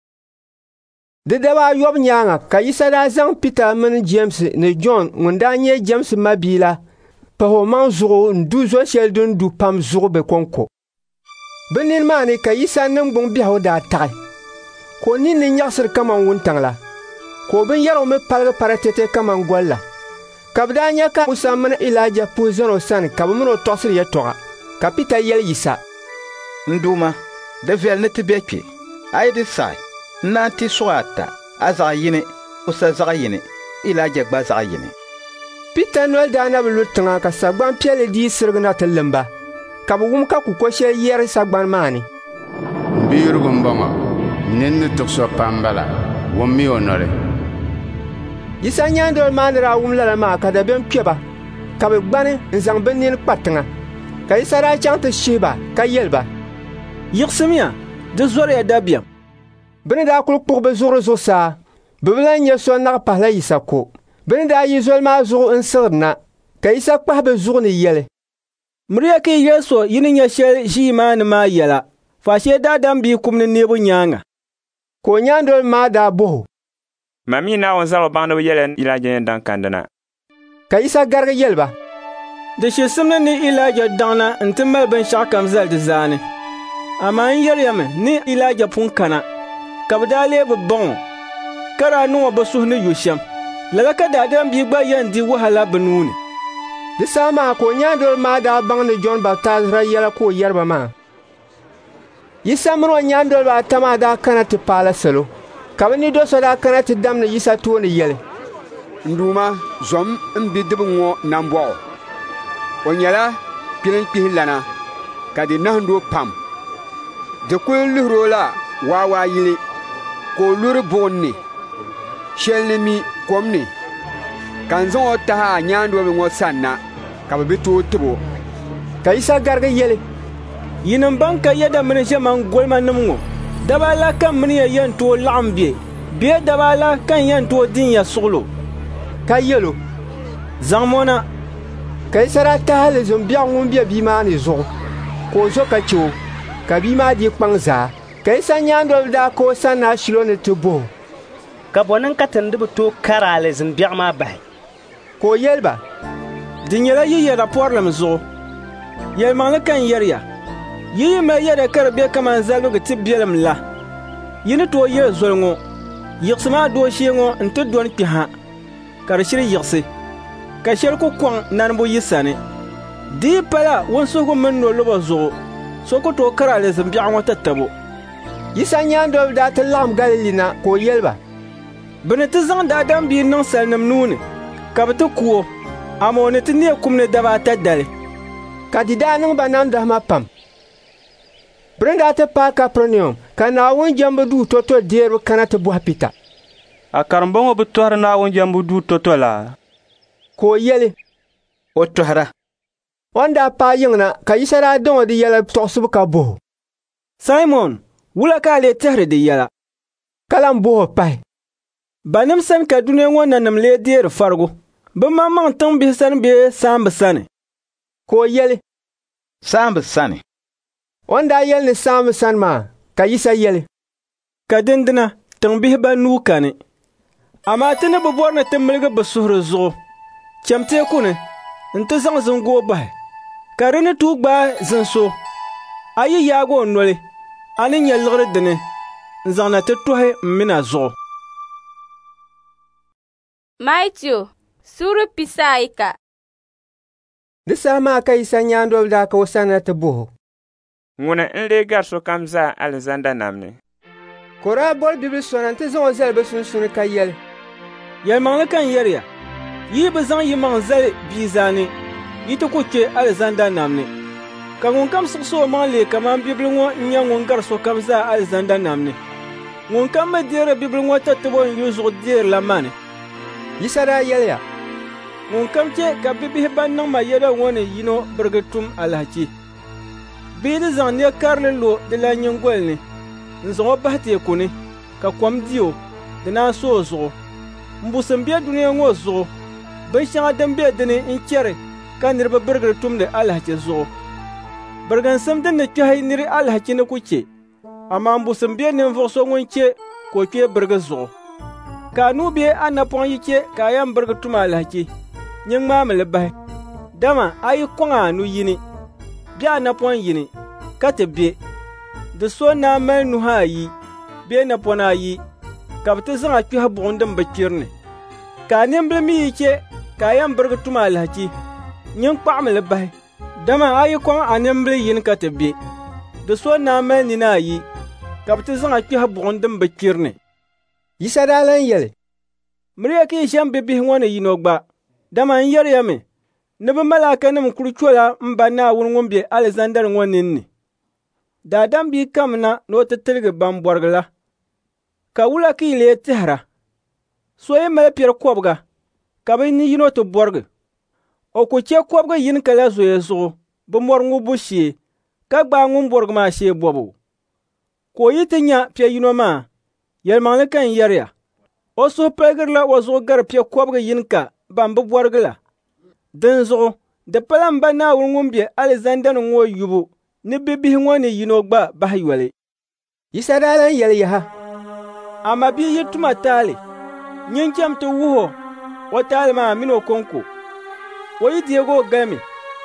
Di daba ayɔbu nyaanga ka Yisa daa zaŋ Pita mini James ni John ŋun daa nyɛ James mabii la pahi o maŋ zuɣu n du zo shɛli din du pam zuɣu be kɔnko. Bɛ nini maa ni ka Yisa niŋgbuŋ biɛhigu daa taɣi, ka o ninni nyaɣisiri kaman wuntaŋ la, ka o binyɛrigu mi paligi paratete kaman gɔli la. Ka bɛ daa nya ka Musa mini Ilaija puhi zani o sani ka bɛ mini o tɔɣisiri yɛltɔɣa. Ka Pita yɛli Yisa. N duuma, di viɛli ni ti be kpe. A yi di saɣi, n naan ti suɣa ata, a zaɣ yini, Musa zaɣ yini, Ilaija gba zaɣ yini. Pita noli daa na bi lu tiŋa ka sagbaŋ piɛlli dii sirigi na ti limba. Ka bɛ wum ka kuko shɛli yɛri sagbaŋ maa ni. Biirigu n bɔŋɔ, nindi tuɣuso pam bala, wum mi o noli. Yisa nyaandoli maa ni daa wum lala maa ka dabiɛm kpɛba, ka bɛ gbani n zaŋ bɛ nini kpa tiŋa. Ka Yisa daa chaŋ ti shihi ba ka yɛli ba. Yiɣisimiya, di zɔriya dabiɛm. Bɛ ni daa kuli kpuɣi bɛ zuɣuri zuɣusaa, bɛ bi lan nyɛ so naɣi pahila Yisa ko. Bɛ ni daa yi zoli maa zuɣu n siɣiri na, ka Yisa kpahi bɛ zuɣu ni yɛli. Miriya ka yi yɛli so yi ni nyɛ shɛli ʒii maa ni maa yɛla, faashee daadam bii kumni neebu nyaanga. Ka o nyaandoli maa daa boho. Ma mi Naawuni zaligu baŋdiba yɛli Ilaija yɛn daŋ kandina. Ka Yisa garigi yɛli ba. Di shisimni ni Ilaija daŋna n ti mali binshɛɣu kam zali di zaani. Amaa n yɛriyami ni Ilaija pun kana, ka bɛ daa lee bi bɔŋɔ, ka daa niŋ o bɛ suhu ni yu shɛm. Lala ka daadam bii gba yɛn di wahala bɛ nuuni. Di saha maa ka o nyaandoli maa daa baŋni John Baptizira yɛla ka o yɛri ba maa. Yisa mini o nyaandoli ba ata maa daa kana ti paala salo, ka bɛ ni do so daa kana ti damni Yisa tooni yɛli. N duuma, zom n bidibi ŋɔ nambɔɣu. O nyɛla kpilin kpihi lana, ka di nahindi o pam. Di kuli lihiri o la waawaa yili, ka o luri buɣum ni, shɛli ni mi kom ni, ka n zaŋ o tahi a nyaandoli ŋɔ sani na, ka bɛ bi tooi tibo. Ka Yisa garigi yɛli. Yinim ban ka yɛda mini ʒɛman golima nim ŋɔ, daba la kan mini ya yɛn tooi laɣim be, bee daba la kan yɛn tooi din ya suɣulo. Ka yɛlo. Zaŋ mɔna. Ka Yisa daa tahali zumbiɛɣu ŋun be bii maa ni zuɣu, ka o zo ka che o, ka bii maa di kpaŋ zaa. Ka Yisa nyaandoli daa ka o sani na shilo ni ti boho. Ka bɔ niŋ ka tindi bi tooi karaali zumbiɛɣu maa bahi. Ka o yɛli ba. Di nyɛla yi yɛda pɔrilim zuɣu. Yɛlimaŋli kan yɛriya. Yi yi mali yɛda ka di be kaman zalibigi ti biɛlim la. Yi ni tooi yɛli zoli ŋɔ. Yiɣisi maa doo shee ŋɔ n ti dɔni kpe ha. Ka di shiri yiɣisi. Ka shɛli ku kɔŋ nanibu yi sani. Dii pala wunsuhugu mini no lobo zuɣu. So ku tooi karaali zumbiɛɣu ŋɔ ti tabo. Yisa nyaandoli daa ti laɣim Galili na ka o yɛli ba. Bɛ ni ti zaŋ daadam bii niŋ salinim nuuni, ka bɛ ti kuo, amoo ni ti neei kumni daba ata dali. Ka di daa niŋ ba namdahima pam. Bɛ ni daa ti paai Kapernaum, ka Naawuni jɛmbu duu to-to deeriba kana ti bɔhi Pita. A karimba bi tɔhiri Naawuni jɛmbu duu to-to la? Ka o yɛli. O tɔhira. O ni daa paai yiŋna ka Yisa daa dɔŋ o di yɛla tɔɣisibu ka boho. Simon, wula ka a lee tihiri di yɛla. Ka lan boho pahi. Banim san ka duniya ŋɔ nanim lee deeri farigu. Bɛ maŋmaŋ tiŋ bihi sani bee saambi sani? Ko yɛli. Saambi sani. On daa yɛli ni saambi sani maa, ka Yisa yɛli. Ka dindina tiŋ bihi ba nuu kani. Amaa ti ni bɛ bɔri ni ti miligi bɛ suhuri zuɣu. Chɛm teeku ni, n-ti zaŋ zingoo bahi. Ka di ni tuu gbaai zinso. A yi yaagi o noli, a ni nya liɣiri dini, n-zaŋ na ti tɔhi m-mina zuɣu. Matthew, sura pisaayi ka. Di saha maa ka Yisa nyaandoli daa ka o sana ti buhi. Ŋuni n lee gari sokam zaa alizanda nam ni. Ko daa bɔri bibil sɔna nti zaŋ o zali bɛ sunsuuni ka yɛli. Yɛlimaŋli kan yɛriya, yi bɛ zaŋ yimaŋ zali bia zaani, yi ti ku kpe alizanda nam ni. Ka ŋun kam siɣisi o maŋ lee kaman bibil ŋɔ n nyɛ ŋun gari sokam zaa alizanda nam ni. Ŋun kam mi deeri bibil ŋɔ tatibo n yuli zuɣu deeri la mani. Yisa daa yɛliya. Ŋun kam che ka bibihi ban niŋ ma yɛda ŋɔ ni yino birigi tum alhaki. Bia di zaŋ ne karili lo di la nyingoli ni, n zaŋ o bahi teeku ni, ka kom di o, di naan so o zuɣu. N busim be duniya ŋɔ zuɣu, binshɛŋa din be dini n chɛri ka niriba birigiri tumdi alhaki zuɣu. Biriginsim din ni kpɛhi niri alhaki ni ku che, amaa n busim be ninvuɣu so ŋun che ka o kpee birigi zuɣu. Ka a nuu be a napɔŋ yi che ka a yɛn birigi tum alhaki, nyin ŋmaami li bahi. Dama a yi kɔŋ a nu yini, be a napɔŋ yini, ka ti be. Di so naa mali nuhi ayi, bee napɔna ayi, ka bɛ ti zaŋ a kpɛhi buɣum din bi kpiri ni. Ka a nimbili mi yi che ka a yɛn birigi tum alhaki, nyin kpaɣimi li bahi. Dama a yi kɔŋ a nimbili yini ka ti be. Di so naa mali nina ayi, ka bɛ ti zaŋ a kpɛhi buɣum din bi kpiri ni. Yisa daa lan yɛli. Miriya ki yi shɛm bibihi ŋɔ ni yino gba. Dama n yɛriya mi, ni bɛ malaakanim kuli chola n ba Naawuni ŋun be alizandari ŋɔ ninni. Daadam bii kamina ni o ti tiligi bambɔrigi la. Ka wula ki yi lee tihira. So yi mali piɛri kɔbiga, ka bɛ ni yino ti bɔrigi. O ku che kɔbiga yini ka la zoya zuɣu, bɛ mɔri ŋubu shee, ka gbaai ŋun bɔrigi maa shee bɔbu. Ka o yi ti nya piɛ yino maa, yɛlimaŋli kan yɛriya. O suhu paligirila o zuɣu gari piɛ kɔbiga yini ka ban bi bɔrigi la. Din zuɣu, di pala n ba Naawuni ŋun be alizandani ŋɔ yubu ni bibihi ŋɔ ni yino gba bahi yɔli. Yisa daa lan yɛli yaha. Ama bia yi tuma taali, nyin chɛm ti wuhi o taali maa mini o konko. O yi deegi o galimi.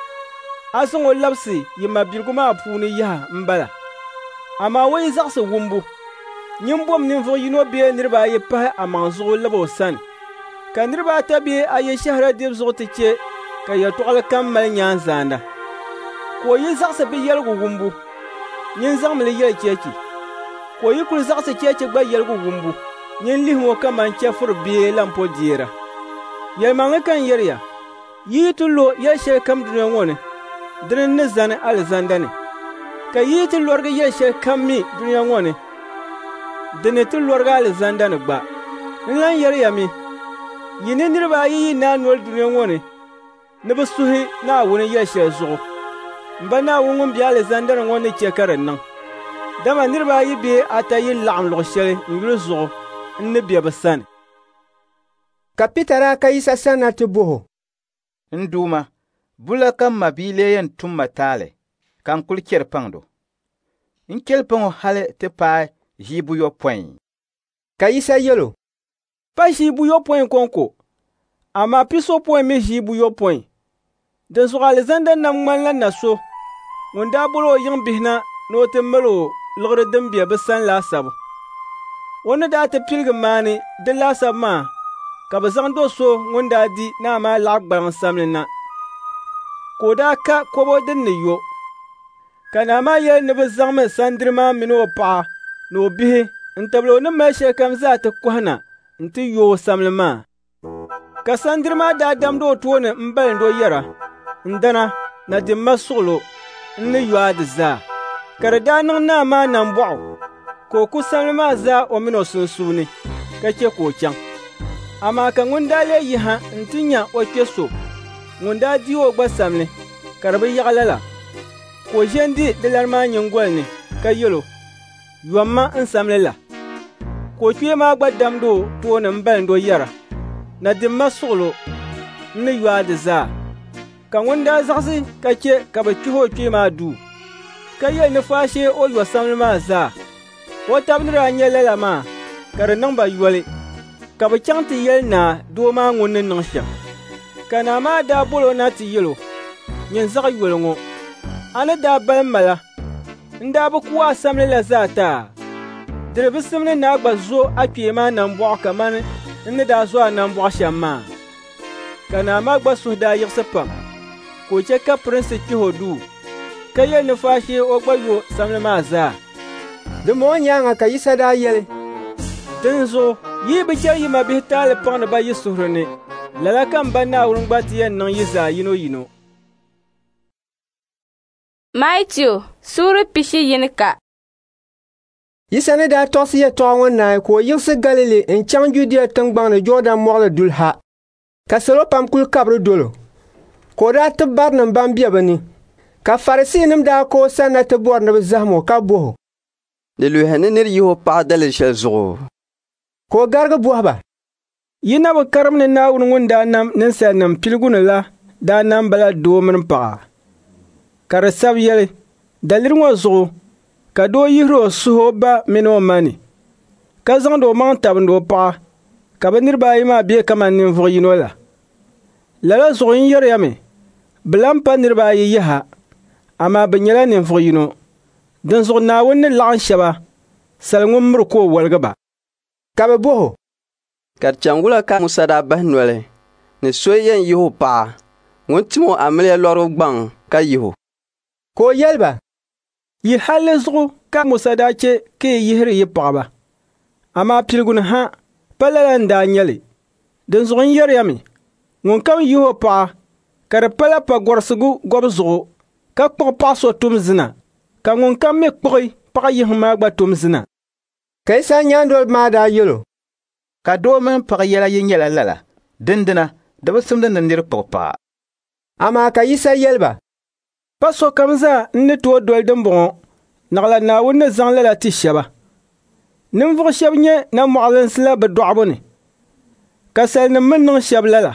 A zaŋ o labisi yi ma biligu maa puuni yaha n bala. Ama o yi zaɣisi wumbu. Nyin bom ninvuɣu yino bee niriba ayi pahi a maŋ zuɣu labi o sani. Ka niriba ata bee ayi shahara dibu zuɣu ti che ka yɛltɔɣili kam mali nyaanzaanda. Ka o yi zaɣisi bi yɛligu wumbu. Nyin zaŋmi li yɛli cheechi. Ka o yi kuli zaɣisi cheechi gba yɛligu wumbu. Nyin lihim o kaman chɛfuri bee lan po deera. Yɛlimaŋli kan yɛriya. Yi ti lo yɛli shɛli kam duniya ŋɔ ni, dini ni zani alizanda ni. Ka yi ti lɔrigi yɛli shɛli kam mi duniya ŋɔ ni, dini ti lɔrigi alizanda ni gba. N lan yɛriya mi. Yi ni niriba ayi yi naa noli duniya ŋɔ ni, ni bɛ suhi Naawuni yɛli shɛli zuɣu. M ba Naawuni ŋun be alizandani ŋɔ ni che ka di niŋ. Dama niriba ayi bee ata yi laɣim luɣu shɛli n yuli zuɣu n ni be bɛ sani. Ka Pita daa ka Yisa sani na ti buhi. N duuma, bula ka ma bii lee yɛn tum ma taali, ka n kuli chɛri paŋdo. N chɛli paŋo hali ti paai ʒii buyɔpɔin. Ka Yisa yɛlo. Pa ʒii buyɔpɔin kɔnko, amaa pisopɔin mi ʒii buyɔpɔin. Din zuɣu alizanda nam ŋmanila na so, ŋun daa boli o yiŋ bihi na ni o ti mali o liɣiri din be bɛ sani laasabu. O ni daa ti piligi maani di laasabu maa, ka bɛ zaŋ do so ŋun daa di naa maa laɣi gbaliŋ samli na. Ka o daa ka kobo din ni yo. Ka naa maa yɛli ni bɛ zaŋmi sandiri maa mini o paɣa ni o bihi n tabili o ni mali shɛli kam zaa ti kɔhi na n ti yo samli maa. Ka sandiri maa daa damdi o tooni n balindi o yɛra, n dana na di ma suɣulo n ni yɔa di zaa. Ka di daa niŋ naa maa nambɔɣu, ka o ku samli maa zaa o mini o sunsuuni, ka che ka o chaŋ. Amaa ka ŋun daa lee yiha n ti nya o kpe so, ŋun daa di o gba samli, ka di bi yaɣila la. Ka o ʒendi di lana maa nyingoli ni, ka yɛlo, yɔmma n samli la. Ka ko kwe maa gba damdo tooni n balindo yɛra na dimma suɣulo n ni yɔadi zaa ka ŋun daa zaɣisi ka che ka bɛ kpihi o kwe maa duu ka yɛli ni faashee o yɔsamli maa zaa o tabiniri a nyɛ lala maa ka di niŋ ba yɔli ka bɛ chaŋ ti yɛli naa doo maa ŋun ni niŋ shɛm ka naa maa daa bolo na ti yɛlo nyin zaɣ yɔli ŋɔ a ni daa bali mala n daa bi ku a samli la zaa taa diri bi simni naa gba zo a kpee maa nambɔɣu kamani n ni daa zo a nambɔɣu shɛm maa ka naa maa gba suhu daa yiɣisi pam ka o che ka pirinsi kpihi o duu ka yɛli ni faashee o gba yo samli maa zaa. Di mo nyaanga ka Yisa daa yɛli din zuɣu yi bi chɛri yima bihi taali paŋ ni ba yi suhuri ni lala kan ba Naawuni gba ti yɛn niŋ yi zaa yino yino. Matthew suuri pishi yini ka. Yisa ni daa tɔɣisi yɛltɔɣa ŋɔ naai ka o yiɣisi Galili n chaŋ Judia tiŋgbaŋni Jordan mɔɣili duli ha ka salo pam kuli kabiri dolo ka o daa tibi barinim ban be bɛ ni ka Farisiinima daa ka o sani na ti bɔri ni bɛ zahim o ka boho. Di luhi ni nir yihi o paɣa dalili shɛli zuɣu ka o garigi bɔhi ba. Yi na bi karim ni Naawuni ŋun daa nam ninsalinima piligu ni la daa nam bala doo mini paɣa ka di sabi yɛli daliri ŋɔ zuɣu ka doo yihiri o suhu o ba mini o ma ni ka zaŋdi o maŋ tabindi o paɣa ka bɛ niriba ayi maa be kaman ninvuɣu yino la lala zuɣu n yɛriyami bɛ lan pa niriba ayi yaha amaa bɛ nyɛla ninvuɣu yino din zuɣu Naawuni ni laɣim shɛba sali ŋun miri ka o waligi ba ka bɛ boho ka di changula ka Musa daa bahi noli ni so yɛn yihi o paɣa ŋun tim o amiliya lɔrigu gbaŋ ka yihi o ka o yɛli ba yi halli zuɣu ka Musa daa che ka yi yihiri yi paɣaba amaa piligu ni ha pa lala n daa nyɛli din zuɣu n yɛriyami ŋun kam yihi o paɣa ka di pala pa gɔrisigu gɔbu zuɣu ka kpuɣi paɣa so tum zina ka ŋun kam mi kpuɣi paɣa yihi maa gba tum zina. Ka Yisa nyaandoli maa daa yɛlo ka doo mini paɣa yɛla yi nyɛla lala dindina di bi simdi ni niri kpuɣi paɣa. Amaa ka Yisa yɛli ba pa so kam zaa n ni tooi doli din bɔŋɔ naɣila Naawuni ni zaŋ lala ti shɛba ninvuɣu shɛba nyɛ namɔɣilinsi la bɛ dɔɣibu ni ka salinima mi niŋ shɛba lala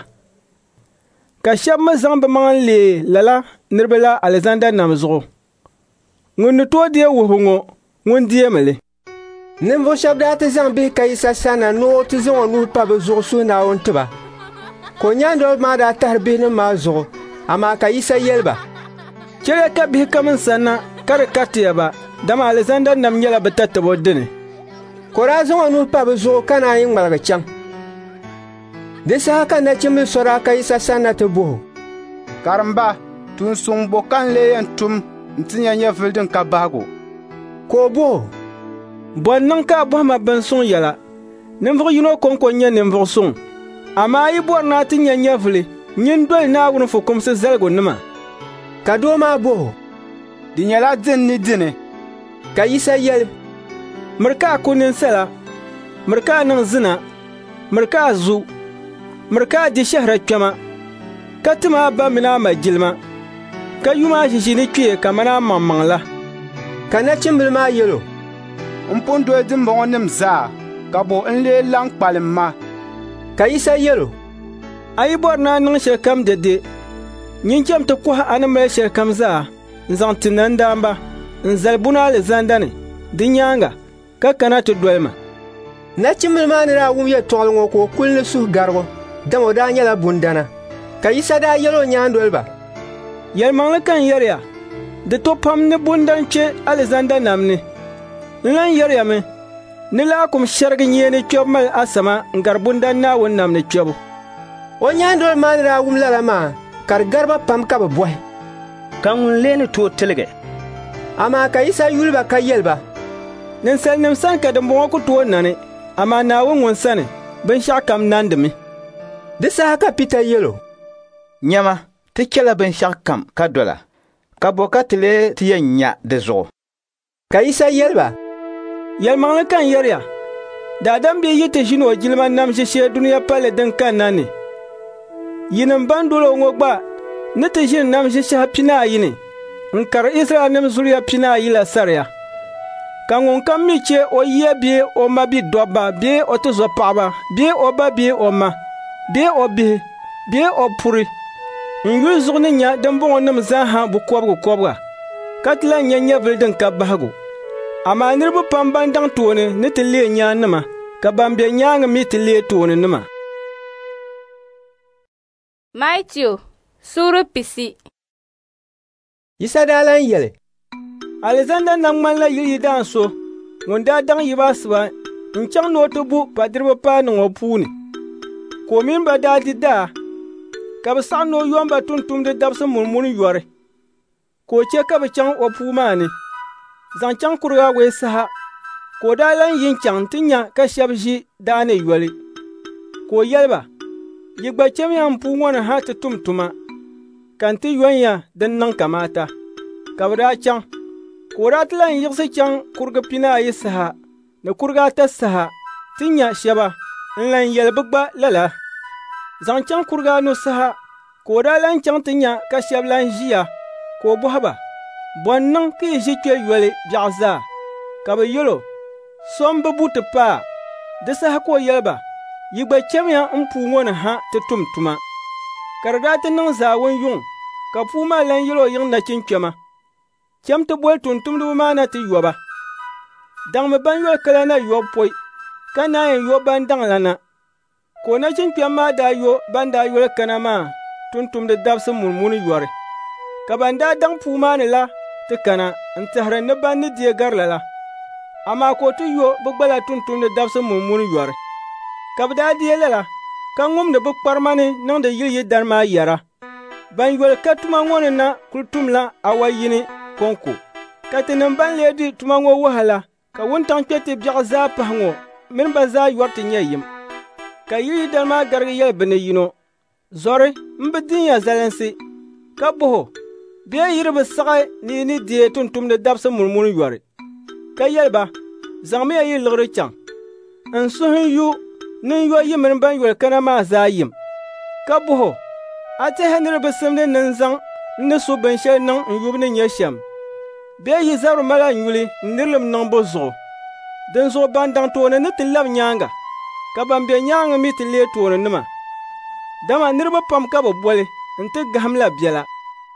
ka shɛba mi zaŋ bɛ maŋa lee lala niriba la Alizanda nam zuɣu ŋun ni tooi deei wuhibu ŋɔ ŋun deemi li. Ninvuɣu shɛba daa ti zaŋ bihi ka Yisa sana ni o ti zaŋ o nuhi pa bɛ zuɣu suhu Naawuni tiba ka o nyaandoli maa daa tahiri bihinim maa zuɣu amaa ka Yisa yɛli ba chɛliya ka bihi kamin sanna ka di karitiya ba dama Alizanda nam nyɛla bɛ tatabo dini ka o daa zaŋ o nuhi pa bɛ zuɣu ka naan yi ŋmaligi chaŋ di saha ka nachimbili so daa ka Yisa sanna ti boho karimba tun suŋ bo kan lee yɛn tum n ti nya nyɛ vili din ka bahigu ka o boho bɔn niŋ ka a bɔhima bin suŋ yɛla ninvuɣu yino konko nyɛ ninvuɣu suŋ amaa yi bɔri na ti nya nyɛ vili nyin doli Naawuni fukumsi zaligu nima ka doo maa boho di nyɛla din ni dini ka Yisa yɛli miri ka a ku ninsala miri ka a niŋ zina miri ka a zu miri ka a di shɛhira kpɛma ka ti maa ba mini a ma jilima ka yuma a ʒiʒi ni kpee ka mani a maŋmaŋ la ka nachimbili maa yɛlo n pun doli dimbɔŋɔ nim zaa ka bo n lee laŋ kpalim ma ka Yisa yɛlo a yi bɔri na a niŋ shɛli kam dede nyin chɛm ti kɔhi a ni mali shɛli kam zaa n zaŋ ti nandaamba n zali buna Alizanda ni di nyaanga ka kana ti doli ma. Nachimbili maa ni daa wum yɛltɔɣili ŋɔ ka o kuli ni suhu garigu dama o daa nyɛla bundana ka Yisa daa yɛli o nyaandoli ba yɛlimaŋli kan yɛriya di to pam ni bundan kpe Alizanda nam ni n lan yɛriyami ni laakum shɛrigi nyee ni kpɛbu mali asama n gari bundan Naawuni nam ni kpɛbu o nyaandoli maa ni daa wum lala maa ka di gariba pam ka bɛ bɔhi ka ŋun lee ni tooi tiligi amaa ka Yisa yuli ba ka yɛli ba ninsalinima sani ka dimbɔŋɔ ku tooi nani amaa Naawuni ŋun sani binshɛɣu kam nandimi di saha ka Pita yɛlo nyɛma ti chɛla binshɛɣu kam ka dola ka bo ka ti lee ti yɛn nya di zuɣu ka Yisa yɛli ba yɛlimaŋli kan yɛriya daadam bee yi ti ʒini o jilima nam ʒishee duniya palli din kanna ni yinim ban dolo ŋɔ gba ni ti ʒini nam ʒishɛhi pinaayi ni n kari Israɛl nim zuliya pinaayi la sariya ka ŋun kam mi che o yia bee o ma bi dobba bee o tuzo paɣaba bee o ba bee o ma bee o bihi bee o puri n yuli zuɣu ni nya din bɔŋɔ nim zaaha bu kɔbigu kɔbiga ka ti lan nya nyɛvili din ka bahigu amaa niriba pam ban daŋ tooni ni ti lee nyaanima ka ban be nyaanga mi ti lee tooni nima. Matthew sura pisi. Yisa daa lan yɛli. Alexander na ŋmanila yili yi daan so ŋun daa daŋ yibaasiba n chaŋ ni o ti bu padiriba paa niŋ o puuni. Ko mini ba daa di daa ka bi saɣi ni o yɔmba tuntumdi dabsi mulmuli yɔri. Ko che ka bi chaŋ o puu maa ni. Zaŋ chaŋ kuriga wei saha. Ko daa lan yin chaŋ ti nya ka shɛba ʒi daa ni yɔli. Ko yɛli ba yi gba chɛmiya n puu ŋɔ ni ha ti tum tuma ka n ti yɔnya din niŋ kamaata. Ka bi daa chaŋ. Ko daa ti lan yiɣisi chaŋ kurigi pina ayi saha ni kurigi ata saha ti nya shɛba n lan yɛli bi gba lala. Zaŋ chaŋ kurigi anu saha ko daa lan chaŋ ti nya ka shɛba lan ʒiya ko bɔhi ba bɔn niŋ ka yi ʒi kpe yɔli biɛɣu zaa ka bi yɛlo so n bi bu ti paa di saha ko yɛli ba yi gba chɛmiya n puu ŋɔ ni ha ti tum tuma ka di daa ti niŋ zaawun yuŋ ka puu maa lan yɛli o yiŋ nachin kpɛma chɛm ti boli tumtumdiba maa na ti yɔba daŋmi ban yɔli kala na yɔbu poi ka naan yɛn yɔ ban daŋ la na ko nachin kpɛm maa daa yɔ ban daa yɔli kana maa tuntumdi dabsi mulmuli yɔri ka ban daa daŋ puu maa ni la ti kana n tihiri ni ban ni diɛ gari la la amaa ko ti yɔ bi gba la tuntumdi dabsi mulmuli yɔri ka bi daa diɛ la la ka ŋumdi bi kparima ni niŋdi yili yi dari maa yɛra ban yɔli ka tuma ŋɔ ni na kuli tum la awa yini konko ka ti nim ban lee di tuma ŋɔ wahala ka wuntaŋ kpe ti biɛɣu zaa pahi ŋɔ mini ba zaa yɔri ti nyɛ yim ka yili yi dari maa garigi yɛli bɛ ni yino zɔri n bi dinya zalinsi ka buhu bee yiri bi saɣi ni yi ni diɛ tuntumdi dabsi mulmuli yɔri ka yɛli ba zaŋmi ya yi liɣiri chaŋ n suhu yu nin yɔ yi mini ban yɔli kana maa zaa yim ka buhu a tihi niriba simdi nin zaŋ n ni su binshɛli niŋ n yubi ni nyɛ shɛm bee yi zabiri mala n yuli n nirilim niŋ bi zuɣu din zuɣu ban daŋ tooni ni ti labi nyaanga ka ban be nyaanga mi ti lee tooni nima dama niriba pam ka bi boli n ti gahim la biɛla.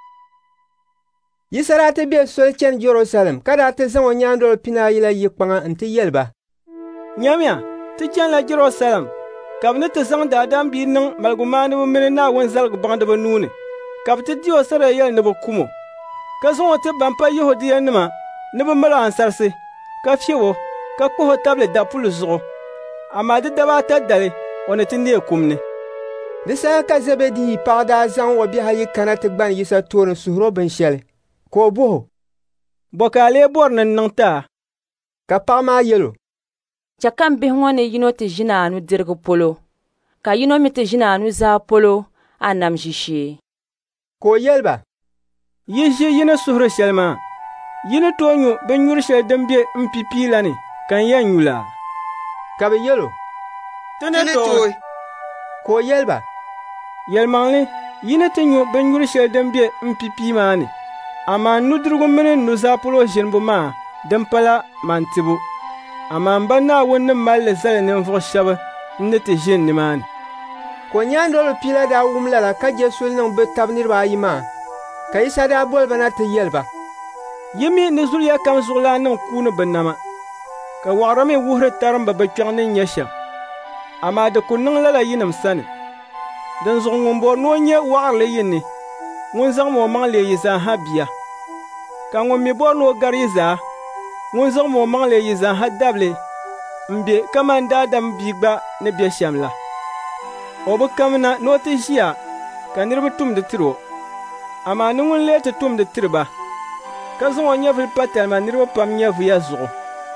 Yisa daa ti be soli chani Jerusalem ka daa ti zaŋ o nyaandoli pina ayi la yi kpaŋa n ti yɛli ba. Nyamiya ti chani la Jerusalem ka bi ni ti zaŋ daadam bii niŋ maligu maaniba mini Naawuni zaligu baŋdiba nuuni ka bi ti di o sara yɛli ni bi kumo ka zaŋ o ti ban pa Yahudiya nima ni bi mali ansarisi ka fiɛbo ka kpuhi o tabili dapuli zuɣu amaa di daba ata dali o ni ti neei kum ni. Di saha ka Zebedi paɣa daa zaŋ o bihi ayi kana ti gbani Yisa tooni suhuri o binshɛli ka o buhu. Bo ka a lee bɔri ni niŋ taa. Ka paɣa maa yɛlo. Chɛ kam bihi ŋɔ ni yino ti ʒi naanu dirigu polo ka yino mi ti ʒi naanu zaa polo a nam ʒishee. Ka o yɛli ba. Yi ʒi yini suhuri shɛli maa yini tooi nyu bin nyuri shɛli din be n pipii la ni ka n yɛn nyula. Ka bi yɛlo. Ti ni tooi. Ka o yɛli ba. Yɛlimaŋli yini ti nyu bin nyuri shɛli din be n pipii maa ni amaa nudirigu mini nuzaa polo ʒinibu maa din pala mantibu amaa n ba Naawuni ni malli zali ninvuɣu shɛba n ni ti ʒini nimaani. Ko nyaandoli pila daa wum lala ka je soli niŋ bi tabi niriba ayi maa ka Yisa daa boli ba na ti yɛli ba. Yimi ni zuliya kam zuɣulaa niŋ kuuni bi nama ka waɣiri mi wuhiri tarimba bi kpɛŋ ni nyɛ shɛm amaa di ku niŋ lala yinim sani din zuɣu ŋun bɔri ni o nyɛ waɣirili yinni ŋun zaŋ ma o maŋ lee yi zaaha bia ka ŋun mi bɔri ni o gari yi zaa ŋun zaŋ ma o maŋ lee yi zaaha dabili n be kaman daadam bia gba ni be shɛm la o bi kamina ni o ti ʒiya ka niriba tumdi tiri o amaa ni ŋun lee ti tumdi tiri ba ka zaŋ o nyɛvuli pa talima niriba pam nyɛvuya zuɣu.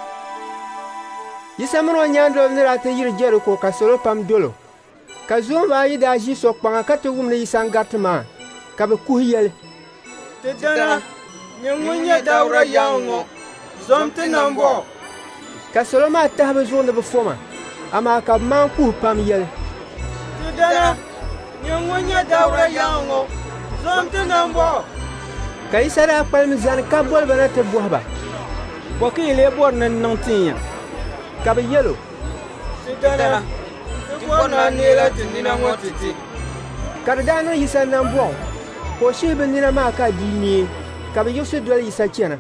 Yisa mini o nyaandoli ni daa ti yiri Jeriko ka salo pam dolo ka zoomba ayi daa ʒi so kpaŋa ka ti wumdi Yisa n gariti maa ka bi kuhi yɛli. Ti dana nyɛ ŋun nyɛ Dawura yaŋ ŋɔ zom ti nam bɔ. Ka salo maa tahi bi zuɣu ni bi foma amaa ka bi maan kuhi pam yɛli. Ti dana nyɛ ŋun nyɛ Dawura yaŋ ŋɔ zom ti nam bɔ. Ka Yisa daa kpalim zani ka boli ba na ti bɔhi ba ko ki le bor nan nan tinya ka be yelo sidana ti bor na ne la tinina ngotiti kada na yisa nan bo ko shi be nina ma ka di ni ka be yosu dole yisa chena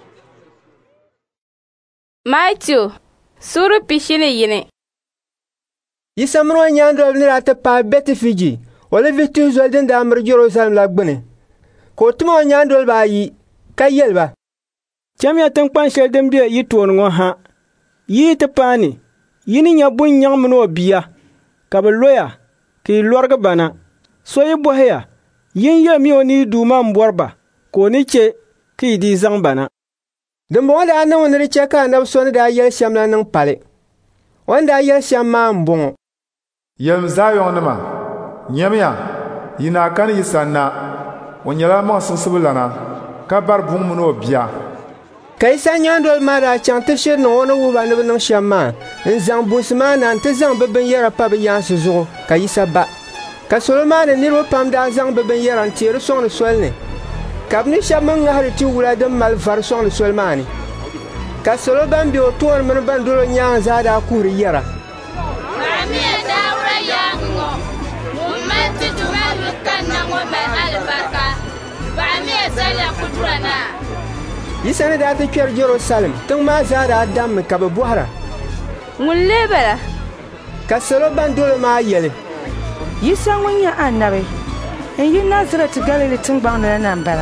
Matthew suru pishine yine yisa mro nyando ni rata pa beti fiji wala vitu zo den da amr Jerusalem la gbene ko tumo nyando ba yi ka yelba Chamya tan kpan shel dem bia yi ton ngo ha yi te pani yini nya bun nyang mno bia ka be loya ki lorga bana so yi bohya yin ya mi oni du man borba ko ni che ki di zang bana de mo da na won ri che ka na so ni da yel sham na nang pale wanda yel sham ma mbon yel zayon na ma nyamya yina kan yisanna wonyala ma sensibulana ka bar bun mno bia Kaisa nyandol mara chante she no no wuba no no shama nzang busma nan te zang beben yara pa be yan suzo kayisa ba ka solomane ni ro pam da zang beben yara ntire son no solne kabni shama ngahari ti wula de mal var son no solmane ka solo ban bi o ton men ban dolo nyang zada kuri yara mami da wura yango mumati tumal kan na ngo ba albarka ba mi sala kutrana Yisane da ta kwer Jerusalem tun ma zara dam ka be buhara mun lebara ka solo ban dole ma yele yisa wanya annabe en yin Nazareth Galilee tun ban na nan bara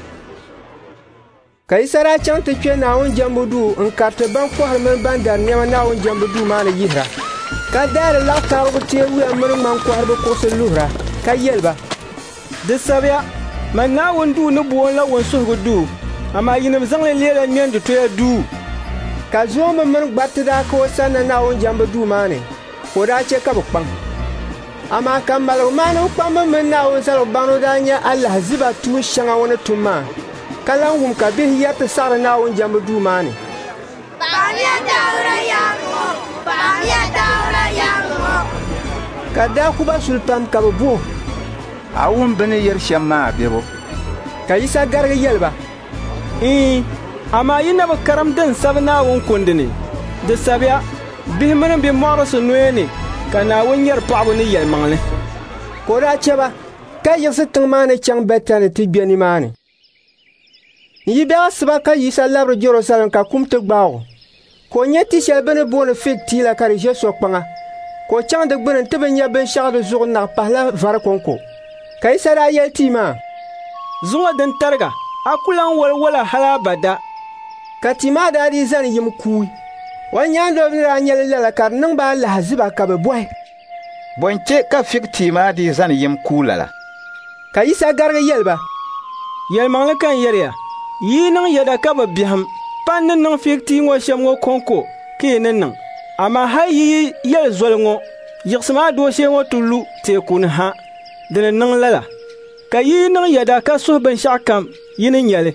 ka isara chan ta kwer na won jambudu in karta ban ko har men ban dar ne na won jambudu ma na yihra ka dare la ta ko te wi amur man ko har ko so luhra ka yelba de sabya man na won du no buwon la won so gudu ama yinam zangle lela nyen de to ya du ka zo mo men gbatte da ko sanna na won jamba du mane ko da che ka bukpan ama kambal mane ukpam men na won salo banu da nya Allah ziba tu shanga wona tuma kala ngum ka bi yata sara na won jamba du mane bamiya daura yango bamiya daura yango kada ku ba sultan ka bu awun bene yer shamma bebo kayisa garga yelba Eh, ama yina ba karam den sabna won kondini de sabya bihmana bi marasu nuene kana won yar pabu ni yel mangle ko da cheba kay yasa tang mane chang betane ti biani mane yi ba saba ka yisa labro Jerusalem ka kumte gbawo ko nyeti shel bene bon fit ti la kare je so panga ko chang de gbene te ben ya ben shar de jour na pahla var konko kay sara yel ti ma zuwa den targa akulan walwala halabada katima da di zan yim ku wanyando bi ra nyel la kar nang ba la haziba ka be boy bonche ka fikti ma di zan yim ku lala kayisa garga yelba yel mangle kan yerya yi nang yada ka ba biham pan nang fikti ngo shem ngo konko ki nan ama hayi yel zolngo yigsma do she ngo tulu te kun ha den nang lala kayi nang yada ka so ben shakam yinin yale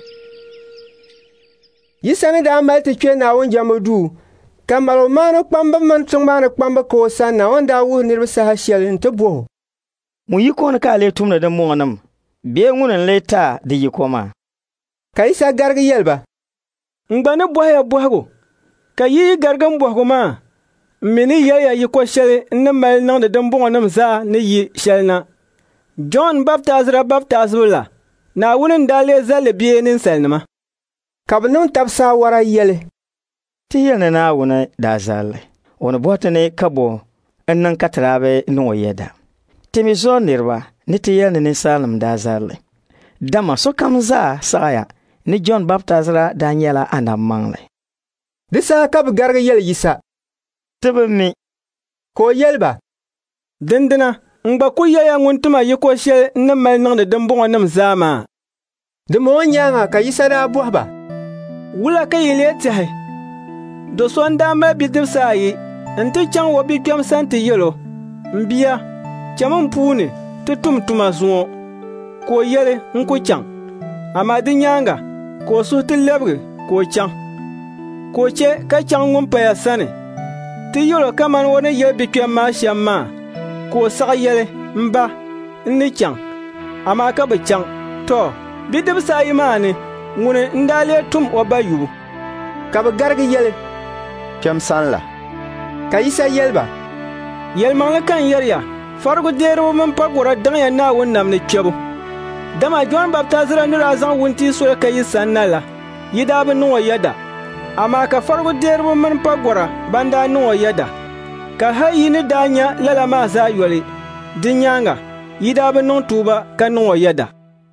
yisane da mal te kwe na won jamadu kamalo mano kpamba man tung mano kpamba ko san na wanda wu nirba sa hashel nte bo mu yi ko na ka le tumna da mo nam be ngunan leta da yi koma kaisa garga yelba ngbane boya bohago kayi gargan bohago ma mini yaya yi ko shel na mal nang da dambo nam za ne yi shelna John baptizera baptizula na wunin dale zale biye nin salnama kabnun tabsa wara yele ti yele na wuna da zale wona botane kabo annan katrabe no yeda timi zo nirwa ni ti yele ni salam da zale dama so kamza saya ni John baptizera Daniela anam mangle disa kab garga yele yisa tebmi ko yelba dindina ngba ku yaya nguntuma yiko shel na mal nang de dambongo nam zama de mo nyanga ka yisara buhba wula ka yile tahe do sonda ma bidib sayi nti chang wo bi kyam santi yelo mbia chamun puni tutum tuma zuo ko yele nku chang amadi nyanga ko suhti lebre ko chang ko che ka chang ngumpa ya sane ti yelo kaman wona yel bi kyam ma shamma ko sag yele mba ni chang ama ka be chang to bidib sayi mani ngune ndale tum obayu ka bɛ garigi yɛli. Kpɛm sani la. Ka Isa yɛli-ba. Yɛlimaŋli kan yɛriya, farigu deeribu mini pakɔra daŋya Naawuni nam ni kpɛbu. Dama Jɔn Baptazira ni daa zaŋ wuntia soli ka yi sani na la, yi daa bi niŋ o yɛda. Amaa ka farigu deeribu mini pakɔra ban daa niŋ o yɛda. Ka hal yi ni daa nya lala maa zaa yɔli. Di nyaaŋa, yi daa bi niŋ tuuba ka niŋ o yɛda.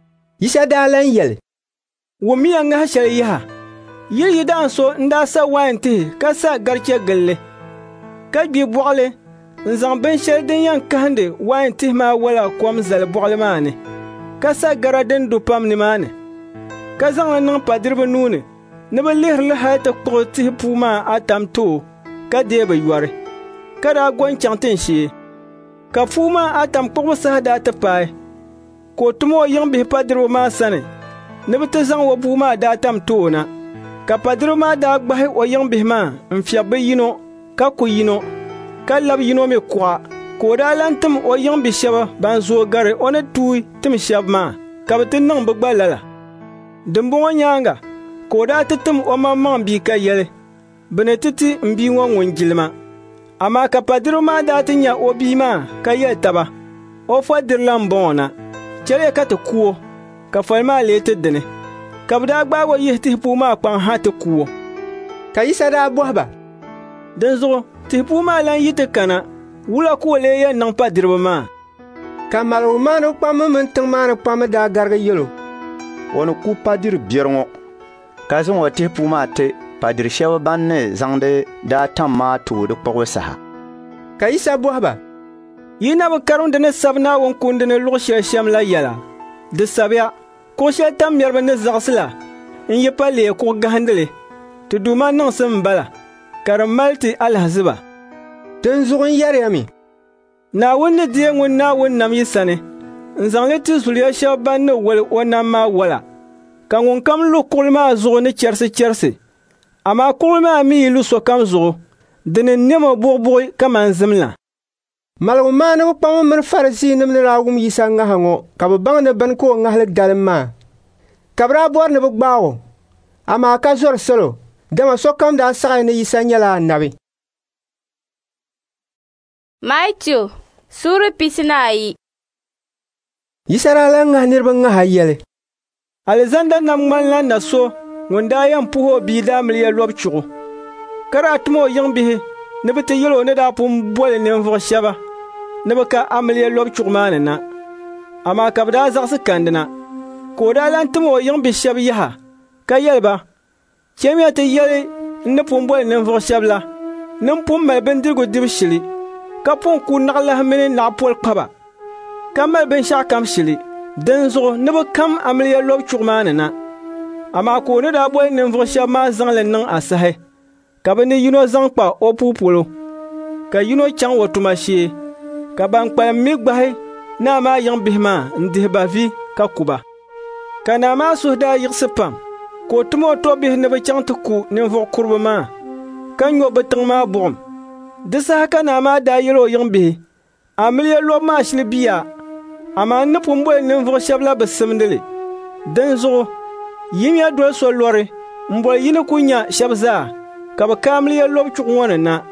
Isa daa lan yɛli. Wummiya ŋahi shɛli yaha. Yili yi daan so n daa sa wain tihi ka sa garche gilli. Ka gbi bɔɣili n zaŋ binshɛli din yɛn kahindi wain tihi maa wala kom zali bɔɣili maa ni. Ka sa gara din du pam nimaani. Ka zaŋli niŋ padiriba nuuni ni bi lihirili hali ti kpuɣi tihi puu maa atam too ka dee bi yɔri. Ka daa gɔn chaŋ tin shee. Ka puu maa atam kpuɣibu saha daa ti paai. Ka o tum o yiŋ bihi padiriba maa sani ni bi ti zaŋ o buu maa daa tam too na. Ka padiriba maa daa gbahi o yiŋ bihi maa n fiɛbi bi yino ka ku yino ka labi yino mi kuɣa. Ka o daa lan tim o yiŋ bi shɛba ban zooi gari o ni tuui tim shɛba maa ka bi ti niŋ bi gba lala. Dimbɔŋɔ nyaanga ka o daa ti tim o maŋmaŋ bii ka yɛli bɛ ni ti ti n bii ŋɔ ŋun jilima. Amaa ka padiriba maa daa ti nya o bii maa ka yɛli taba o fɔdirila n bɔŋɔ na chɛliya ka ti kuo ka fɔli maa lee ti dini ka bi daa gbaagi o yihi tihi puu maa kpaŋ ha ti kuo. Ka Isa daa bɔhi ba. Dinzuɣu tihi puu maa lan yi ti kana wula ka o lee yɛn niŋ padiriba maa. Ka maligu maaniba kpamba mini tiŋ maani kpamba daa garigi yɛlo. O ni ku padiri biɛri ŋɔ ka zaŋ o tihi puu maa ti padiri shɛba ban ni zaŋdi daa tam maa toodi kpuɣibu saha. Ka Isa bɔhi ba. Yi na bi karimdi ni sabi Naawuni kundi ni luɣu shɛli shɛm la yɛla. Di sabiya kuɣu shɛli tam mɛriba ni zaɣisi la n yi pa lee kuɣu gahindili ti duuma niŋsi n bala ka di mali ti alahaziba. Tinzuɣu n yɛriya mi. Naawuni ni diɛ ŋun Naawuni nam yi sani n zaŋli ti zuliya shɛba ban ni wali o nam maa wala ka ŋun kam lu kuɣuli maa zuɣu ni chɛrisi chɛrisi. Amaa kuɣuli maa mi yi lu sokam zuɣu dini nɛma buɣibuɣi kaman zimla. Maligu maaniba kpamba mini Farisiinima ni daa wum Isa ŋaha ŋɔ ka bi baŋ ni bini ka o ŋahili dalim maa. Ka bi daa bɔri ni bi gbaagi o, amaa ka zɔri salo dama sokam daa saɣi ni Isa nyɛla annabi. Mathew suuri pisi ni ayi. Isa daa lan ŋahi niriba ŋaha yɛli. Alizanda nam ŋmanila na so ŋun daa yɛn puhi o bia daa mili ya lɔbi chuɣu. Ka daa tumi o yiŋ bihi ni bi ti yɛli o ni daa pun boli ninvuɣu shɛba ni bi ka amiliya lɔbi chuɣu maa ni na. Amaa ka bi daa zaɣisi kandi na. Ka o daa lan timi o yiŋ bi shɛba yaha ka yɛli ba. Chɛmiya ti yɛli n ni pun boli ninvuɣu shɛba la ni n pun mali bindirigu dibu shili ka pun ku naɣalahi mini naɣapoli kpaba ka mali binshɛɣu kam shili din zuɣu ni bi kam amiliya lɔbi chuɣu maa ni na. Amaa ka o ni daa boli ninvuɣu shɛba maa zaŋli niŋ asahi ka bi ni yino zaŋ kpa o puu polo ka yino chaŋ o tuma shee ka ban kpalim mi gbahi naa maa yiŋ bihi maa n dihi ba vi ka kuba. Ka naa maa suhu daa yiɣisi pam ka o tumi o to bihi ni bi chaŋ ti ku ninvuɣu kuriba maa ka nyɔ bi tiŋ maa buɣum. Di saha ka naa maa daa yɛli o yiŋ bihi amiliya lɔbu maa shili biya amaa ni pun boli ninvuɣu shɛba la bi simdili. Din zuɣu yim ya doli so lɔri n boli yi ni ku nya shɛba zaa ka bi ka amiliya lɔbu chuɣu ŋɔ ni na.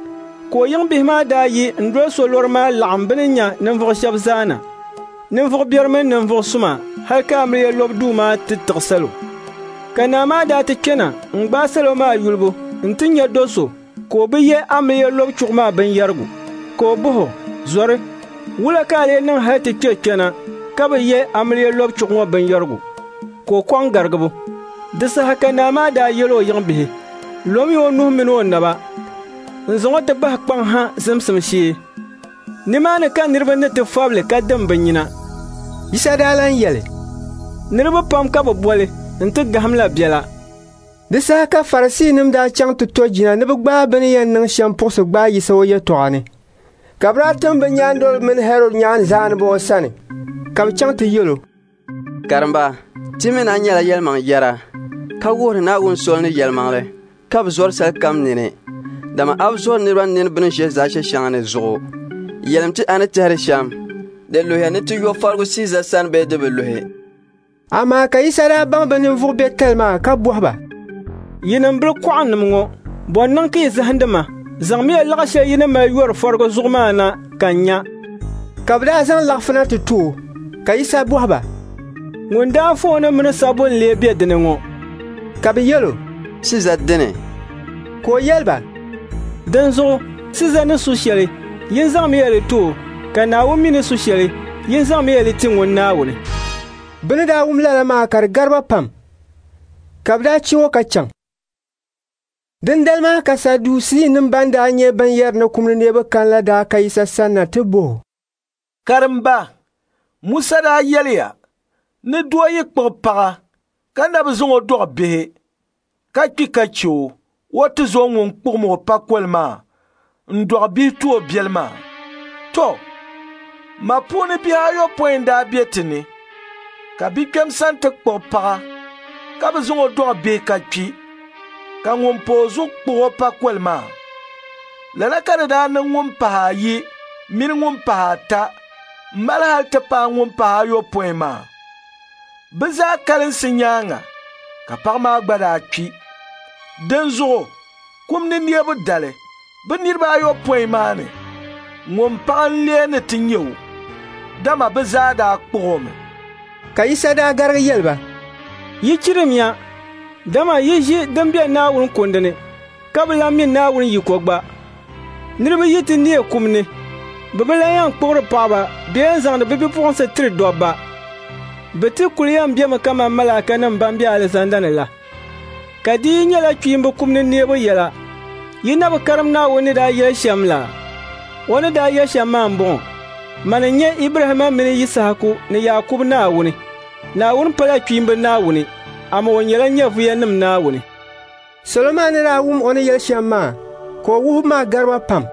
Ka o yiŋ bihi maa daa yi n doli so lɔri maa laɣim bɛ ni nya ninvuɣu shɛba zaa na. Ninvuɣu biɛri mini ninvuɣu suma hali ka amiliya lɔbu duu maa ti tiɣi salo. Ka naa maa daa ti kpɛna n gbaai salo maa yulibu n ti nya do so ka o bi yɛ amiliya lɔbu chuɣu maa binyɛrigu ka o buɣo zɔri wula ka a lee niŋ hali ti kpe kpɛna ka bi yɛ amiliya lɔbu chuɣu ŋɔ binyɛrigu ka o kɔŋ garigibu. Di saha ka naa maa daa yɛli o yiŋ bihi lomi o nuhi mini o naba n zaŋ o ti bahi kpaŋ ha zimsim shee. Nimaani ka niriba ni ti fabili ka dim bi nyina. Isa daa lan yɛli. Niriba pam ka bi boli n ti gahimla biɛla. Di saha ka Farisiinima daa chaŋ ti to jina ni bi gbaai bɛ ni yɛn niŋ shɛm puɣisi gbaai Yisa o yɛltɔɣa ni. Ka bi daa tim bi nyaandoli mini Herod nyaan zaaniba o sani ka bi chaŋ ti yɛlo. Karimba, ti mini a nyɛla yɛlimaŋ yɛra ka wuhiri Naawuni soli ni yɛlimaŋli ka bi zɔri sali kam nini. Dama a bi zɔri niriba nini bini ʒe zaashɛ shɛŋa ni zuɣu. Yɛlim ti a ni tɛhiri shɛm di luhiya ni ti yɔ farigu Siza sani bee di bi luhi. Amaa ka Yisa daa baŋ bi ninvuɣu be tali maa ka bɔhi ba. yin n bil kɔɣinnim ŋɔ bɔn niŋ ka yi zahindima zaŋ mi ya laɣa shɛli yi ni mali yɔri fɔrigu zuɣu maa na ka n nya. Ka bɛ daa zaŋ laɣifina ti tu ka Yisa bɔhi ba. Ŋun daa fooni mini sabbu n lee be dini ŋɔ. Ka bɛ yɛlo. Siza dini. Ka o yɛli ba. Din zuɣu Siza ni su shɛli yin zaŋ mi ya li tu ka Naawuni mi ni su shɛli yin zaŋ mi ya li ti ŋun Naawuni. Bɛ ni daa wum lala maa ka di gariba pam. Ka bɛ daa che o ka chaŋ. Dindali maa ka Sadusi nim ban daa nyɛ ban yɛri ni kumni niriba kan la daa ka Yisa sani na ti bo. Karimba, Musa daa yɛliya ni doo yi kpuɣi paɣa ka na bi zaŋ o dɔɣi bihi ka kpi ka che o o ti zo ŋun kpuɣimi o pakoli maa n dɔɣi bihi tu o biɛli maa. To, ma puuni bihi ayɔpɔin daa be ti ni ka bikpɛm sani ti kpuɣi paɣa ka bi zaŋ o dɔɣi bihi ka kpi ka ŋun pa o zuɣu kpuɣi o pakoli maa. Lala ka di daa niŋ ŋun pahi ayi mini ŋun pahi ata mali hali ti paai ŋun pahi ayɔpɔin maa. Bɛ zaa kalinsi nyaaŋa ka paɣa maa gba daa kpi. Din zuɣu kum ni niriba dali bɛ niriba ayɔpɔin maa ni ŋun paɣa n lee ni ti nyɛ o dama bɛ zaa daa kpuɣi o mi. Ka Yisa daa garigi yɛli ba. Yi chirim ya dama yi ʒi din be Naawuni kundi ni ka bi lan mi Naawuni yiko gba. Niriba yi ti neei kum ni bɛ bi lan yan kpuɣiri paɣaba bee n zaŋdi bɛ bipuɣinsi tiri dobba. Bɛ ti kuli yan bemi kaman malaakanim ban be alizanda ni la. Ka di yi nyɛla kpiimbi kum ni neebu yɛla yi na bi karim Naawuni ni daa yɛli shɛm la. O ni daa yɛli shɛm maa n bɔŋɔ man n nyɛ Ibrahima mini Yisahaku ni Yakubu Naawuni. Naawuni pala kpiimbi Naawuni ama o nyɛla nyɛvuyanim Naawuni. Salo maa ni daa wum o ni yɛli shɛm maa ka o wuhibu maa gariba pam.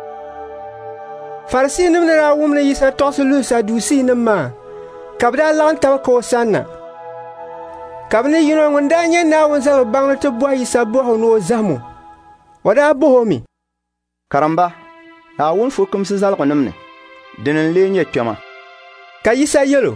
Farisiinim ni daa wum ni Yisa tɔɣisi luhi Sadusiinim maa ka bɛ daa laɣim taba ka o sani na. Ka bɛ ni yino ŋun daa nyɛ Naawuni zaɣi baŋli ti bɔhi Yisa bɔhu ni o zahim o. O daa bɔhi o mi. Karamba, Naawuni fukumsi zaliginim ni dini n lee nyɛ kpɛma. Ka Yisa yɛlo.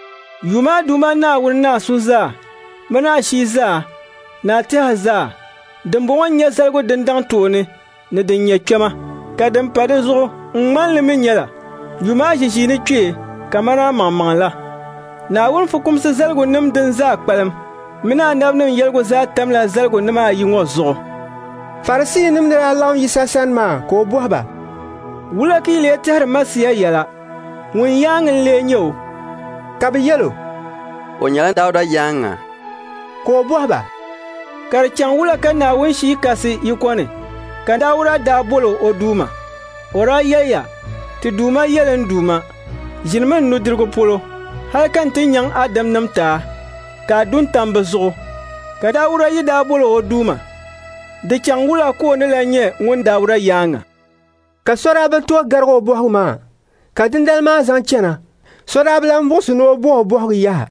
Yuma duma Naawuni naa su zaa bɛ naa shii zaa naa tɛha zaa din bɔŋɔ n nyɛ zaligu din daŋ tooni ni din nyɛ kpɛma ka din pa di zuɣu n ŋmanli mi nyɛla yuma ʒiʒii ni kpee kamana maŋmaŋ la. Naawuni fukumsi zaligu nim din zaa kpalim mini anabinim yɛligu zaa tamla zaligu nim ayi ŋɔ zuɣu. Farisiinim ni daa laɣim Yisa sani maa ka o bɔhi ba. Wula ka yi lee tɛhiri Masiya yɛla ŋun yaaŋ n lee nyɛ o. Ka bɛ yɛlo. O nyɛla Dawuda yaaŋa. Ka o bɔhi ba. Ka di chaŋ wula ka Naawuni shii kasi yiko ni ka Dawuda daa bolo o duuma. O daa yɛliya ti duuma yɛlin duuma ʒinimi n nudirigu polo hali kan ti nyaŋ Adam nim taa ka a dun tam bɛ zuɣu ka Dawuda yi daa bolo o duuma. Di chaŋ wula ka o ni la nyɛ ŋun Dawuda yaaŋa. Ka so daa bi tooi garigi o bɔhigu maa ka dindali maa zaŋ chɛna so daa bi lan buɣusi ni o bɔhi o bɔhigu yaha.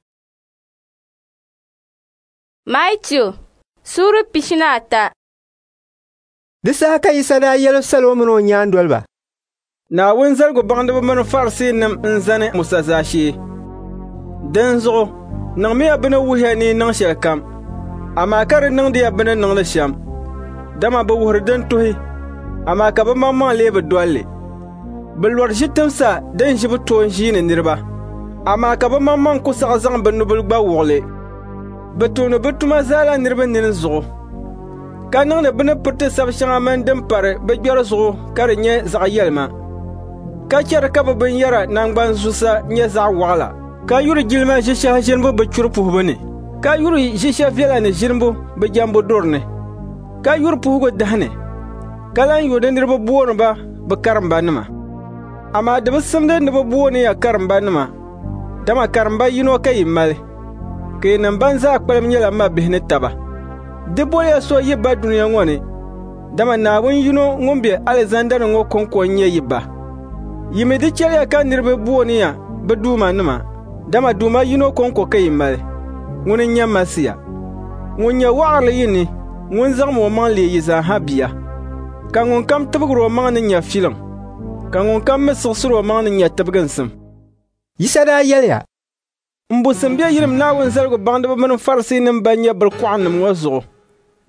Matthew Sura pishina ata. Di saha ka Yisa daa yɛli salo mini o nyaandoliba. Naawuni zaligu baŋdiba mini Farisiinim n zani Musa zaa shee. Din zuɣu niŋmiya bɛ ni wuhiya ni niŋ shɛli kam amaa ka di niŋdiya bɛ ni niŋli shɛm. Dama bɛ wuhiri din tuhi amaa ka bɛ maŋmaŋ lee bɛ dolli. Bɛ lɔri ʒi timsa din ʒi bɛ toon ʒii ni niriba amaa ka bɛ maŋmaŋ ku saɣi zaŋ bɛ nubili gba wuɣili. Bɛ tooni bɛ tuma zaala niriba nini zuɣu ka niŋdi bɛ ni piriti sabi shɛŋa mani din pari bɛ gbɛri zuɣu ka di nyɛ zaɣ yɛlima ka chɛri ka bɛ binyɛra nangbani zusa nyɛ zaɣ waɣila ka yuri jilima ʒishɛhi ʒinibu bɛ churi puhibu ni ka yuri ʒishɛhi viɛla ni ʒinibu bɛ jɛmbu duri ni ka yuri puhigu dahi ni ka lan yuri niriba booni ba bɛ karimba nima amaa di bi simdi ni bɛ booni ya karimba nima dama karimba yino ka yi mali ka yi nim ban zaa kpalim nyɛla ma bihi ni taba. Di boliya so yi ba duniya ŋɔ ni dama Naawuni yino ŋun be Alizandani ŋɔ konko n nyɛ yi ba. Yimi di chɛliya ka niriba booni ya bɛ duuma nima dama duuma yino konko ka yi mali ŋun n nyɛ Masiya ŋun nyɛ waɣarili yi ni ŋun zaŋ o maŋ lee yi zaaha bia ka ŋun kam tibigiri o maŋ ni nyɛ filim ka ŋun kam mi siɣisiri o maŋ ni nyɛ tibiginsim. Yisa daa yɛliya. N busim be yirim Naawuni zaligu baŋdiba mini Farisiinim ban nyɛ bilkɔɣinnim ŋɔ zuɣu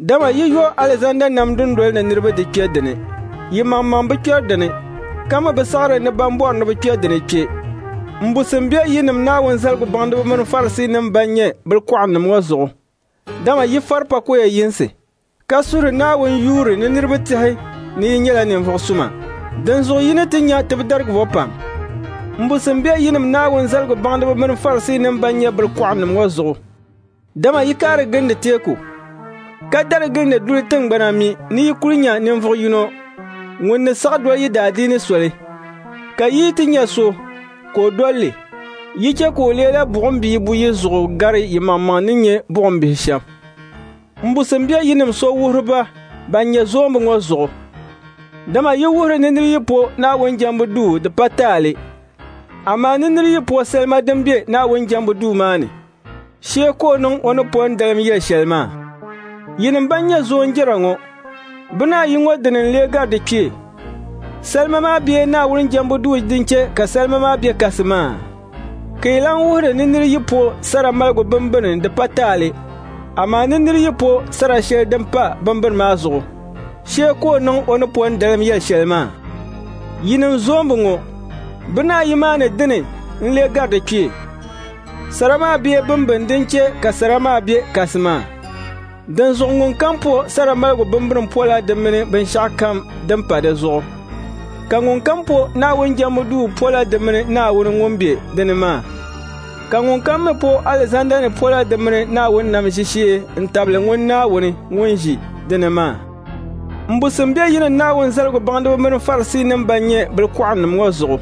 Dama yi yo Alexander nam dun dol na nirba de kye dene. Yi mam mam be kye dene. Kama be sare ne bambor ne be kye dene kye. Mbusembia yi nim na won zalgo bande be man farsi nim banye bil kwam nim wazo. Dama yi farpa ko ye yinse. Kasuru na won yuri ne nirba tihay ni nyela ne fosuma. Dan zo yine tinya te be darg vopam. Mbusembia yi nim na won zalgo bande be man farsi nim banye bil kwam nim wazo. Dama yi kare gende teku. Ka dara gende duri teng banami ni yi kulinya ne mfo yuno. Wonne sagdwa yi dadi ne sole. Ka yi tinya so ko dole yi ke ko lela bugun bi bu yi zugo gari yi mamma ninye bugun bi sham. Mbusembia yi nim so wurba banye zo mo zugo. Dama yi wure ne niri po na won jambu du de patale. Ama ne niri po selma dembe na won jambu du mani. She ko non ono pon dalem ye shelma. Yinim banya zo njirango. Buna yi ngodenen lega de ki. Selma ma biye na wurin jambu du dinche ka selma ma biye kasma. Kailan wure ne niri po sara malgo bambanin de patale. Ama ne niri po sara shel dempa bamban ma zo. She ko non ono pon dalem ye shelma. Yinim zombungo. Buna yi mane dene lega de ki. Sarama biye bamban dinche ka sarama biye kasma. Dan zongon kampo sara malgo bambran pola da mene ben shakam dan pada zo. Kangon kampo na won jamudu pola da mene na won ngombe denema. Kangon kamme po Alexander ne pola da mene na won namshishi ntable won na won wonji denema. Mbusumbe yina na won zalgo bando mene farsi nan banye bil kwam nam wazo.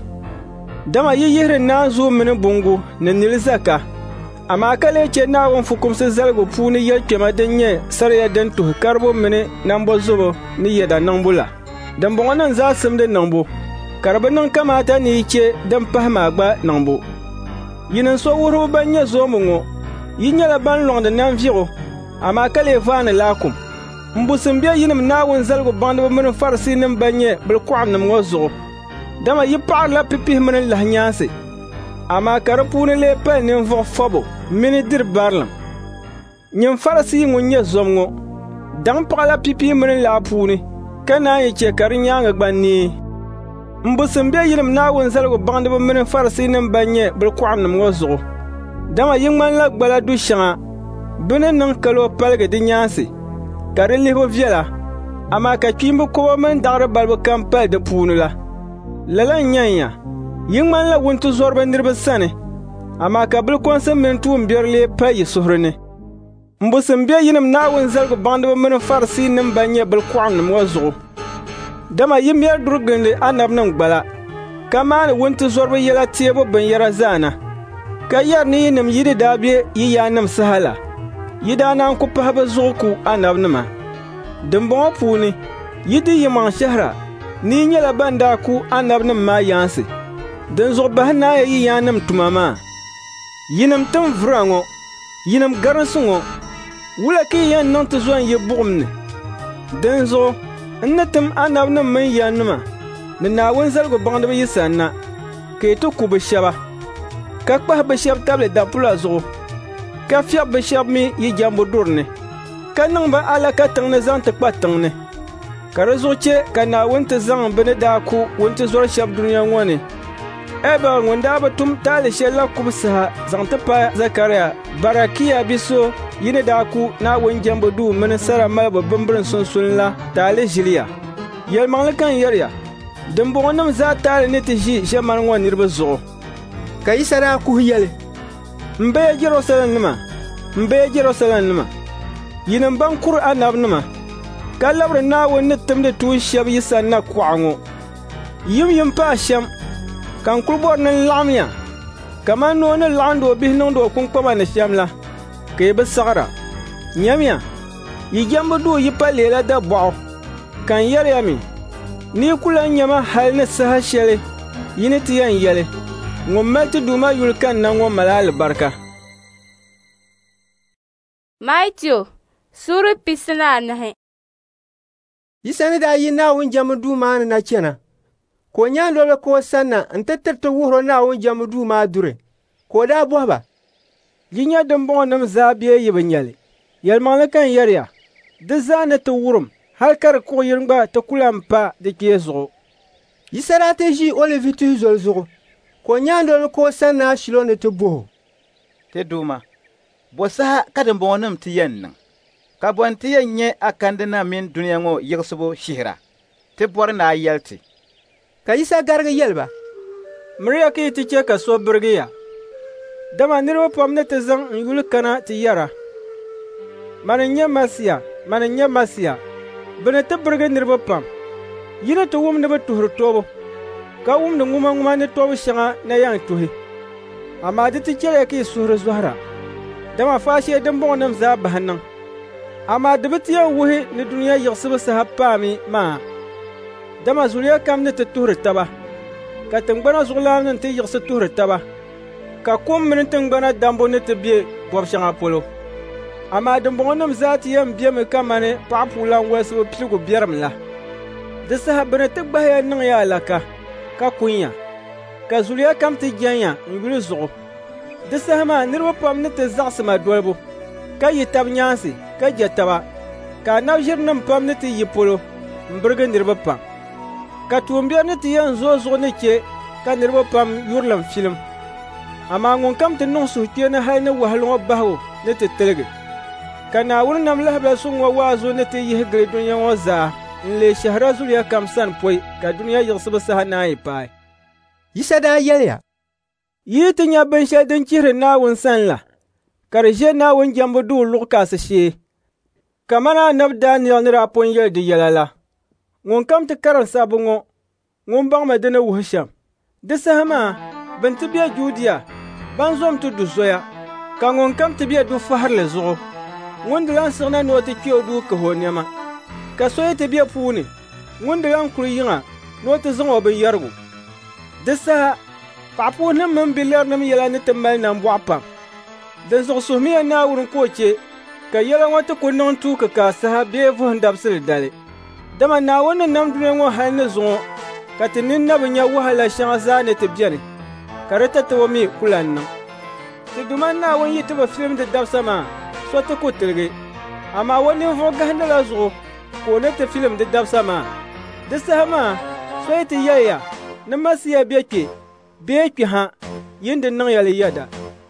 Dama yi yihre na zo mene bungu ne nilzaka. Amma kale ce na won fukum se zalgo puni yel kema denye sarya den to karbo mene nambo zobo ni yeda nambula dan bongo nan za simde nambo karba nan kamata ni ce dan pahma gba nambo yinan so wuro banye zo mungo yinyala ban londe nan viro amma kale fane lakum mbusim biya yinim na won zalgo bando mene farsi nim banye bil kwam nam wazo dama yi parla pipi mene lahnyanse amma karapune le pel nim vo fobo mini dir barlam nyam farasi ngunye zomngo dang pala pipi mini la puni kana yi che kar nyanga gbanni mbusum be yirim na won zalgo bande bo mini farasi nim banye bil kwam nim ngozo dama yingman la gbala du shanga bune nan kalo palge di nyansi kar libo viela ama ka kimbo ko men dar balbo kampal de punu la lala nyanya yingman la wontu zorba nirba sane amma ka bil konsa men tuum berle payi suhrene mbusum be yinim na won zalgo bando men farsi nim banye bil kwam nim wazo dama yim yer durgende anab nan gbala kama wontu zorba yela tiebo ben yara zana ka yar ni yinim yidi dabe yi yanam sahala yida nan ku pahaba zuku anab nima dumbo puni yidi yiman shahra ni nyela banda ku anab nim ma yansi den zo bahna yi yanam tumama yinam tam vrango yinam garansungo wula ki yan non to zon ye bugumne denzo natam anab na man yanuma na na won zalgo bangda ba yisanna ke to ku be shaba ka kpa be shab table da pula zo ka fiya be shab mi yi jambo durne ka nan ba ala ka tang na zan ta kpa tang ne ka rezo che ka na won ta zan bene da ku won ta zor shab duniya ngone eba wanda batum tale shella kubsa zanta pa Zakaria barakiya biso yine da ku na won jambo du men sara malba bambran sunsun la tale jiliya yel manlakan yarya dembo wonam za tale ne te ji jaman won nirba zo kai sara ku yele mbe Jerusalem nima mbe Jerusalem nima yine ban Qur'an abnuma kalabra na won ne tamde tu shab yisanna kwaango yim yim pa sham kan kulbor nan lamya kama no ne lando bi non do kun koma ne shamla ke be sagara nyamya yi jambo do yi palela da bo kan yar yami ni kula nyama hal ne saha shele yini ti yan yele ngommelti duma yulkan nan ngo malal barka Maitio suru pisna nahe yisani da yi na won jambo du man na chena ko nya lolo ko sanna ntetter to wuro na won jamudu ma dure ko da bohba yinya dambo nam zabiye yibanyale yel malakan yarya di zaa ni ti wurim hal ka di kuɣu yini gba ti kula n pa di kpee zuɣu. Yisa daa ti ʒi olivi tihi zoli zuɣu ka o nyaandoli ka o sani na shilo ni ti boho. Ti duuma, bo saha ka dimbɔŋɔnim ti yɛn niŋ ka bɔn ti yɛn nyɛ akandina mini duniya ŋɔ yiɣisibu shihira ti bɔri na a yɛli ti. Ka Yisa garigi yɛli ba. Miriya ka yi ti chɛ ka so birigi ya. Dama niriba pam ni ti zaŋ n yuli kana ti yɛra. Mani n nyɛ Masiya, mani n nyɛ Masiya, bɛ ni ti birigi niriba pam. Yini ti wum ni bɛ tuhiri tobu, ka wumdi ŋuma ŋuma ni tobu shɛŋa na yɛn tuhi. Amaa di ti chɛliya ka yi suhuri zɔhira. Dama faashee dimbɔŋɔnim zaa bahi niŋ. Amaa di bi ti yɛn wuhi ni duniya yiɣisibu saha paami maa. Dama zuliya kam ni ti tuhiri taba, ka tingbana zuɣulana ni ti yiɣisi tuhiri taba, ka kom mini tingbana dambu ni ti be bɔb shɛŋa polo. Amaa dimbɔŋɔnim zaa ti yɛn bemi ka mani paɣapuulan walisibu piligu biɛrim la. Di saha bɛ ni ti gbahiya niŋya alaka, ka kunya, ka zuliya kam ti jɛnya n yuli zuɣu. Di saha maa niriba pam ni ti zaɣisima dolibu, ka yi tab nyaansi, ka je taba, ka anabʒirinim pam ni ti yi polo n birigi niriba pam. Ka tuumbiɛri ni ti yɛn zooi zuɣu ni che ka niriba pam yurilim filim. Amaa ŋun kam ti niŋ suhukpee ni hali ni wahali ŋɔ bahigu ni ti tiligi. Ka Naawuni nam lahibali suŋ ŋɔ waazu ni ti yihi gili duniya ŋɔ zaa n lee shɛhira zuliya kam sani pɔi ka duniya yiɣisibu saha naan yi paai. Yisa daa yɛliya. Yi ti nya binshɛli din chihiri Naawuni sani la, ka di ʒe Naawuni jɛmbu duu luɣukaasi shee. Kamana anabi Daniyɛl ni daa pun yɛli di yɛla la. Ŋun kam ti karim sabbu ŋɔ, ŋun baŋmi di ni wuhi shɛm. Di saha maa, bin ti be Juudiya, ban zom ti du zoya, ka ŋun kam ti be du fahirili zuɣu. Ŋun di lan siɣina ni o ti kpe o duu kahi o nɛma. Ka so yi ti be puuni, ŋun di lan kuli yiŋa ni o ti zaŋ o binyɛrigu. Di saha, paɣapuunim mini bilɛrinim yɛla ni ti mali nambɔɣu pam. Din zuɣu suhimiya Naawuni ka o che, ka yɛla ŋɔ ti ku niŋ tuuki ka saha bee vuhim dabsili dali. Dama Naawuni ni nam duniya ŋɔ hali ni zuŋɔ, ka ti ninna bi nya wahala shɛŋa zaa ni ti bɛni, ka di tatibu mi ku lan niŋ. Ti duma Naawuni yi ti bi filim di dabsa maa, so ti ku tiligi. Amaa o ninvuɣu gahindila zuɣu ka o ni ti filim di dabsa maa. Di saha maa, so yi ti yɛliya ni Masiya be kpe, bee kpe ha, yin di niŋ yɛli yɛda.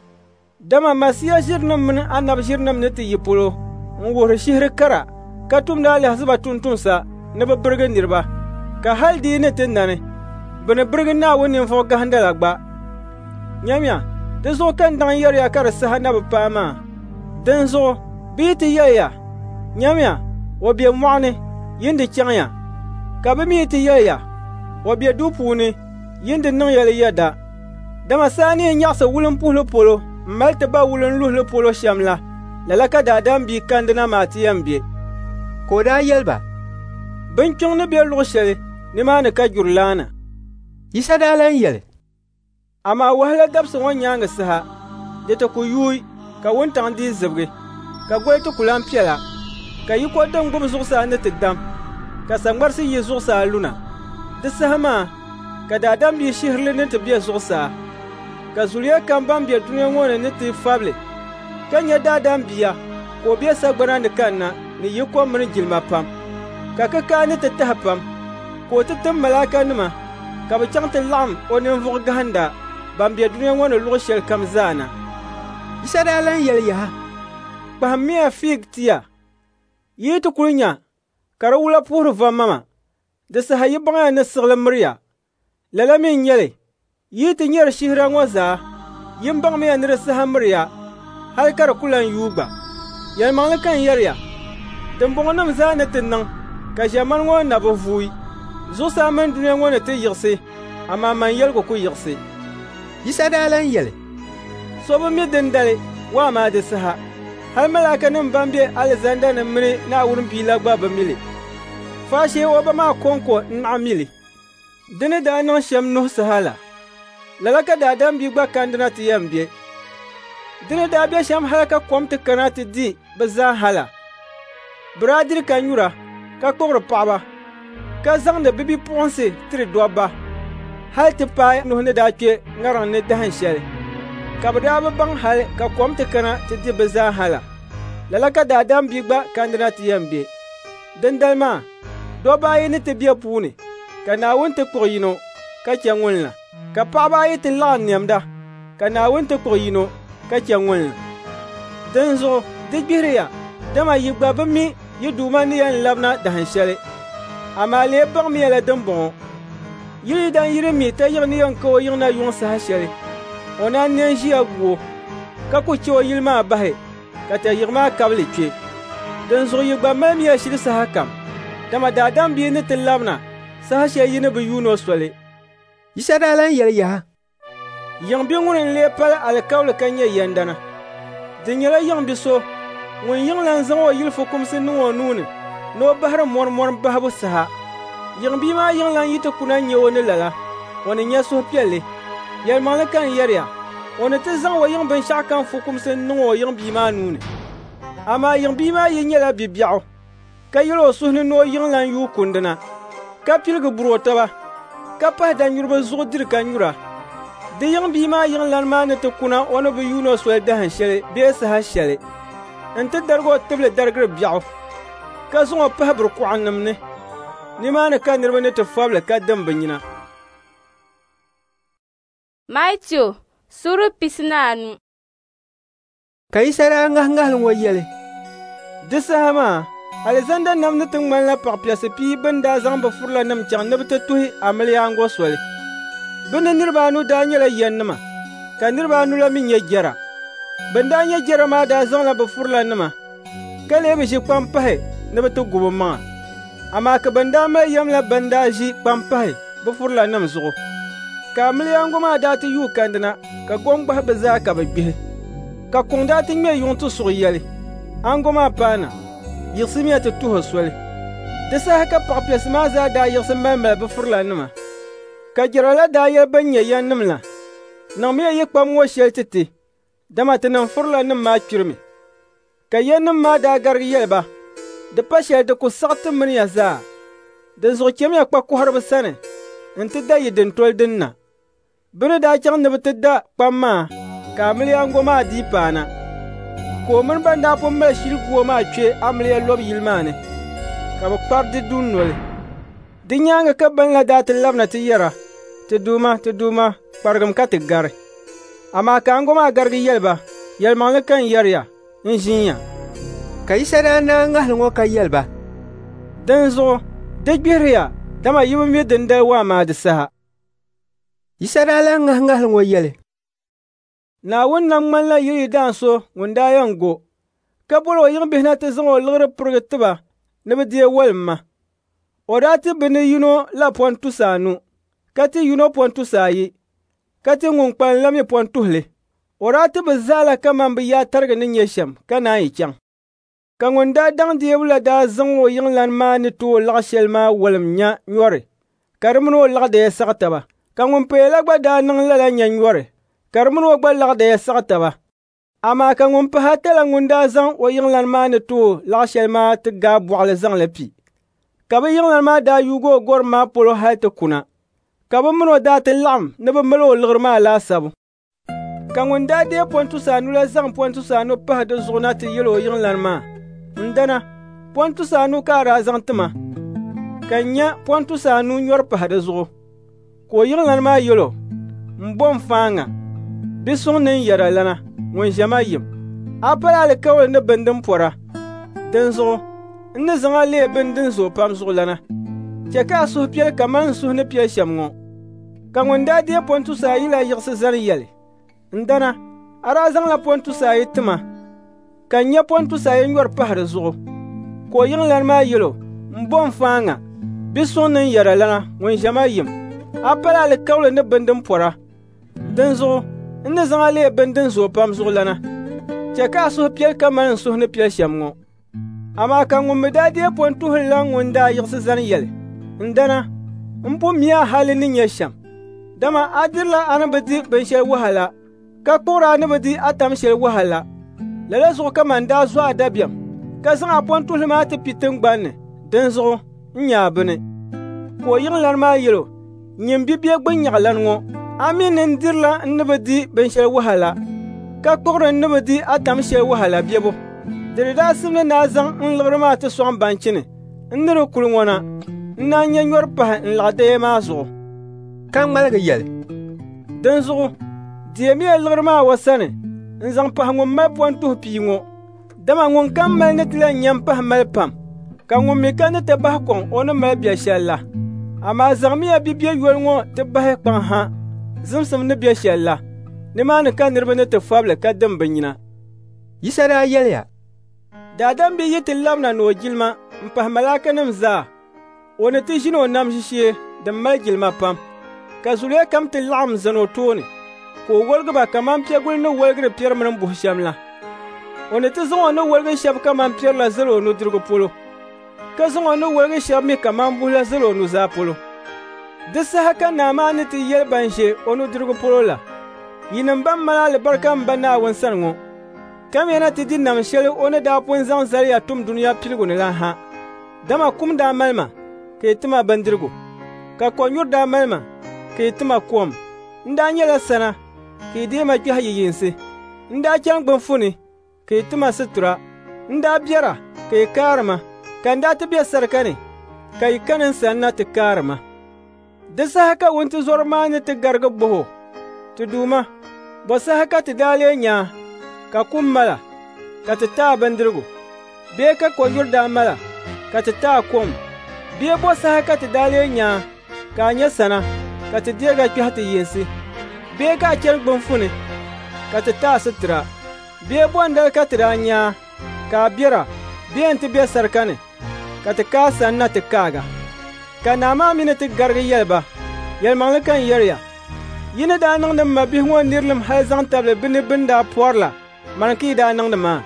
Dama Masiya ʒirinim mini anabi ʒirinim ni ti yi polo n wuhiri shihiri kara ka tumdi alɛhiziba tuntumsa ni bi birigi niriba, ka hali dii ni ti nani, bɛ ni birigi Naawuni ninvuɣu gahindala gba. Nyamya, di zuɣu kan daŋ yɛliya ka di saha na bi paai maa. Din zuɣu, bɛ yi ti yɛliya, nyamya, o be mɔɣuni, yin di chaŋya, ka bɛ mi yi ti yɛliya, o be duu puuni, yin di niŋ yɛli yɛda. Dama saa ni yɛn nyaɣisi wulim puhili polo n mali ti ba wulim luhili polo shɛm la, lala ka daadam bii kandina maa ti yɛn be. Ka o daa yɛli ba. Binkpiɔŋ ni be luɣu shɛli nimaani ka juri laana. Yisa daa lan yɛli. Amaa wahala dabsi ŋɔ nyaaŋa saha, di ti ku yuui ka wuntaŋ dii zibigi, ka goli ti ku lan piɛla, ka yiko din gbubi zuɣusaa ni ti dam, ka saŋmarisi yi zuɣusaa luna. Di saha maa, ka daadam bii shihirili ni ti be zuɣusaa, ka zuliya kam ban be duniya ŋɔ ni ni ti fabili, ka nyɛ daadam bia ka o be sagbana ni kanna ni yiko mini jilima pam, ka kikaa ni ti tahi pam, ka o ti tim malaakanima ka bɛ chaŋ ti laɣim o ninvuɣu gahinda ban be duniya ŋɔ ni luɣu shɛli kam zaana. Yisa daa lan yɛli yaha. Kpahim miya fiig tiya, yi ti kuli nya ka di wula puhiri vamama, di saha yi baŋya ni siɣili miriya. Lala mi n nyɛli, yi ti nyɛri shihira ŋɔ zaa, yin baŋmiya ni di saha miriya, hali ka di ku lan yuugba. Yɛlimaŋli kan yɛriya, dimbɔŋɔnim zaa ni ti niŋ, ka ʒɛmani ŋɔ na bi vuui, zuɣusaa mini duniya ŋɔ ni ti yiɣisi, amaa man yɛligu ku yiɣisi. Yisa daa lan yɛli. So bi mi din dali, waa maa di saha, hali malaakanim ban be Alizanda ni mini Naawuni bii la gba bi mili. Faashee o ba maa konko n naɣi mili. Dini daa niŋ shɛm nuhu saha la. Lala ka daadam bii gba kandina ti yɛn be. Dini daa be shɛm hali ka kom ti kana ti di bi zaa hala. Bɛ daa diri ka nyura, ka kpuɣiri paɣaba, ka zaŋdi bibipuɣinsi tiri dɔbba, hali ti paai nuhu ni daa kpe ŋariŋ ni dahin shɛli. Ka bɛ daa bi baŋ hali ka kom ti kana ti di bɛ zaa hala. lala ka daadam bi gba kandina ti yambe dindal ma do ba yi ni ti biya puuni ka Naawuni ti kpuɣi yino ka chɛ ŋun la ka paɣaba ayi ti laɣim niɛmda ka Naawuni ti kpuɣi yino ka chɛ ŋun la din zuɣu di gbihiriya dama yi gba bɛ mi yi duuma ni yɛn labina dahin shɛli amaa lee baŋ mi yɛla din bɔŋɔ yili dan yiri mi ta yiɣi ni yɛn ka o yiɣi na yuŋ saha shɛli o na neen ʒiya guo ka ku chɛ o yili maa bahi ka ta yiɣi maa kabili kpe din zuɣu yi gba mali miya shili saha kam dama daadam bii ni ti labina saha shɛli yi ni bi yuuni o soli Yisa daa lan yɛli yaa yiŋ bi ŋuni n lee pali alikabili ka nyɛ yɛndana di nyɛla yiŋ bi so ŋun yiŋ lan zaŋ o yili fukumsi niŋ o nuuni ni o bahiri mɔri mɔri bahibu saha yiŋ bii maa yiŋ lan yi ti kuna nyɛ o ni lala o ni nyɛ suhupiɛlli yɛlimaŋli kan yɛriya o ni ti zaŋ o yiŋ binshɛɣu kam fukumsi niŋ o yiŋ bii maa nuuni amaa yiŋ bii maa yi nyɛla bibiɛɣu ka yɛli o suhuni ni o yiŋ lan yuu kundina ka piligi buri o taba ka pahi danyuribi zuɣu diri ka nyura di yiŋ bii maa yiŋ lan maa ni ti kuna o ni bi yuuni o soli dahin shɛli bee saha shɛli n ti darigi o tibili darigiri biɛɣu ka zaŋ o pahi buri kɔɣinnim ni nimaani ka niriba ni ti fɔbili ka dim bi nyina. Matthew sura pisinaanu. Ka Yisa daa ŋahiŋahili ŋɔ yɛli. Di saha maa Alizanda nam ni ti ŋmanila paɣipiɛsi pii bɛn daa zaŋ bɛ furlanim chaŋ ni bɛ ti tuhi amiliyaango soli. Bɛ ni niriba anu daa nyɛla yɛnnima ka niriba anu la mi nyɛ jɛra. Bɛn daa nyɛ jɛra maa daa zaŋla bɛ furlanima ka lee bi ʒi kpam pahi ni bɛ ti gubi maŋa. Amaa ka bɛn daa mali yɛm la bɛn daa ʒi kpam pahi bɛ furlanim zuɣu. Ka amiliyaango maa daa ti yuu kandina ka gɔm gbahi bɛ zaa ka bɛ gbihi. Ka kuŋ daa ti ŋmɛ yuŋ ti suɣi yɛli. Ango maa paana yiɣisimiya ti tuhi soli. Di saha ka paɣipiɛsi maa zaa daa yiɣisi mali-mali bɛ furlanima. Ka jɛra la daa yɛli ban nyɛ yɛnnim la. Niŋmiya yi kpam ŋɔ shɛli ti ti, dama ti niŋ furlanim maa kpirimi. Ka yɛnnim maa daa garigi yɛli ba. Di pa shɛli di ku saɣi ti mini ya zaa. Di zuɣu chɛmiya kpa kɔhiriba sani n ti da yi din toli din na. Bɛ ni daa chaŋ ni bɛ ti da kpam maa ka amiliyaango maa dii paana. Ka o mini ban daa pun mali shiliguo maa kpe amiliya lɔbu yili maa ni ka bɛ kpari di duu noli. Di nyaaŋa ka ban la daa ti labina ti yɛra ti duuma ti duuma kparigim ka ti gari. Amaa ka ango maa garigi yɛli ba yɛlimaŋli kan yɛriya n ʒinya. Ka Yisa daa naa ŋahili ŋɔ ka yɛli ba. Din zuɣu di gbihiriya dama yi bi mi din dali waa maa di saha. Yisa daa lan ŋahiŋahili ŋɔ yɛli. Naawuni nam ŋmanila yili daan so ŋun daa yɛn go ka boli o yiŋ bihi na ti zaŋ o liɣiri pirigi tiba ni bɛ deei walimma. O daa ti bɛ ni yino la pɔn tusi anu ka ti yino pɔn tusi ayi ka ti ŋun kpalim la mi pɔn tuhili. O daa ti bɛ zaa la kaman bɛ yaa tarigi ni nyɛ shɛm ka naan yi chaŋ. Ka ŋun daa daŋ deebu la daa zaŋ o yiŋ lan maa ni ti o laɣ shɛli maa walim nya nyɔri ka di mini o laɣidaya saɣi taba. Ka ŋun paya la gba daa niŋ lala nya nyɔri ka di mini o gba laɣidaya saɣi taba. Amaa ka ŋun pahi ata la ŋun daa zaŋ o yiŋ lan maa ni ti o laɣ shɛli maa ti gaa bɔɣili zaŋ la pi. Ka bɛ yiŋ lan maa daa yuugi o gɔrim maa polo hali ti kuna. Ka bɛ mini o daa ti laɣim ni bɛ mali o liɣiri maa laasabu. Ka ŋun daa deei pɔntusi anu la zaŋ pɔntusi anu pahi di zuɣu na ti yɛli o yiŋ lan maa. Ndana pɔntusi anu ka a daa zaŋ ti ma. Ka n nya pɔntusi anu nyɔri pahi di zuɣu. Ka o yiŋ lan maa yɛli o n bom faaŋa bi suŋ ni n yɛra lana ŋun ʒɛma yim. A pali alikawuli ni bini din pɔra. Din zuɣu n ni zaŋ a lee bini din zooi pam zuɣu lana. Chɛ ka a suhu piɛli kamani n suhu ni piɛli shɛm ŋɔ. Ka ŋun daa deei pɔntusi ayi la yiɣisi zani yɛli. Ndana a daa zaŋla pɔntusi ayi ti ma. Ka n nya pɔntusi ayi nyɔri pahi di zuɣu. Ka o yiŋ lan maa yɛli o n bom faaŋa bi suŋ ni n yɛra lana ŋun ʒɛma yim. A pali alikawuli ni bini din pɔra. Din zuɣu n ni zaŋ a lee bini din zooi pam zuɣu lana. Chɛ ka a suhu piɛli kamani n suhu ni piɛli shɛm ŋɔ. Amaa ka ŋun mi daa deei pɔntuhili la ŋun daa yiɣisi zani yɛli. Ndana n pun mi a hali ni nyɛ shɛm. Dama a dirila a ni bi di binshɛli wahala ka kpuɣira a ni bi di a tam shɛli wahala. Lala zuɣu kaman daa zɔɣi dabiɛm ka zaŋ a pɔntuhili maa ti pi tiŋgbani din zuɣu n nyaa bini. Ka o yiŋ lan maa yɛli o nyim bibia gbinyɛɣu lan ŋɔ. A mi nin dirila n ni bi di binshɛli wahala ka kpuɣiri n ni bi di a tam shɛli wahala biɛbu. Diri daa simni naa zaŋ n liɣiri maa ti sɔŋ banchini n niri kuli ŋɔ na n na n nyɛ nyɔri pahi n laɣi dee maa zuɣu. Ka ŋmaligi yɛli. Din zuɣu diɛ mi liɣiri maa wa sani n zaŋ pahi ŋun mali pɔn tuhi pii ŋɔ. Dama ŋun kam mali ni ti la nyɛm pahi mali pam, ka ŋun mi ka ni ti bahi kɔŋ o ni mali biɛ shɛli la. Amaa zaŋ miya bibia yoli ŋɔ ti bahi kpaŋ ha zimsim ni biɛ shɛli la, nimaani ka niriba ni ti fabili ka dim bɛ nyina. Yisa daa yɛliya. Daadam bi yi ti labina ni o jilima n pahi malaakanima zaa, o ni ti ʒini o nam ʒishee din mali jilima pam, ka zuliya kam ti laɣim zani o tooni, ka o woligi ba kaman piɛguli ni woligiri piɛri mini buhi shɛm la. O ni ti zaŋ o ni woligi shɛba kaman piɛri la zali o nudirigu polo, ka zaŋ o ni woligi shɛba mi kaman buhi la zali o nuzaa polo. Di saha ka naa maa ni ti yɛli ban ʒe o nudirigu polo la, yinim ban mali alibarika m ba Naawuni sani ŋɔ, kam yana ti di nam shɛli o ni daa pun zaŋ zaliya tum duniya piligu ni la ha. Dama kum daa mali ma, ka yi tima bindirigu, ka kɔnyuri daa mali ma, ka yi tima kom, n daa nyɛla sana, ka yi deema kpɛhi yi yinsi, n daa chaŋ gbinfuni, ka yi tima sutura, n daa biɛra, ka yi kaarima, ka n daa ti be sarika ni, ka yi kani n sanna ti kaarima. Di saha ka wuntizɔri maa ni ti garigi buhu, ti duuma, bo saha ka ti daa lee nyaa, ka kum mala, ka ti taa bindirigu, bee ka kɔnyuri daa mala, ka ti taa kom, bee bo saha ka ti daa lee nyaa, ka a nyɛ sana, ka ti deega kpɛhi ti yinsi, bee ka a chani gbinfuni, ka ti taa sutura, bee bɔndali ka ti daa nyaa, ka a biɛra, bee n ti be sarika ni, ka ti kaa sanna ti kaaga. Ka naa maa mi ni ti garigi yɛliba, yɛlimaŋli kan yɛriya. Yi ni daa niŋdi ma bihi ŋɔ nirilim hali zaŋ tabili bɛ ni bini daa pɔri la, man ka yi daa niŋdi maa.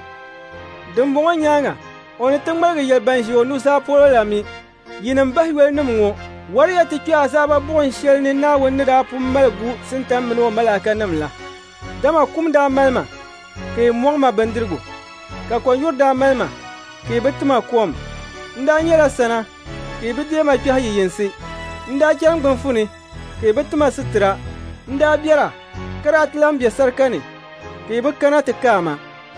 Dimbɔŋɔ nyaaŋa, o ni ti ŋmaligi yɛli ban ʒi o nuzaa polo la mi, yinim bahi yɔlinim ŋɔ, wariya ti kpɛ azaaba buɣum shɛli ni Naawuni ni daa pun mali gu sintam mini o malaakanim la. Dama kum daa mali ma, ka yi mɔŋ ma bindirigu, ka kɔnyuri daa mali ma, ka yi bi tima kom, n daa nyɛla sana, ka yi bi deema kpɛhi yi yinsi, n daa chani gbinfuni, ka yi bi tima sutura, n daa biɛra, ka daa ti lan be sarika ni, ka yi bi kana ti kaama.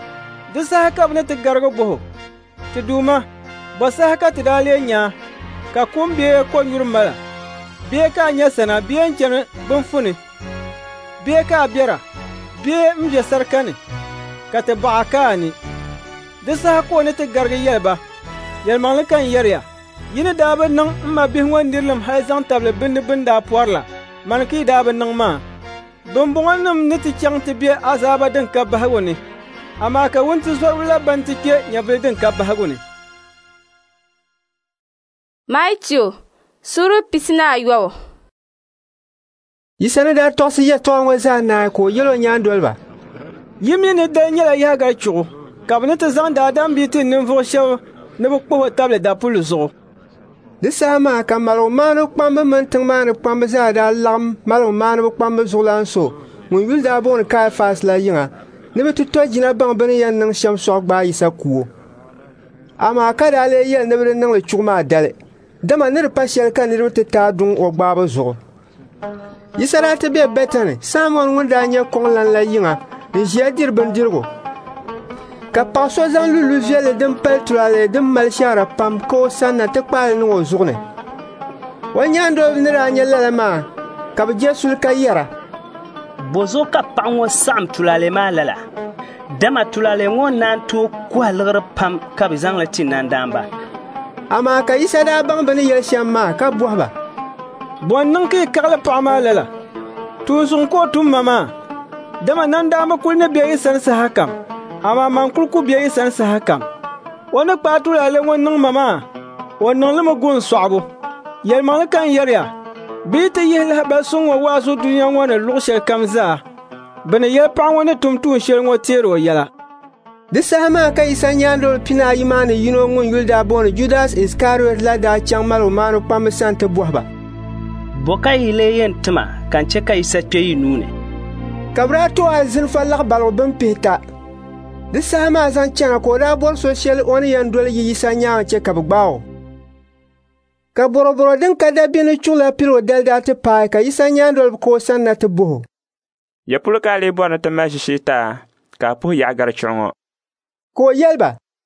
Di saha ka bɛ ni ti garigi buhu, ti duuma, bo saha ka ti daa lee nyaa, ka kum bee kɔnyuri mala, bee ka a nyɛ sana bee n chani gbinfuni, bee ka a biɛra, bee n be sarika ni, ka ti baɣa ka a ni. Di saha ka o ni ti garigi yɛliba, yɛlimaŋli kan yɛriya. Yi ni daa bi niŋ n ma bihi ŋɔ nirilim hali zaŋ tabili bini bini daa pɔri la, man ka yi daa bi niŋ maa. Bimbɔŋɔnim ni ti chaŋ ti be azaaba din ka bahigu ni, amaa ka wuntizɔriba la ban ti kpe nyɛvili din ka bahigu ni. Maitiyo, sura pisina ayɔbu. Yisa ni daa tɔɣisi yɛltɔɣa ŋɔ zaa naai ka o yɛli o nyaandoliba. Yi mi ni dali nyɛla yahagali chuɣu, ka bɛ ni ti zaŋ daadam bii ti ninvuɣu shɛba ni bɛ kpuhi tabili dapuli zuɣu. Di saha maa ka maligu maanibu kpambi mini tiŋ maani kpambi zaa daa lagim maligu maanibu kpambi zuɣulan so ŋun yuli daa booni Kaifas la yiŋa ni bɛ ti tɔ jina baŋ bɛ ni yɛn niŋ shɛm sɔɣu gbaa Yisa kuwo. Amaa ka daa lee yɛli ni bɛ di niŋli chuɣu maa dali, dama ni di pa shɛli ka niriba ti taa duŋ o gbaabu zuɣu. Yisa daa ti be Bɛtani, Saamon ŋun daa nyɛ kɔŋlan la yiŋa n ʒiya diri bindirigu. Ka paɣa so zaŋ lulu viɛlli din pali tulaalɛ din mali shɛhira pam ka o sanna ti kpaali niŋ o zuɣu ni. O nyaandoliba ni daa nyɛ lala maa ka bɛ je suli ka yɛra. Bozo ka paɣa ŋɔ saɣim tulaalɛ maa lala. Dama tulaalɛ ŋɔ naan tooi kuha liɣiri pam ka bɛ zaŋli ti nandaamba. Amaa ka Yisa daa baŋ bɛ ni yɛli shɛm maa ka bɔhi ba. Bɔn niŋ ka yi kaɣali paɣa maa lala. Tuunsuŋ ka o tum ma maa. Dama nandaamba kuli ni be yi sani saha kam. Amaa man kuli ku be yi sani saha kam. O ni kpaai tulaalɛ ŋɔ niŋ ma maa, o niŋlimi goon sɔɣibu. Yɛlimaŋli kan yɛriya, bɛ yi ti yihi lahabali suŋ ŋɔ waazu duniya ŋɔ ni luɣu shɛli kam zaa, bɛ ni yɛli paɣa ŋɔ ni tum tuun shɛli ŋɔ teeri o yɛla. Di saha maa ka Yisa nyaandoli pina ayi maa ni yino ŋun yuli daa booni Judas Iskariot la daa chaŋ maligu maanu kpambi sani ti bɔhi ba. Bo ka yi lee yɛn tima kan chɛ ka Yisa kpe yi nuuni. Ka bɛ daa to a zilfa laɣibaligu bin pihi ta. Di saha maa zaŋ chana ka o daa bɔri so shɛli o ni yɛn doli yi Yisa nyaaŋa chɛ ka bɛ gbaa o. Ka boroboro din ka da bini chuɣula pili o dali daa ti paai ka Yisa nyaandoli ka o sani na ti bɔhi o. Ya polo ka a lee bɔri ni ti mali ʒishee taa ka a puhi yaɣigari chuɣu ŋɔ. Ka o yɛli ba,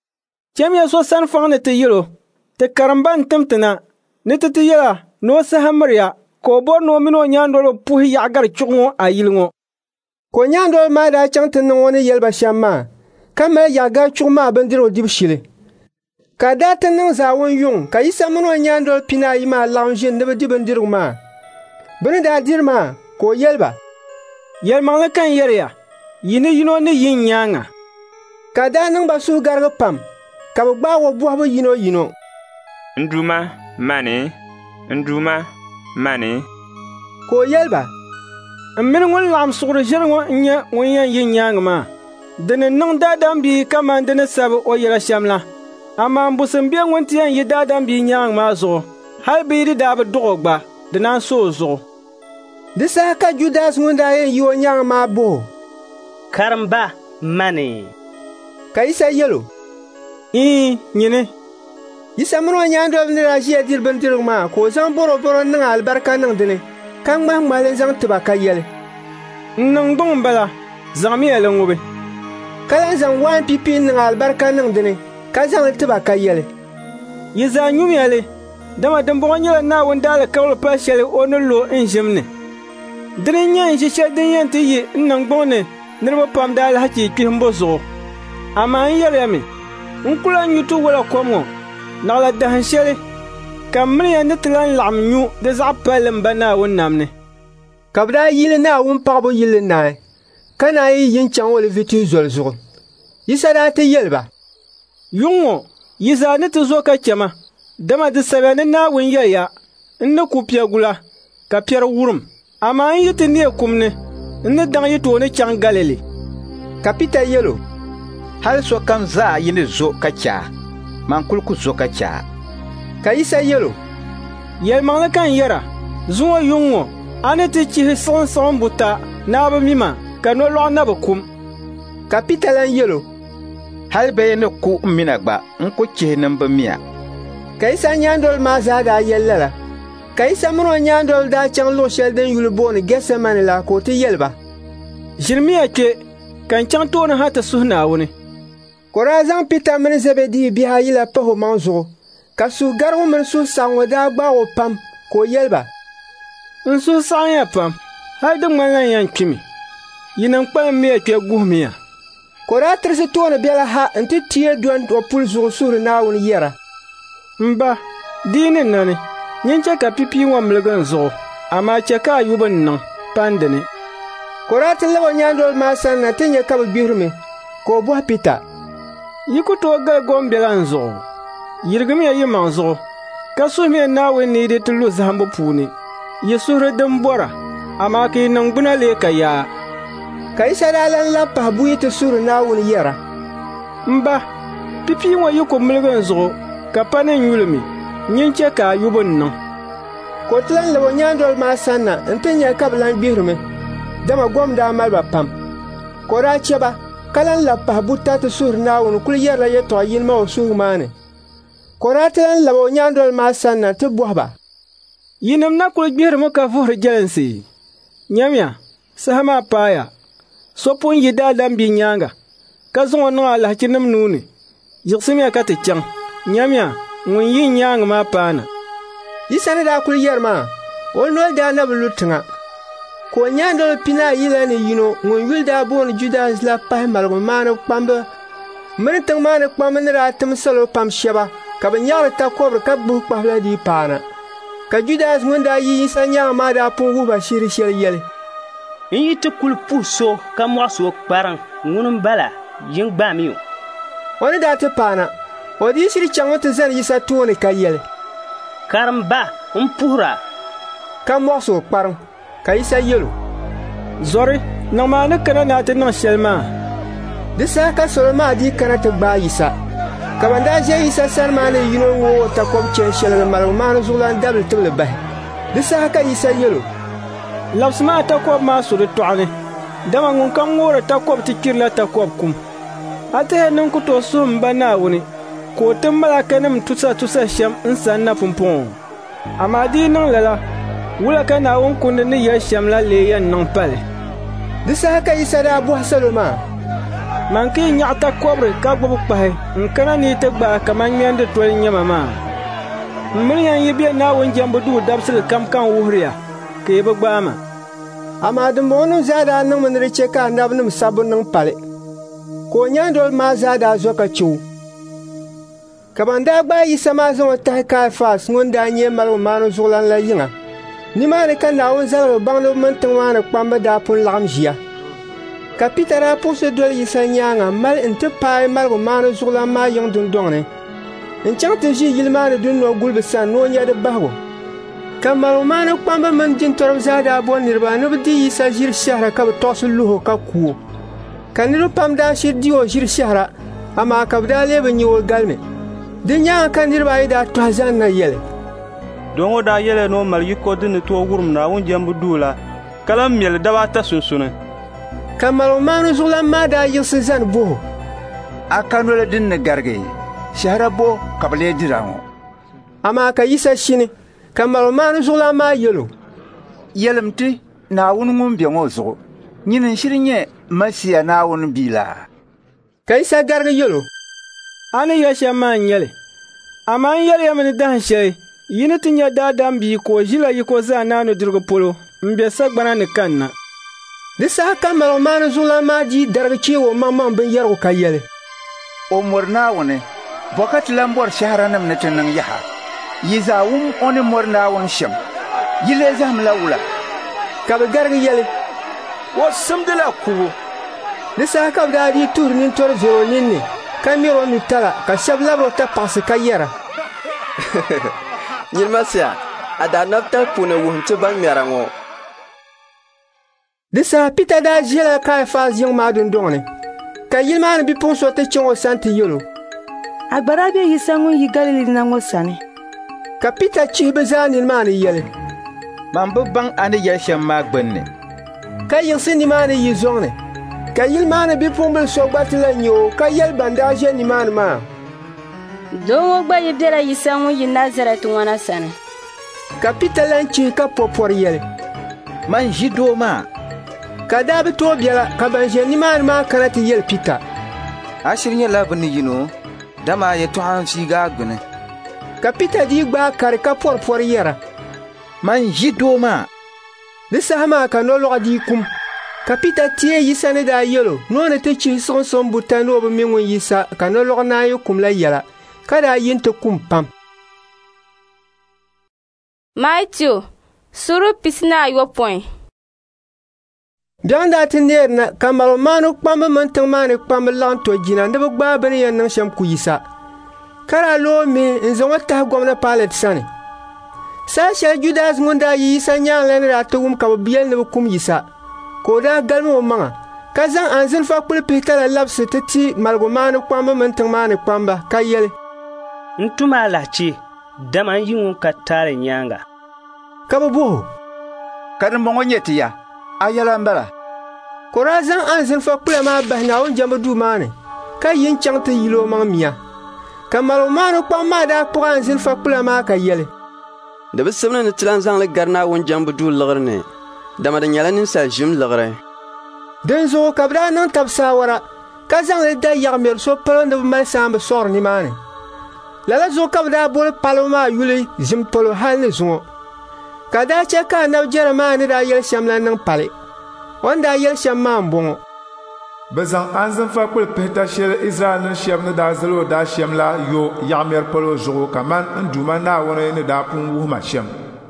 Kem ya so san fang ne te yelo. Te karamba ntem tena. Ne te te yela no sahamriya. Ko bor no mino nyandolo puhi yagar chungo ayilngo. Ko nyandol ma da chang tin woni yelba shamma. Kama yagar chuma bandiro dibshile. Ka da tin nan zawon yung ka isa mino nyandol pina yima launje ne dibandiru ma. Bani da dirma ko yelba. Yelma kan yerya. Yini yino ne yin nyanga. Ka da nan ba su garga pam. Ka ba wo buhabo yino yino. Nduma mani. Nduma mani. Ko yelba. Min won lam sugri jergo nya won yan yin nyanga ma. Dene nang dadam bi kama dene sab o yela shamla. Ama mbusum bi won tiyan yi dadam bi nyanga ma zo. Hal bi di da ba dogba. Dena so zo. Disa ka Judas wanda yin yi won nyanga ma bo. Karamba mani. Ka isa yelo. I nyine. Isa mno nyando ni raji adir bandiru ma ko zan boro boro nang albarka nang dine. Kang ma malen zang tiba ka yele. Nang dong bala. Zang mi ele ngobe. Kala zang wan pipi nang albarka nang dine. Ka zang tiba ka yele. Yiza nyumi ele. Dama dambo nyela na wanda la kawle pa shele onolo injimne. Dine nyan jishel din yan ti yi nang bone. Nirba pam dal haki ki mbo zo. Ama yele mi. Nkula nyutu wala komo. Nala dahan shele. Kamri ya nitlan lam nyu de za palim bana won namne. Kabda yile na won pabo yile na. Kana yi yin chan wala vitu zol zo. Yisa da te yelba. Yungo yisa ne to zo ka kema. Dama de sabane na won yaya. Nne ku piagula ka pier wurum. Ama yite ne kumne. Nne dang yito ne chan galele. Kapita yelo. Hal so kam za yine zo ka cha. Man kulku zo ka cha. Ka isa yelo. Yel mangla kan yera. Zuwa yungo. Ane te chihi son son buta. Na ba mima. Ka no lo na ba kum. Kapita lan yelo. Hal be ne ku mina gba. Nko chihi namba miya. Ka isa nyandol ma za da yelala. Ka isa mno nyandol da chang lo shel den yulbon gese manila ko te yelba. Jirmiya ke. Kan chang to na hata suhna woni. Kora zang pita mene Zebedi biha yila paho manzo. Kasu garwo men su sango da gba o pam ko yelba. Nsu sanya pam. Haide ngwana yan kimi. Yinan kpal me ke guhmiya. Kora trese to na bela ha nti tie duan do pul zo sur na won yera. Mba dine nani. Nyencha ka pipi wa mlegan zo. Ama cheka yuban nan pandene. Kora tele wo nyandol ma san na tenye ka bihrume. Ko bo pita. Yikuto ga gombelan zo. Yirgami ya yimang zo. Kasu me na we ni de tulu zambo puni. Yesu redem bora. Ama ki nang buna le kaya. Kai sadalan la pa buyi te sur na won yera. Mba. Pipi wa yuko mlegan zo. Kapane nyulmi. Nyenche ka yubon nan. Ko tlan le wo nyandol ma sanna ntenya ka blan bihrume. Dama gomda malba pam. Kora cheba. Kalan la pa buta te sur na won kul yera ye to yin ma o sur mane. Koratan la wo nyandol ma sanna te bohba. Yinam na kul bier mo ka for jelensi. Nyamya sahama paya. Sopon yida dam bi nyanga. Ka zo no ala kinam nuni. Yirsimi ka te chang. Nyamya ngun yin nyanga ma pana. Yisane da kul yerma. Wol no da na bulutunga. Ko nyandol pina yila ni yino ngun wilda bon Judas la pa malgo mano pamba. Mun tang mano pamba ni ra tam salo pam sheba. Ka ban yara ta kobra ka bu pahla di pana. Ka Judas ngunda yi sanya ma da pungu ba shiri shel yele. Yi te kul puso ka mwaso kparang ngunum bala yin gbamiyo. Wani da te pana. Wadi shiri chango te zan yisa tuone ka yele. Karamba umpura. Ka mwaso kparang. Ka isa yelo. Zori na ma ne kana na te na shelma. Disa ka solma di kana te ba yisa. Kabanda je isa sarmane yino wo ta kom chen shel mal man zulan dabl tule bah. Disa ka isa yelo. Lapsma ta ko ma su de toane. Dama ngun kan ngora ta ko ti kirla ta ko kum. Ate nan ku to sum bana woni. Ko tambala kanam tusa tusa sham insan na pumpon. Amadi nan lala. Wula kana won kun ni ya sham la le yan nan pale. Disa ka isa da bu saloma. man ki nyaata kobre ka gbubu kpahe n kana ni te gba kaman nyande tol nyama ma mriyan yibe na won jambu du dabsil kam kan wuhriya ke be gba ma ama de monu zada nan mun rice ka nabnum sabun nan pale ko nyandol ma zada zo ka chu kabanda gba Isa ma zo ta ka fas ngonda nye mal manu zulan la yinga ni ma ne kan na won zalo banglo man tan wana kwamba da pun lagam jia kapitara pour se dol Isa nyanga mal inte pai mal manu zulan ma yung dun dongne en chante ji yilma dun no gulbe san no nya de bago kamal manu kwamba man din torb zada bon nirba no bdi Isa jir shahra ka tosuluho ka ku kaniro pam da shir diwo jir shahra ama kabda lebe nyiwo galme dinya kan nirba ida twazan na yele dongo da yele no mal yiko din to wurum na won jambu dula kalam mel daba ta sunsune kamal manu zulam ma da yisizan bo akanole din na garge shahra bo kable dirango ama ka Isa shine kamal manu zulam ma yelo yelemti na won ngum bi ngo zo nyinin shirinye masiya na won bila ka Isa garge yelo ani yasha man yele ama yele yamin dan shay yini tinya dadam bi ko jila yiko za nanu dirgo polo mbe sagbana ne kanna disa kamal manu zulama ji darga ciwo mamman bin yaro ka yele o morna wone bokat lambor shaharanam ne tanan yaha yiza wum oni morna won sham yile zam lawla ka be garga yele wo samdela kubo disa ka da di turnin tor zero ninni kamiro nutala ka shabla ta passe ka yera Yilmasia ada nafta puna wunte ban miarango disa pita da jela ka faz yung madun donne ka yilman bi pon sote chongo santi yolo agbara be yisangu yi galili na ngosane ka pita chibe zanil mani yele mambu bang ane yelshem magbenne ka yilsi ni mani yizongne ka yilman bi pon bel so batila nyo ka yel bandaje ni man ma dongo gba yibdera yisangu yi Nazareth wana sane kapita lanchi ka popor yele man jido ma kada bi to biela ka banje ni man ma kanati yel pita ashirnya labni yino dama ye to han siga gune kapita di gba kar ka porpor yera man jido ma disa ma ka no lo di kum kapita tie yisane da yelo no ne te chi son son butano bo mingun yisa ka no lo na yo kum la yela kada yin to kum pam Matthew suru pisna yo point Danda tinner na kamal manu kwamba mantang mane kwamba lanto jina ndabo gba bani yan nang sham kuyisa kara lo me nzonga ta gomna palet sane sa sha Judas ngunda yisa nyang len ra tugum ka biel ne kum yisa ko da galmo manga kazan anzin fa kul pitala labse tati malgo manu kwamba mantang mane kwamba kayele ntuma lachi dama yingu katare nyanga kabubo kadin bongo nyetiya ayala mbala korazan anzin fa kul ma bahna on jamadu mane kayin changte yilo mangmiya kamalo manu kwamba da ko anzin fa kul ma kayele de bisabna ne tilan zang le garna won jambudu lagrne dama da nyala nin sa jim lagre denzo kabra nan tabsawara kazan le da yarmel so palon de mal samba sor ni mane lala zo kabda bol paloma yuli jim polo halne zo kada cheka na jerema ni da yel shamla nan pale wanda yel shamma mbongo bazan anzan fa kul peta shel Israel nan shem na da zalo da shamla yo yamer polo zo kaman nduma na wona ni da pun wuma shem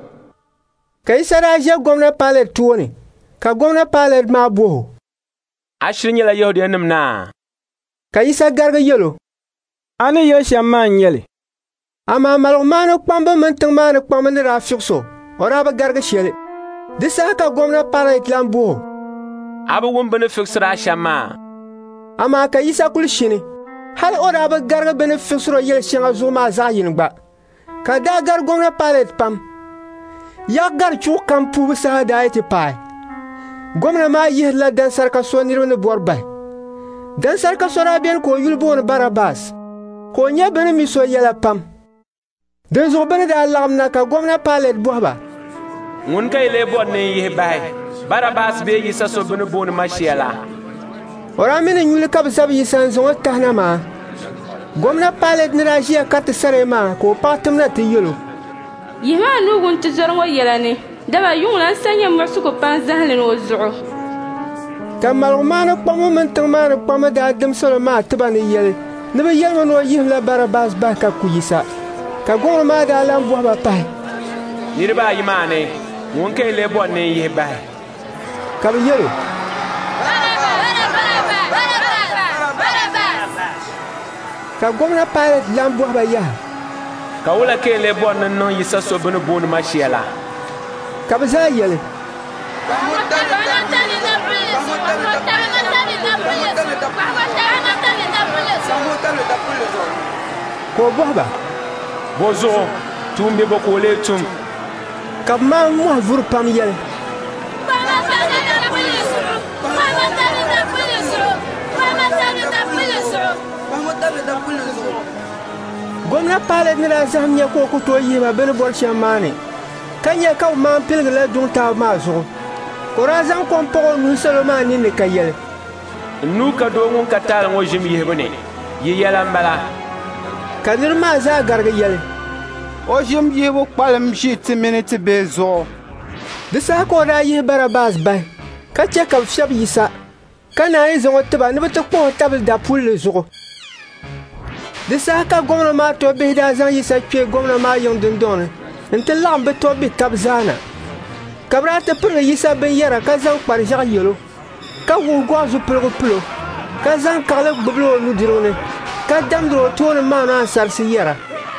kai sara je gomna pale tuoni ka gomna pale ma bo ashrinya la yodi namna kai sa garga yelo ane yo shamma nyele ama malo mano kwamba mantang mano kwamba ni rafikso ora ba garga shele disa ka gomna pale klambo abu won benefiksra shamma ama ka isa kul shini hal ora ba garga benefiksro yel shinga zuma za yinba ka da gar gomna pale pam ya gar chu kampu sa da ite pai gomna ma yihla dan sarka soniro ne borba dan sarka sora ben ko yulbo barabas ko nya bene mi so yela pam den zo bene da lamna ka gomna palet bohba ngun kay le bon ne yi bay barabas be yi sa so bene bon ma shela ora mini nyuli ka bi zab yisa n zaŋ o tahina maa gomna Pilate ni daa ʒiya ka ti sare maa ka o paɣa timna ti yɛlo yi maa nuugu n ti zɔri ŋɔ yɛla ni daba yuŋla n sa nyɛ muɣisigu pan zahali ni o zuɣu ka maligu maa ni kpamu mini tiŋ maa ni kpamu daa dim salo maa tiba ni yɛli ni bi yɛlimi ni o yihila Barabas bahi ka ku yisa ka gomna maa daa lan bɔhi ba pahi niriba ayi maa ni ŋun ka le bɔri ni yihi bahi ka bi yɛlo ka gomna Pilate lan bɔhi ba yaha ka wula ka le bɔri ni niŋ yisa so bini booni ma shɛɛ la ka bi zaa yɛli ka o bɔhi ba bo zuɣu tum be bo ka o lee tum ka bi maa mɔhi vuri pam yɛli gomna Pilate ni daa zahim nyɛ ka o ku tooi yihi ba bɛ ni bɔri shɛm maa ni ka nyɛ ka bi maa piligi la duŋ taaba maa zuɣu ka o daa zaŋ kom pɔgi o nuu salo maa ninni ka yɛli nuu ka doo ŋun ka taali ŋɔ ʒim yihibu ni yi yɛla n bala ka niriba maa zaa garigi yɛli o ʒim yihibu kpalim ʒi ti mini ti bee zuɣu di saha ka o daa yihi Barabas bahi ka chɛ ka bi fiɛbi yisa ka naan yi zaŋ o tiba ni bi ti kpuɣi tabili dapulli zuɣu di saha ka gomna maa to bihi daa zaŋ yisa kpe gomna maa yiŋ dundɔŋ ni n ti laɣim bi to bihi tabi zaana ka bi daa ti pirigi yisa binyɛra ka zaŋ kpari ʒiɛɣu yɛlo ka wuhi gɔɣu zupiligu pilo ka zaŋ kaɣali gbubili o nudirigu ni ka damdiri o tooni maa ni ansarisi yɛra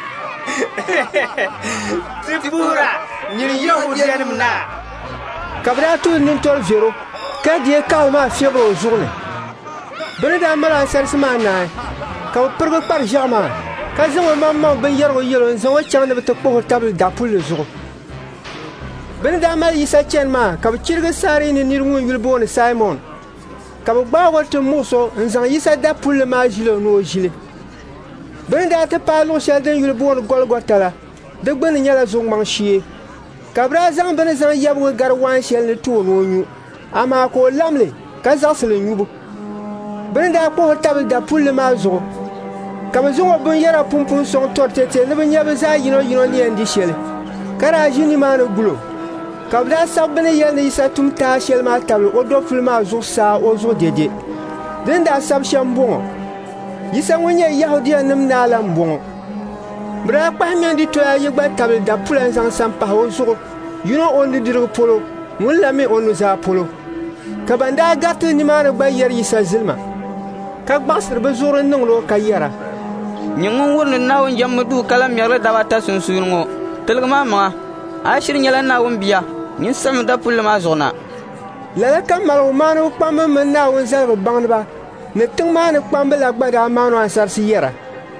ti puhira nyini yiɣigu dɛnim na ka bi daa tuhi nintɔri vɛro ka diɛ kaɣali maa fiɛbiri o zuɣu ni bɛ ni daa mali ansarisi maa naai ka bi pirigi kpari ʒiɛɣu maa ka zaŋ o maŋmaŋ binyɛrigu yɛlo n zaŋ o chaŋ ni bi ti kpuɣi tabili dapulli zuɣu bɛ ni daa mali yisa chɛni maa ka bi chirigi saari ni nirigu ŋun yuli booni Simon ka bi gbaagi o ti muɣuso n zaŋ yisa dapulli maa ʒili o ni o ʒili bɛ ni daa ti paai luɣu shɛli din yuli booni Golgota la di gbunni nyɛla zuɣuŋmaŋ shee ka bi daa zaŋ bɛ ni zaŋ yɛbigi gari waan shɛli ni ti o ni o nyu amaa ka o lamli ka zaɣasili nyubu bɛ ni daa kpuɣi tabili dapulli maa zuɣu ka bi zaŋ o binyɛra pumpun sɔŋ tɔri tete ni bi nya bi zaa yino yino ni yɛn di shɛli ka daa ʒi nimaani gulo ka bi daa sabi bɛ ni yɛli ni yisa tum taha shɛli maa tabili o dɔpuli maa zuɣusaa o zuɣu dede din daa sabi shɛm bɔŋɔ yisa ŋun nyɛ Yahudiya nim naala n bɔŋɔ bi daa kpahi mɛn di toya yi gba tabili dapula n zaŋ san pahi o zuɣu yino o nudirigu polo ŋun lami o nuzaa polo ka ban daa gariti nimaani gba yɛri yisa zilima ka gbaɣisiri bi zuɣuri niŋdi o ka yɛra nyɛ ŋun wurini Naawuni jɛmmi duu ka la mɛrili daba ata sunsuuni ŋɔ tiligi maa maŋa a shiri nyɛla Naawuni bia nyini sami dapulli maa zuɣu na lala ka maligu maanibu kpambi mini Naawuni zaligu baŋdiba ni tiŋ maa ni kpambi la gba daa maani ansarisi yɛra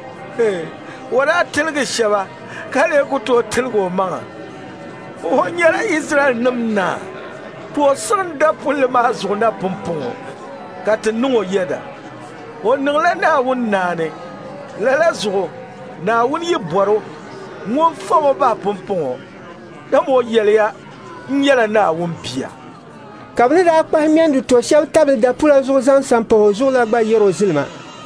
o daa tiligi shɛba ka lee ku tooi tiligi o maŋa o nyɛla Israɛl nim naa ka o siɣim dapulli maa zuɣu na pumpɔŋɔ ka ti niŋ o yɛda o niŋla Naawuni naani lala zuɣu Naawuni yi bɔro ŋun famo baa pumpɔŋɔ dama o yɛliya n nyɛla Naawuni bia ka bi ni daa kpahi mɛndi to shɛba tabili dapula zuɣu zaŋ san pahi o zuɣu la gba yɛri o zilima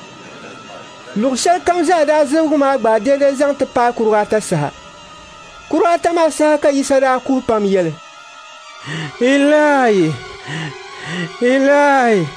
luɣu shɛli kam zaa daa ziligu maa gba deede zaŋ ti paai kurugu ata saha kurugu ata maa saha ka yisa daa kuhi pam yɛli Ilahi Ilahi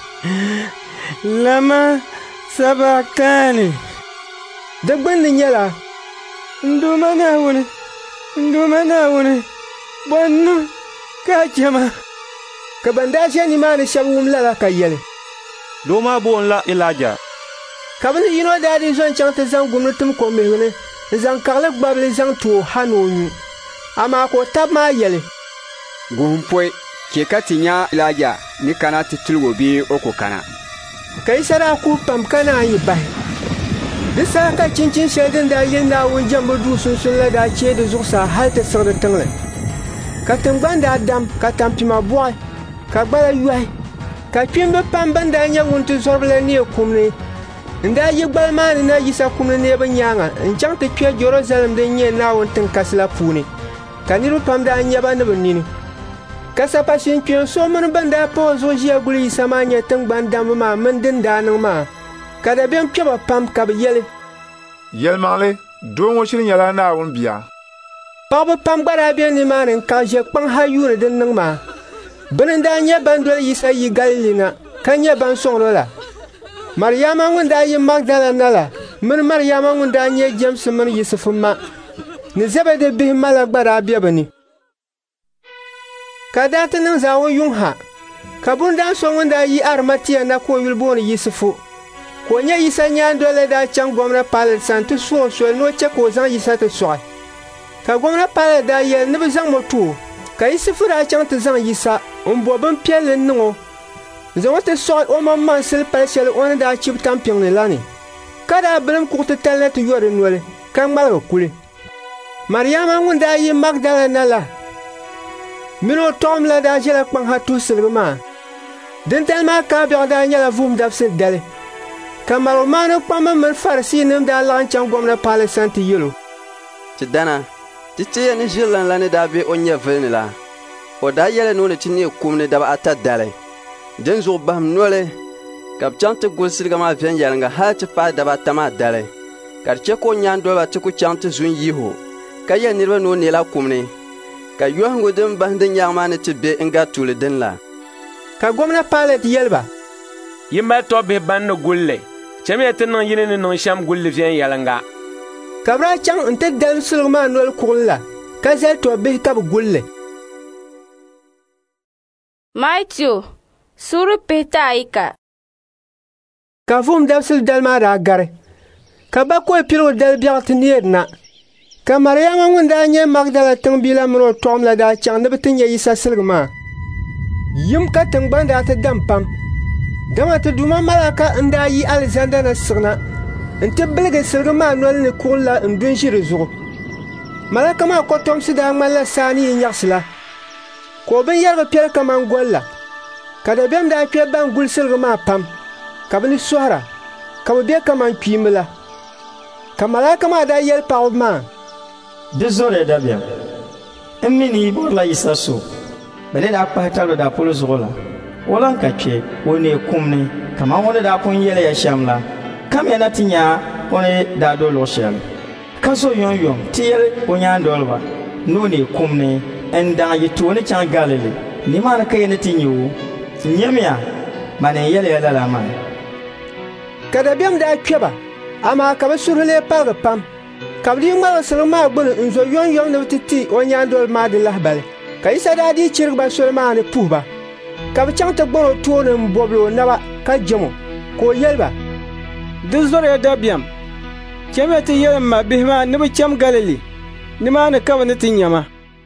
lama sabakani di gbunni nyɛla nduma Naawuni nduma Naawuni bɔnnu ka chɛma ka ban daa ʒɛ nimaani shɛba wum lala ka yɛli doo maa boonila Ilaja ka bɛ ni yino daa di zɔn chaŋ ti zaŋ gumni tim ko mihigu ni n zaŋ kaɣali gbabili zaŋ ti o ha ni o nyu amaa ka o tabi maa yɛli guhumpoe ke ka ti nya Ilaja ni kana ti tuligo bee o ko kana ka yisa daa kuhi pam ka naan yi bahi di saha ka chinchin shɛli din daa yili Naawuni jɛmbu duu sunsuuni la daa chee di zuɣusaa hali ti siɣi di tiŋli ka tingbani daa dam ka tampima bɔɣi ka gbala yɔhi ka kpimbi pam ban daa nyɛ ŋun ti zɔribi la neɛ kumni n daa yi gbali maa ni na yisa kumni neebu nyaaŋa n chaŋ ti kpe Jerusalem din nyɛ Naawuni tiŋ kasi la puuni ka niriba pam daa nyɛ ba ni bɛ nini Ka sapa sin kwen so mun banda po zo jia guli Isa maa nyɛ tingbani damba maa mini din daa niŋ maa ka dabiɛm kpɛba pam ka bɛ yɛli. Yɛlimaŋli doo ŋɔ shiri nyɛla Naawuni bia. Paɣaba pam gba daa be nimaani n ka ʒe kpaŋ ha yuuni din niŋ maa. Bɛ ni daa nyɛ ban doli Yisa yi Galili na ka nyɛ ban sɔŋli la. Mariyama ŋun daa yi Magdala na la mini Mariyama ŋun daa nyɛ James mini Yusufu ma ni Zebedi bihi ma la gba daa be bɛ ni. Ka daa ti niŋ zaawun yuŋ ha ka bundaan so ŋun daa yi Arimatia na ko yuli booni Yusufu ko nyɛ Yisa nyaandoli daa chaŋ gomna Pilate sani ti suɣu soli ni o chɛ ka o zaŋ Yisa ti sɔɣi. Ka gomna Pilate daa yɛli ni bɛ zaŋ mo tu o ka Yusufu daa chaŋ ti zaŋ Yisa n bo bin piɛlli niŋ o zaŋ o ti sɔɣi o man sili pali shɛli o ni daa chibi tampiŋ ni la ni ka daa bilim kuɣu titali na ti yɔ di noli ka ŋmaligi kuli. Mariyama ŋun daa yi Magdala na la mini o tɔɣim la daa ʒɛla kpaŋ ha tuhisiligi maa. Dintali maa kaabɛɣu daa nyɛla vuhum dabisili dali ka Malɔmaani kpamba mini Farisiinima daa laɣim chaŋ gomna Pilate sani ti yɛlo. Ti dana ti teya ni ʒirilan la ni daa be o nyɛvili ni la o daa yɛli ni o ni ti neei kum ni daba ata dali din zuɣu bahim noli ka bɛ chaŋ ti guli siliga maa viɛnyɛlinga hali ti paai daba ata maa dali ka di chɛ ka o nyaandoliba ti ku chaŋ ti zun yihi o ka yɛli niriba ni o neela kum ni ka yɔhingu din bahim din nyaaŋ maa ni ti be n gari tuuli din la. Ka gomna Pilate yɛli ba. Yi mali tɔb bihi ban ni gulli chɛmiya ti niŋ yini ni niŋ shɛm gulli viɛnyɛlinga. Ka bɛ daa chaŋ n ti dalim siligu maa noli kuɣuli la ka zali tɔb bihi ka bɛ gulli. Matthew sura pihita ayi ka. Ka vuhum dabisili dali maa daa gari ka bakɔi piligu dali biɛɣu ti neerina ka Mariyama ŋun daa nyɛ Magdala tiŋbia la mini o tɔɣim la daa chaŋ ni bɛ ti nyɛ Yisa siligu maa. Yim ka tingbani daa ti dam pam dama ti Duuma malaka n daa yi Alizanda na siɣina n ti biligi siligu maa noli ni kuɣuli la n dun ʒi di zuɣu. Malaka maa kɔtɔmsi daa ŋmanila saa ni yi nyaɣisi la ka o binyɛrigi piɛli kaman gɔli la ka dabiɛm daa kpɛ ban guli siligu maa pam ka bɛ ni sɔhira ka bɛ be kaman kpiimbi la ka malaka maa daa yɛli paɣaba maa. Di zɔriya dabiɛm n mini yi bɔrila Yisa so bɛ ni daa kpahi tabili daa polo zuɣu la o lan ka kpɛ o neei kum ni kaman o ni daa pun yɛliya shɛm la kamya na ti nya o ni daa do luɣu shɛli ka so yɔnyɔm ti yɛli o nyaandoliba ni o neei kum ni n daŋ yi tooni chaŋ Galili nimaani ka yɛ ni ti nya o ti nyɛmiya ma ni yɛliya lala maa. Ka dabiɛm daa kpɛba amaa ka bɛ suhu lee paligi pam ka bɛ dii ŋmaligi siligu maa gbuni n zo yɔnyɔm ni bɛ ti ti o nyaandoli maa di lahibali ka Yisa daa dii chirigi ba soli maa ni puhi ba ka bɛ chaŋ ti gbuni o tooni n bɔbili o naba ka jɛm o ka o yɛli ba. Di zɔriya dabiɛm chɛmiya ti yɛli ma bihi maa ni bɛ chɛm Galili nimaani ka bɛ ni ti nyɛma.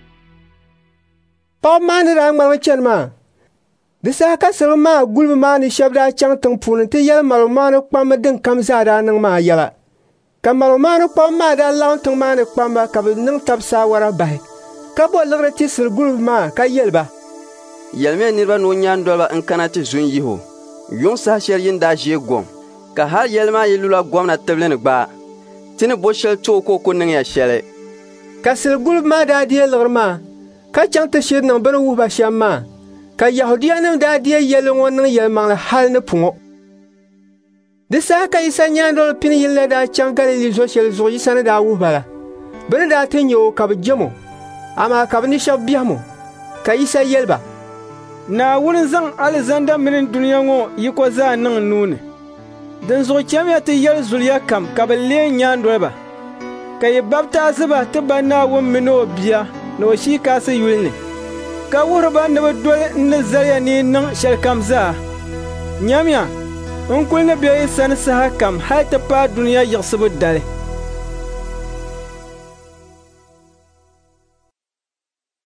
Paɣaba maa ni daa ŋmaligi chɛni maa di saha ka siligu maa gulibi maa ni shɛba daa chaŋ tiŋ puuni ti yɛli Malɔmaani kpamba din kam zaa daa niŋ maa yɛla ka Malɔmaani kpamba maa daa laɣim tiŋ maa ni kpamba ka bɛ niŋ tabi saawara bahi ka bo liɣiri ti sili gulibi maa ka yɛli ba. Yɛlimiya niriba ni o nyaandoliba n kana ti zun yihi o yuŋ saha shɛli yin daa ʒee gom ka hali yɛli maa yi lula gomna tibili ni gbaa ti ni bo shɛli too ka o ku niŋya shɛli. Ka sili gulibi maa daa diɛ liɣiri maa ka chaŋ ti shiri niŋ bɛ ni wuhi ba shɛm maa ka Yahudiyanima daa diɛ yɛli ŋɔ niŋ yɛlimaŋli hali ni puŋɔ. Di saha ka Yisa nyaandoli pini yini la daa chaŋ Galili zo shɛli zuɣu Yisa ni daa wuhi ba la bɛ ni daa ti nya o ka bɛ jɛm o amaa ka bɛ ni shɛba biɛhim o ka Yisa yɛli ba. Naawuni zaŋ Alizanda mini duniya ŋɔ yiko zaa niŋ nuuni din zuɣu chɛmiya ti yɛli zuliya kam ka bɛ leen nyaandoliba ka yi babtaasi ba ti ba Naawuni mini o bia ni o shiikaasi yuli ni ka wuhiri ba ni bɛ doli n ni zaliya ni niŋ shɛli kam zaa nyamiya n kuli ni be yi sani saha kam hali ti paai duniya yiɣisibu dali.